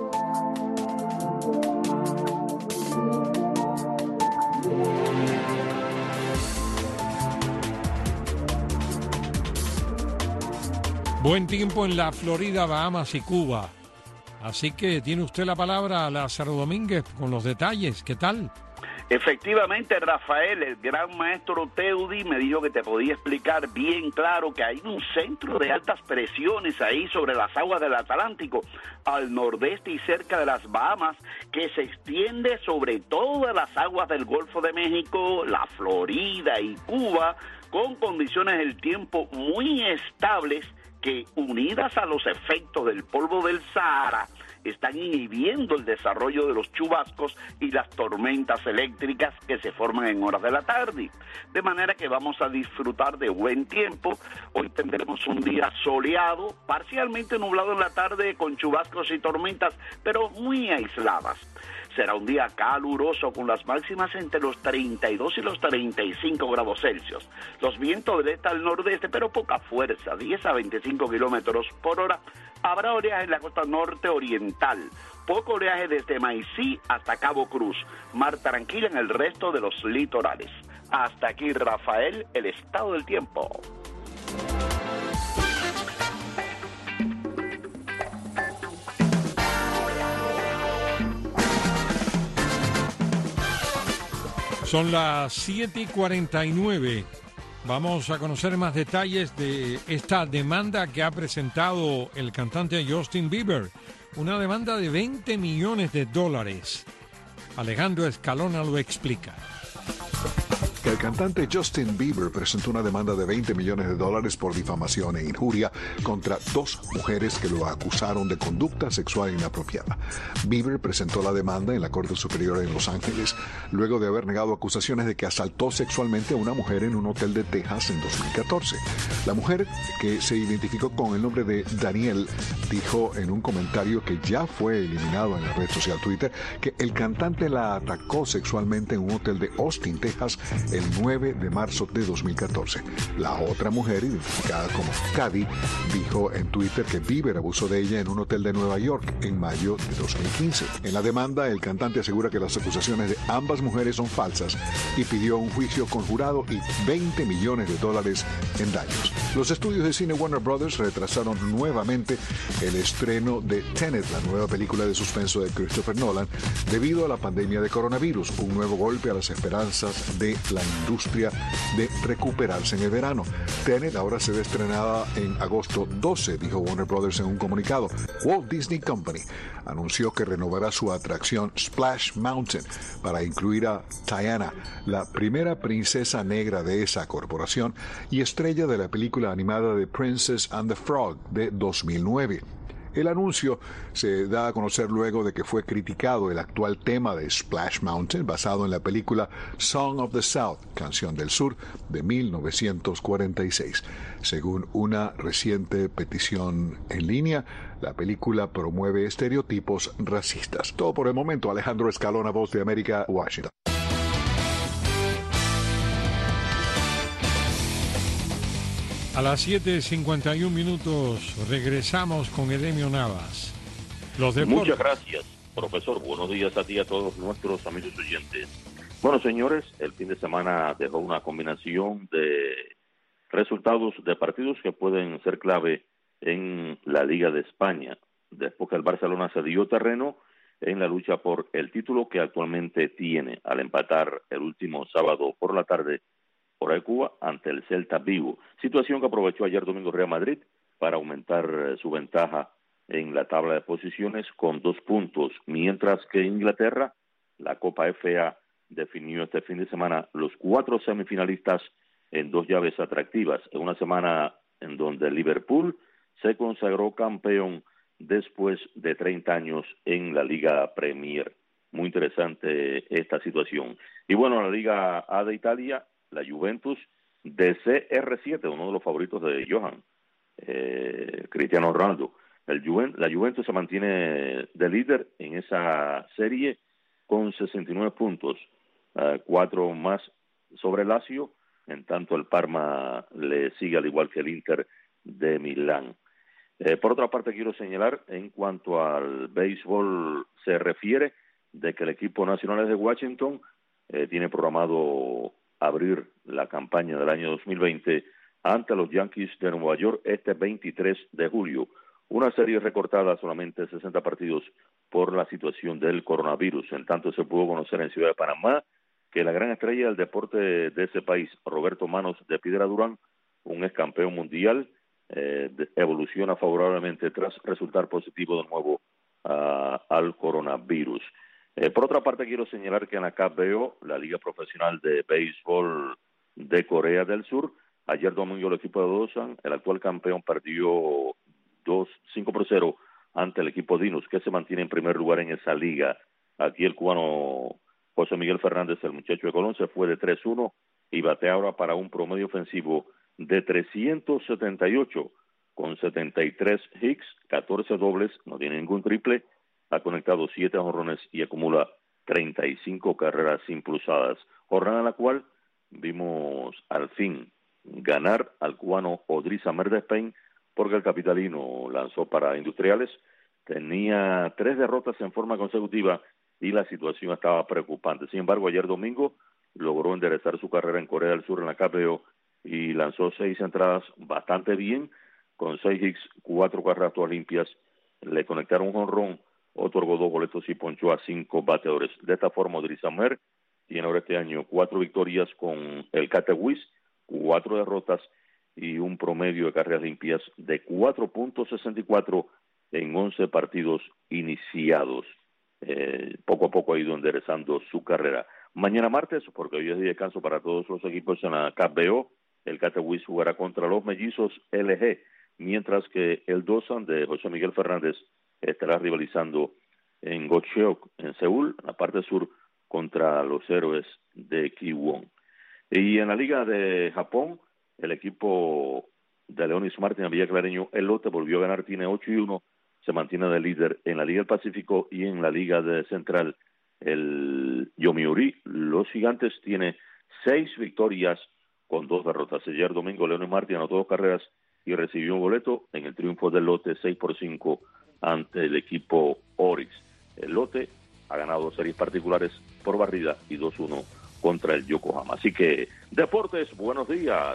Buen tiempo en la Florida, Bahamas y Cuba. Así que tiene usted la palabra, Lázaro Domínguez, con los detalles. ¿Qué tal? Efectivamente, Rafael, el gran maestro Teudi me dijo que te podía explicar bien claro que hay un centro de altas presiones ahí sobre las aguas del Atlántico, al nordeste y cerca de las Bahamas, que se extiende sobre todas las aguas del Golfo de México, la Florida y Cuba, con condiciones del tiempo muy estables que, unidas a los efectos del polvo del Sahara, están inhibiendo el desarrollo de los chubascos y las tormentas eléctricas que se forman en horas de la tarde. De manera que vamos a disfrutar de buen tiempo. Hoy tendremos un día soleado, parcialmente nublado en la tarde con chubascos y tormentas, pero muy aisladas. Será un día caluroso con las máximas entre los 32 y los 35 grados Celsius. Los vientos del este al nordeste, pero poca fuerza, 10 a 25 kilómetros por hora. Habrá oleaje en la costa norte oriental, poco oleaje desde Maicí hasta Cabo Cruz, mar tranquila en el resto de los litorales. Hasta aquí, Rafael, el estado del tiempo. Son las 7:49. Vamos a conocer más detalles de esta demanda que ha presentado el cantante Justin Bieber. Una demanda de $20 millones. Alejandro Escalona lo explica. El cantante Justin Bieber presentó una demanda de $20 millones por difamación e injuria contra dos mujeres que lo acusaron de conducta sexual inapropiada. Bieber presentó la demanda en la Corte Superior en Los Ángeles luego de haber negado acusaciones de que asaltó sexualmente a una mujer en un hotel de Texas en 2014. La mujer, que se identificó con el nombre de Danielle, dijo en un comentario que ya fue eliminado en la red social Twitter que el cantante la atacó sexualmente en un hotel de Austin, Texas, el 9 de marzo de 2014. La otra mujer, identificada como Cady, dijo en Twitter que Bieber abusó de ella en un hotel de Nueva York en mayo de 2015. En la demanda, el cantante asegura que las acusaciones de ambas mujeres son falsas y pidió un juicio con jurado y $20 millones en daños. Los estudios de cine Warner Brothers retrasaron nuevamente el estreno de Tenet, la nueva película de suspenso de Christopher Nolan, debido a la pandemia de coronavirus, un nuevo golpe a las esperanzas de la industria de recuperarse en el verano. Tenet ahora se ve estrenada en agosto 12, dijo Warner Brothers en un comunicado. Walt Disney Company anunció que renovará su atracción Splash Mountain para incluir a Tiana, la primera princesa negra de esa corporación y estrella de la película animada de Princess and the Frog de 2009. El anuncio se da a conocer luego de que fue criticado el actual tema de Splash Mountain, basado en la película Song of the South, Canción del Sur, de 1946. Según una reciente petición en línea, la película promueve estereotipos racistas. Todo por el momento. Alejandro Escalona, Voz de América, Washington. A las 7:51 regresamos con Edemio Navas. Los deportes. Muchas gracias, profesor. Buenos días a ti y a todos nuestros amigos oyentes. Bueno, señores, el fin de semana dejó una combinación de resultados de partidos que pueden ser clave en la Liga de España. Después que el Barcelona se dio terreno en la lucha por el título que actualmente tiene, al empatar el último sábado por la tarde por el Cuba ante el Celta Vigo, situación que aprovechó ayer domingo Real Madrid para aumentar su ventaja en la tabla de posiciones con 2 puntos, mientras que Inglaterra, la Copa FA definió este fin de semana los 4 semifinalistas en 2 llaves atractivas, en una semana en donde Liverpool se consagró campeón después de 30 años en la Liga Premier. Muy interesante esta situación. Y bueno, la Liga A de Italia, la Juventus de CR7, uno de los favoritos de Johan, Cristiano Ronaldo. La Juventus se mantiene de líder en esa serie con 69 puntos, 4 más sobre el Lazio, en tanto el Parma le sigue al igual que el Inter de Milán. Por otra parte, quiero señalar, en cuanto al béisbol se refiere, de que el equipo nacional de Washington tiene programado abrir la campaña del año 2020 ante los Yankees de Nueva York este 23 de julio. Una serie recortada solamente 60 partidos por la situación del coronavirus. En tanto, se pudo conocer en Ciudad de Panamá que la gran estrella del deporte de ese país, Roberto Manos de Piedra Durán, un ex campeón mundial, evoluciona favorablemente tras resultar positivo de nuevo al coronavirus. Por otra parte, quiero señalar que en la KBO, la Liga Profesional de Béisbol de Corea del Sur, ayer domingo el equipo de Dosan, el actual campeón, perdió 5-0 ante el equipo Dinus, que se mantiene en primer lugar en esa liga. Aquí el cubano José Miguel Fernández, el muchacho de Colón, se fue de 3-1 y batea ahora para un promedio ofensivo de 378 con 73 hits, 14 dobles, no tiene ningún triple, ha conectado 7 jonrones y acumula 35 carreras impulsadas. Jornada en la cual vimos al fin ganar al cubano Odrisa Merdespein, porque el capitalino lanzó para Industriales, tenía 3 derrotas en forma consecutiva y la situación estaba preocupante. Sin embargo, ayer domingo logró enderezar su carrera en Corea del Sur en la KBO y lanzó 6 entradas bastante bien, con 6 hits, 4 carreras todas limpias, le conectaron un jonrón, otorgó 2 boletos y ponchó a 5 bateadores. De esta forma, Odrisa Mer tiene ahora este año 4 victorias con el Catewis, 4 derrotas y un promedio de carreras limpias de 4.64 en 11 partidos iniciados. Poco a poco ha ido enderezando su carrera. Mañana martes, porque hoy es día de descanso para todos los equipos en la KBO, el Catewis jugará contra los Mellizos LG, mientras que el Dosan de José Miguel Fernández estará rivalizando en Gocheok, en Seúl, en la parte sur, contra los Héroes de Kiwon. Y en la Liga de Japón, el equipo de Leonis Martin a Villa Clareño, el Lotte, volvió a ganar, tiene 8-1, se mantiene de líder en la Liga del Pacífico y en la Liga de Central, el Yomiuri, los Gigantes, tiene 6 victorias con 2 derrotas. Ayer domingo, Leonis Martin anotó 2 carreras y recibió un boleto en el triunfo del Lotte 6-5 ante el equipo Orix. El Lotte ha ganado 2 series particulares por barrida y 2-1 contra el Yokohama. Así que, Deportes, buenos días.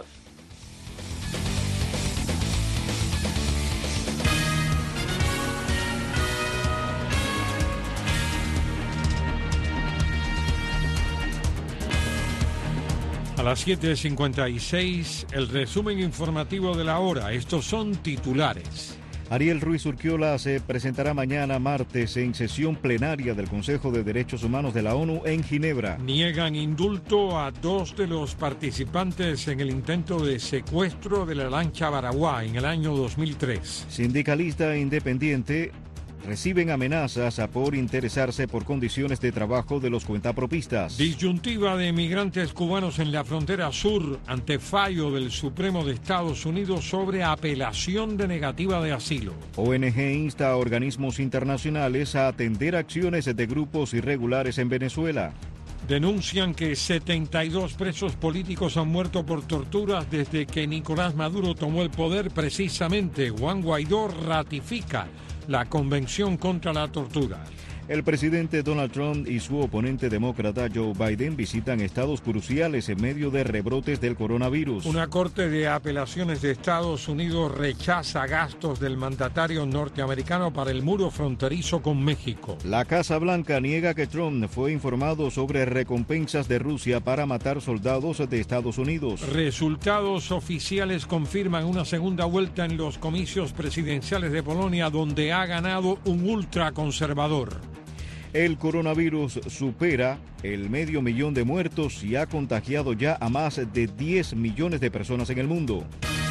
A las 7:56, el resumen informativo de la hora. Estos son titulares. Ariel Ruiz Urquiola se presentará mañana martes en sesión plenaria del Consejo de Derechos Humanos de la ONU en Ginebra. Niegan indulto a 2 de los participantes en el intento de secuestro de la lancha Baraguá en el año 2003. Sindicalista independiente reciben amenazas por interesarse por condiciones de trabajo de los cuentapropistas. Disyuntiva de migrantes cubanos en la frontera sur ante fallo del Supremo de Estados Unidos sobre apelación de negativa de asilo. ONG insta a organismos internacionales a atender acciones de grupos irregulares en Venezuela. Denuncian que 72 presos políticos han muerto por torturas desde que Nicolás Maduro tomó el poder. Precisamente, Juan Guaidó ratifica la Convención contra la Tortura. El presidente Donald Trump y su oponente demócrata Joe Biden visitan estados cruciales en medio de rebrotes del coronavirus. Una corte de apelaciones de Estados Unidos rechaza gastos del mandatario norteamericano para el muro fronterizo con México. La Casa Blanca niega que Trump fue informado sobre recompensas de Rusia para matar soldados de Estados Unidos. Resultados oficiales confirman una segunda vuelta en los comicios presidenciales de Polonia, donde ha ganado un ultraconservador. El coronavirus supera el 500,000 de muertos y ha contagiado ya a más de 10 millones de personas en el mundo.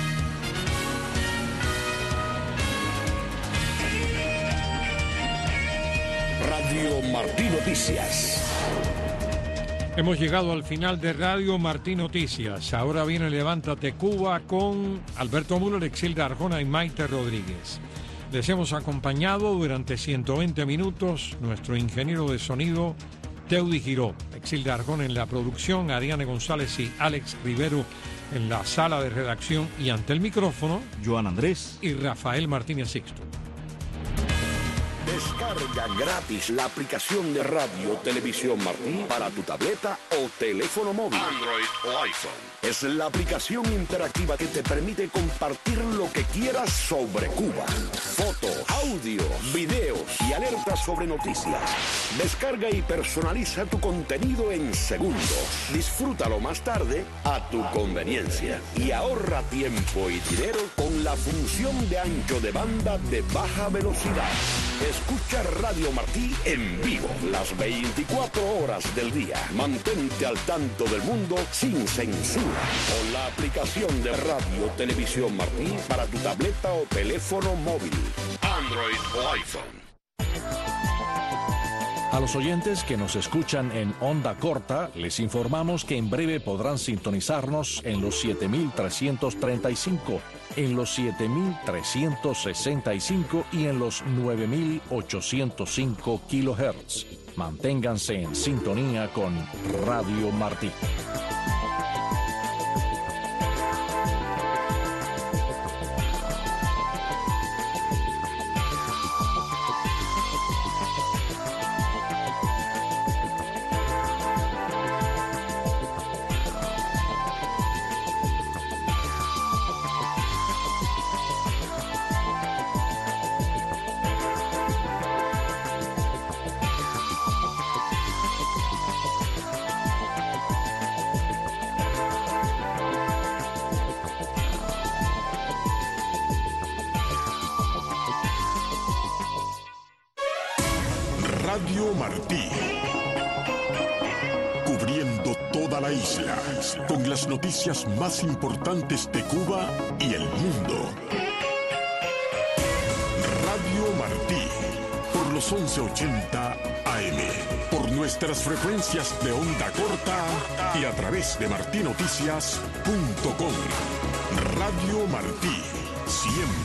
Radio Martí Noticias. Hemos llegado al final de Radio Martí Noticias. Ahora viene Levántate Cuba con Alberto Müller, Exilda Arjona y Maite Rodríguez. Les hemos acompañado durante 120 minutos nuestro ingeniero de sonido, Teudi Giró, Exilda Arjona en la producción, Ariane González y Alex Rivero en la sala de redacción y ante el micrófono, Joan Andrés y Rafael Martínez Sixto. Descarga gratis la aplicación de Radio Televisión Martí para tu tableta o teléfono móvil, Android o iPhone. Es la aplicación interactiva que te permite compartir lo que quieras sobre Cuba. Fotos, audio, videos y alertas sobre noticias. Descarga y personaliza tu contenido en segundos. Disfrútalo más tarde a tu conveniencia. Y ahorra tiempo y dinero con la función de ancho de banda de baja velocidad. Escucha Radio Martí en vivo las 24 horas del día. Mantente al tanto del mundo sin censura con la aplicación de Radio Televisión Martí para tu tableta o teléfono móvil, Android o iPhone. A los oyentes que nos escuchan en onda corta, les informamos que en breve podrán sintonizarnos en los 7.335, en los 7.365 y en los 9.805 kilohertz. Manténganse en sintonía con Radio Martí. Radio Martí, cubriendo toda la isla con las noticias más importantes de Cuba y el mundo. Radio Martí, por los 1180 AM, por nuestras frecuencias de onda corta y a través de martinoticias.com. Radio Martí, siempre